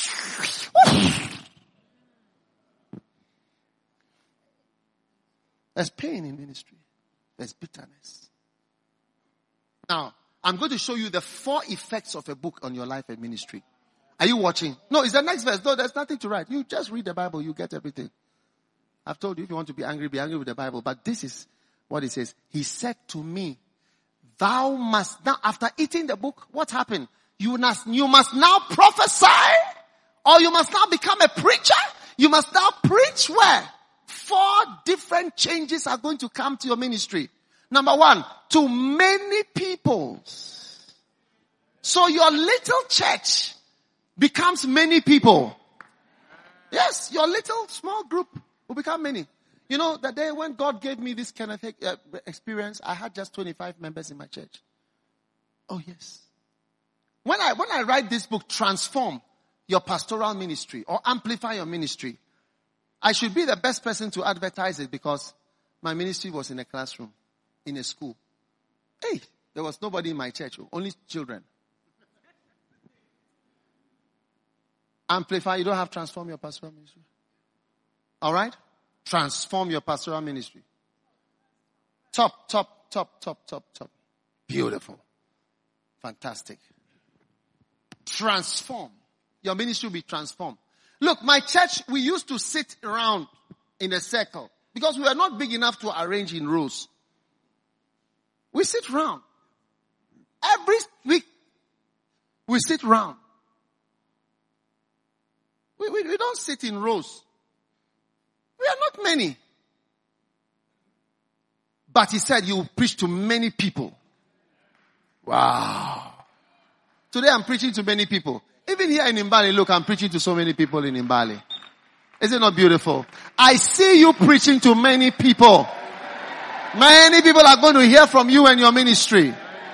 There's pain in ministry. There's bitterness. Now, I'm going to show you the four effects of a book on your life and ministry. Are you watching? No, it's the next verse. No, there's nothing to write. You just read the Bible, you get everything. I've told you, if you want to be angry, be angry with the Bible. But this is what it says. He said to me, thou must now, after eating the book, what happened? You must, you must now prophesy, or you must now become a preacher. You must now preach where? Four different changes are going to come to your ministry. Number one, to many peoples. So your little church becomes many people. Yes, your little small group will become many. You know, the day when God gave me this kind of uh, experience, I had just twenty-five members in my church. Oh yes. When I, when I write this book, Transform Your Pastoral Ministry or Amplify Your Ministry, I should be the best person to advertise it because my ministry was in a classroom, in a school. Hey, there was nobody in my church, only children. Amplify, you don't have Transform Your Pastoral Ministry. All right? Transform Your Pastoral Ministry. Top, top, top, top, top, top. Beautiful. Fantastic. Transform. Your ministry will be transformed. Look, my church, we used to sit around in a circle because we were not big enough to arrange in rows. We sit round. Every week, we sit round. We, we, we don't sit in rows. We are not many. But he said you will preach to many people. Wow. Today I'm preaching to many people. Even here in Mbale, look, I'm preaching to so many people in Mbale. Is it not beautiful? I see you preaching to many people. Many people are going to hear from you and your ministry.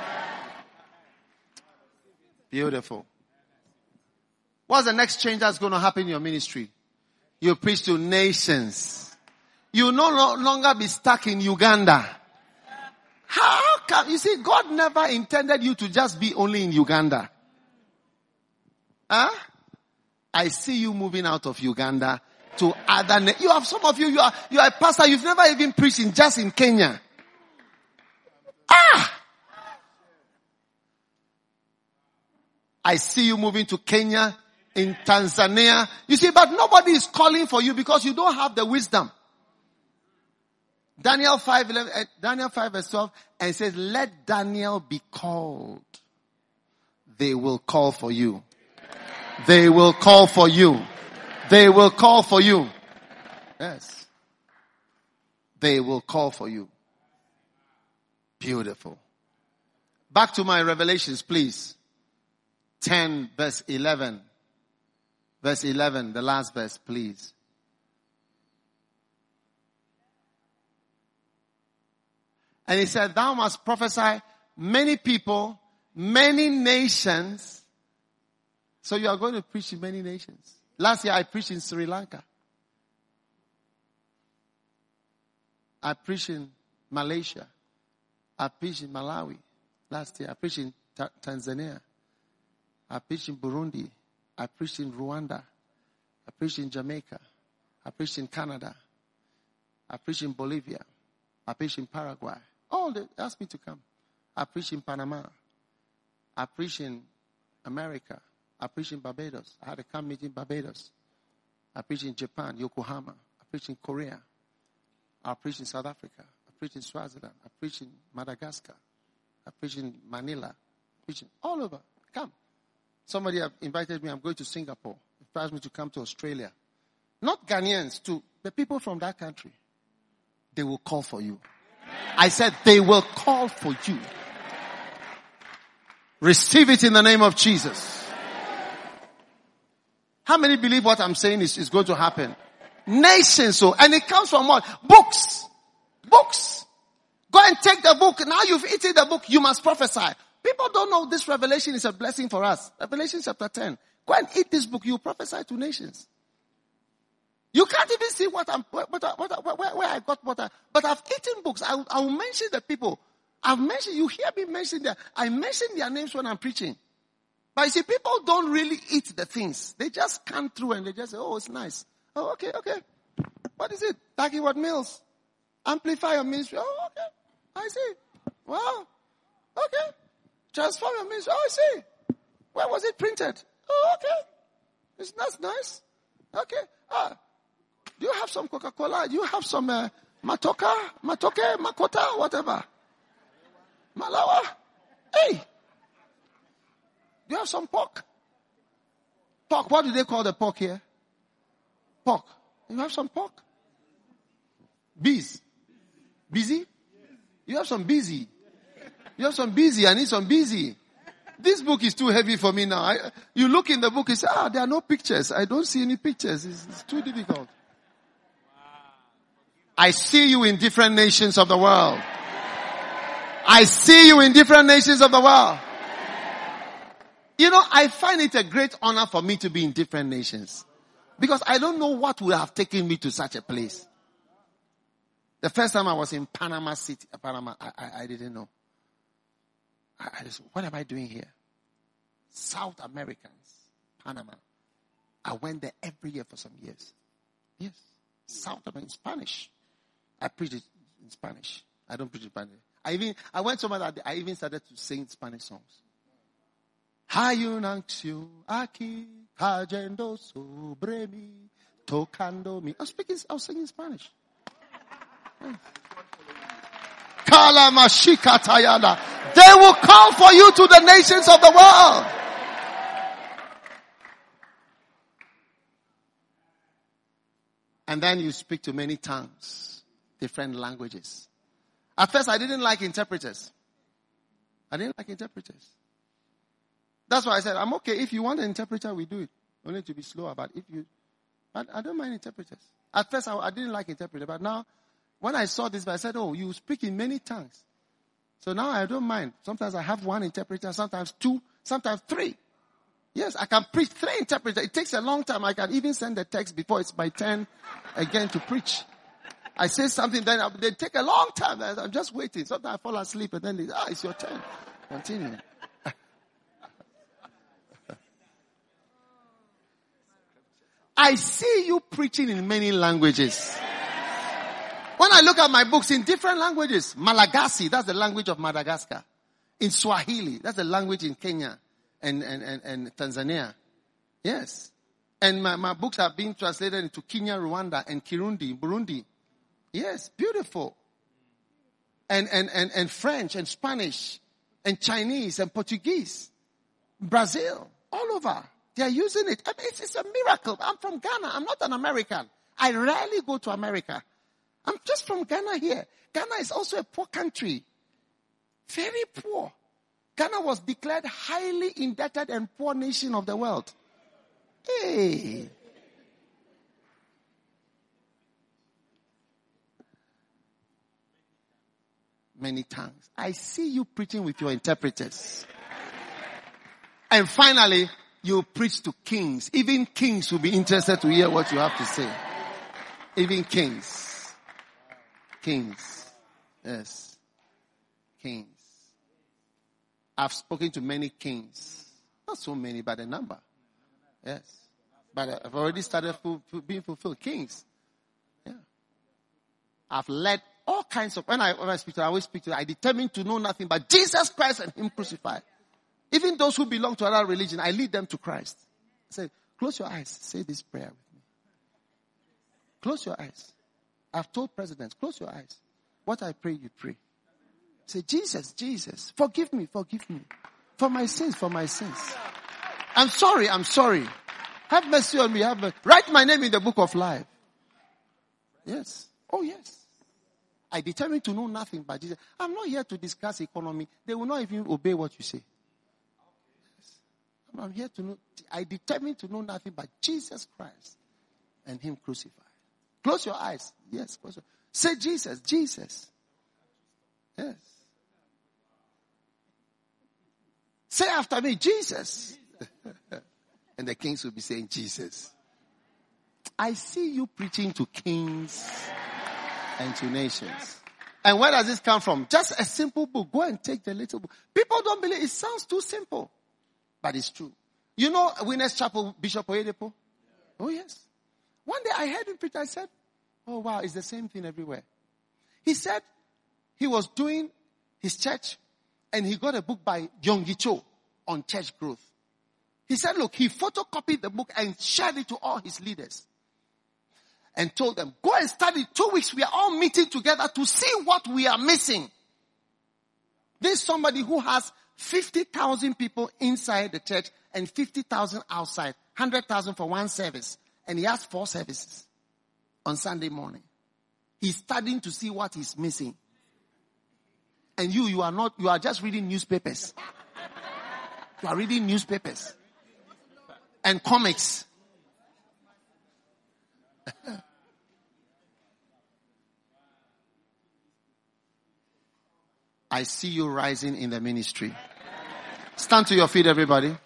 Beautiful. What's the next change that's going to happen in your ministry? You preach to nations. You will no longer be stuck in Uganda. How come? You see, God never intended you to just be only in Uganda. Huh? I see you moving out of Uganda to other. Na- you have some of you. You are you are a pastor. You've never even preached in just in Kenya. Ah! I see you moving to Kenya, in Tanzania. You see, but nobody is calling for you because you don't have the wisdom. Daniel five, eleven, uh, Daniel five verse twelve, and it says, let Daniel be called. They will call for you. They will call for you. They will call for you. Yes. They will call for you. Beautiful. Back to my revelations, please. ten verse eleven. Verse eleven, the last verse, please. And he said, thou must prophesy many people, many nations. So you are going to preach in many nations. Last year I preached in Sri Lanka. I preached in Malaysia. I preached in Malawi last year. I preached in Ta- Tanzania. I preached in Burundi. I preached in Rwanda. I preached in Jamaica. I preached in Canada. I preached in Bolivia. I preached in Paraguay. Oh, they asked me to come. I preached in Panama. I preached in America. I preached in Barbados. I had a camp meeting in Barbados. I preached in Japan, Yokohama. I preached in Korea. I preached in South Africa. I preached in Swaziland. I preached in Madagascar. I preached in Manila. I preached in all over. Come. Somebody have invited me. I'm going to Singapore. They asked me to come to Australia. Not Ghanaians, to the people from that country. They will call for you. I said they will call for you. Receive it in the name of Jesus. How many believe what I'm saying is, is going to happen? Nations, so, and it comes from what? Books. Books. Go and take the book. Now you've eaten the book, you must prophesy. People don't know this revelation is a blessing for us. Revelation chapter ten. Go and eat this book, you prophesy to nations. You can't even see what I'm, what, what, what, where, where I got what I, but I've eaten books. I, I will mention the people. I've mentioned, you hear me mention their, I mention their names when I'm preaching. But you see, people don't really eat the things. They just come through and they just say, oh, it's nice. Oh, okay, okay. What is it? Taki what meals? Amplify your ministry. Oh, okay. I see. Wow. Okay. Transform your ministry. Oh, I see. Where was it printed? Oh, okay. It's, that's nice. Okay. Ah. Do you have some Coca-Cola? Do you have some uh, Matoka? Matoke? Makota? Whatever. Malawa? Hey! Do you have some pork? Pork. What do they call the pork here? Pork. You have some pork? Bees. Busy? You have some busy. You have some busy. I need some busy. This book is too heavy for me now. I, you look in the book, you say, ah, there are no pictures. I don't see any pictures. It's, it's too difficult. I see you in different nations of the world. I see you in different nations of the world. You know, I find it a great honor for me to be in different nations. Because I don't know what would have taken me to such a place. The first time I was in Panama City, Panama, I, I, I didn't know. I, I just, what am I doing here? South Americans, Panama. I went there every year for some years. Yes. South America, in Spanish. I preach it in Spanish. I don't preach in Spanish. I even, I went somewhere that I even started to sing Spanish songs. Hay un anxio aquí cayendo sobre mí, tocando me. I was speaking, I was singing Spanish. Kalamashika tayana. They will call for you to the nations of the world. And then you speak to many tongues, different languages. At first I didn't like interpreters. I didn't like interpreters. That's why I said, I'm okay. If you want an interpreter, we do it. Only to be slow about it. If you, but I don't mind interpreters. At first, I, I didn't like interpreters, but now, when I saw this, I said, oh, you speak in many tongues. So now I don't mind. Sometimes I have one interpreter, sometimes two, sometimes three. Yes, I can preach three interpreters. It takes a long time. I can even send the text before it's my turn again to preach. I say something, then I, they take a long time. I'm just waiting. Sometimes I fall asleep, and then they, ah, it's your turn. Continue. I see you preaching in many languages. When I look at my books in different languages, Malagasy, that's the language of Madagascar. In Swahili, that's the language in Kenya and, and, and, and Tanzania. Yes. And my, my books are being translated into Kenya, Rwanda, and Kirundi, Burundi. Yes, beautiful. And, and, and, and French and Spanish and Chinese and Portuguese. Brazil, all over. They are using it. I mean, it's, it's a miracle. I'm from Ghana. I'm not an American. I rarely go to America. I'm just from Ghana here. Ghana is also a poor country. Very poor. Ghana was declared highly indebted and poor nation of the world. Hey. Many tongues. I see you preaching with your interpreters. And finally, you preach to kings. Even kings will be interested to hear what you have to say. Even kings. Kings. Yes. Kings. I've spoken to many kings. Not so many, but a number. Yes. But I've already started being fulfilled. Kings. Yeah. I've led all kinds of, when I, when I speak to I always speak to I determined to know nothing but Jesus Christ and Him crucified. Even those who belong to another religion, I lead them to Christ. I say, close your eyes. Say this prayer with me. Close your eyes. I've told presidents, close your eyes. What I pray, you pray. Say, Jesus, Jesus, forgive me, forgive me. For my sins, for my sins. I'm sorry, I'm sorry. Have mercy on me. Have mercy. Write my name in the book of life. Yes. Oh, yes. I determined to know nothing but Jesus. I'm not here to discuss economy. They will not even obey what you say. I'm here to know, I determined to know nothing but Jesus Christ and Him crucified. Close your eyes. Yes. Close your, say Jesus, Jesus. Yes. Say after me, Jesus. And the kings will be saying Jesus. I see you preaching to kings and to nations. And where does this come from? Just a simple book. Go and take the little book. People don't believe it. Sounds too simple. But it's true. You know Winners Chapel, Bishop Oyedepo? Oh, yes. One day I heard him preach. I said, oh, wow, it's the same thing everywhere. He said he was doing his church and he got a book by Yonggi Cho on church growth. He said, look, he photocopied the book and shared it to all his leaders. And told them, go and study two weeks. We are all meeting together to see what we are missing. There's somebody who has fifty thousand people inside the church and fifty thousand outside. one hundred thousand for one service. And he has four services on Sunday morning. He's studying to see what he's missing. And you, you are not, you are just reading newspapers. You are reading newspapers and comics. I see you rising in the ministry. Stand to your feet, everybody.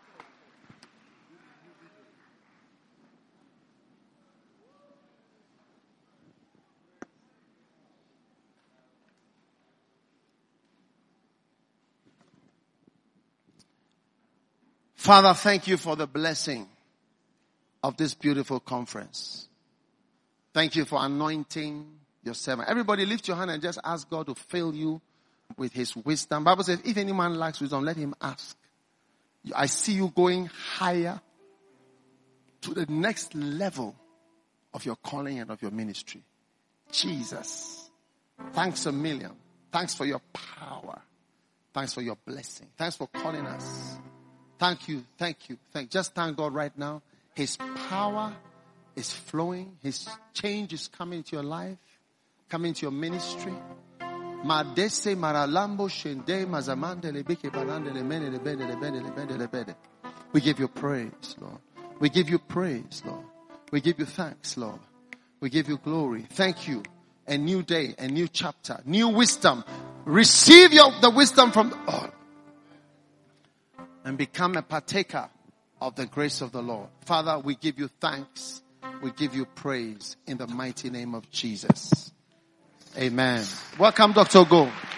Father, thank you for the blessing of this beautiful conference. Thank you for anointing your servant. Everybody lift your hand and just ask God to fill you with his wisdom. Bible says, if any man lacks wisdom, let him ask. I see you going higher to the next level of your calling and of your ministry. Jesus. Thanks a million. Thanks for your power. Thanks for your blessing. Thanks for calling us. Thank you, thank you, thank. Just thank God right now. His power is flowing. His change is coming into your life, coming into your ministry. Madese maralambo shende mazamande lebeke balande lemene lebede lebede lebede lebede. We give you praise, Lord. We give you praise, Lord. We give you thanks, Lord. We give you glory. Thank you. A new day, a new chapter, new wisdom. Receive your the wisdom from the Lord. And become a partaker of the grace of the Lord. Father, we give you thanks. We give you praise in the mighty name of Jesus. Amen. Welcome, Doctor Go.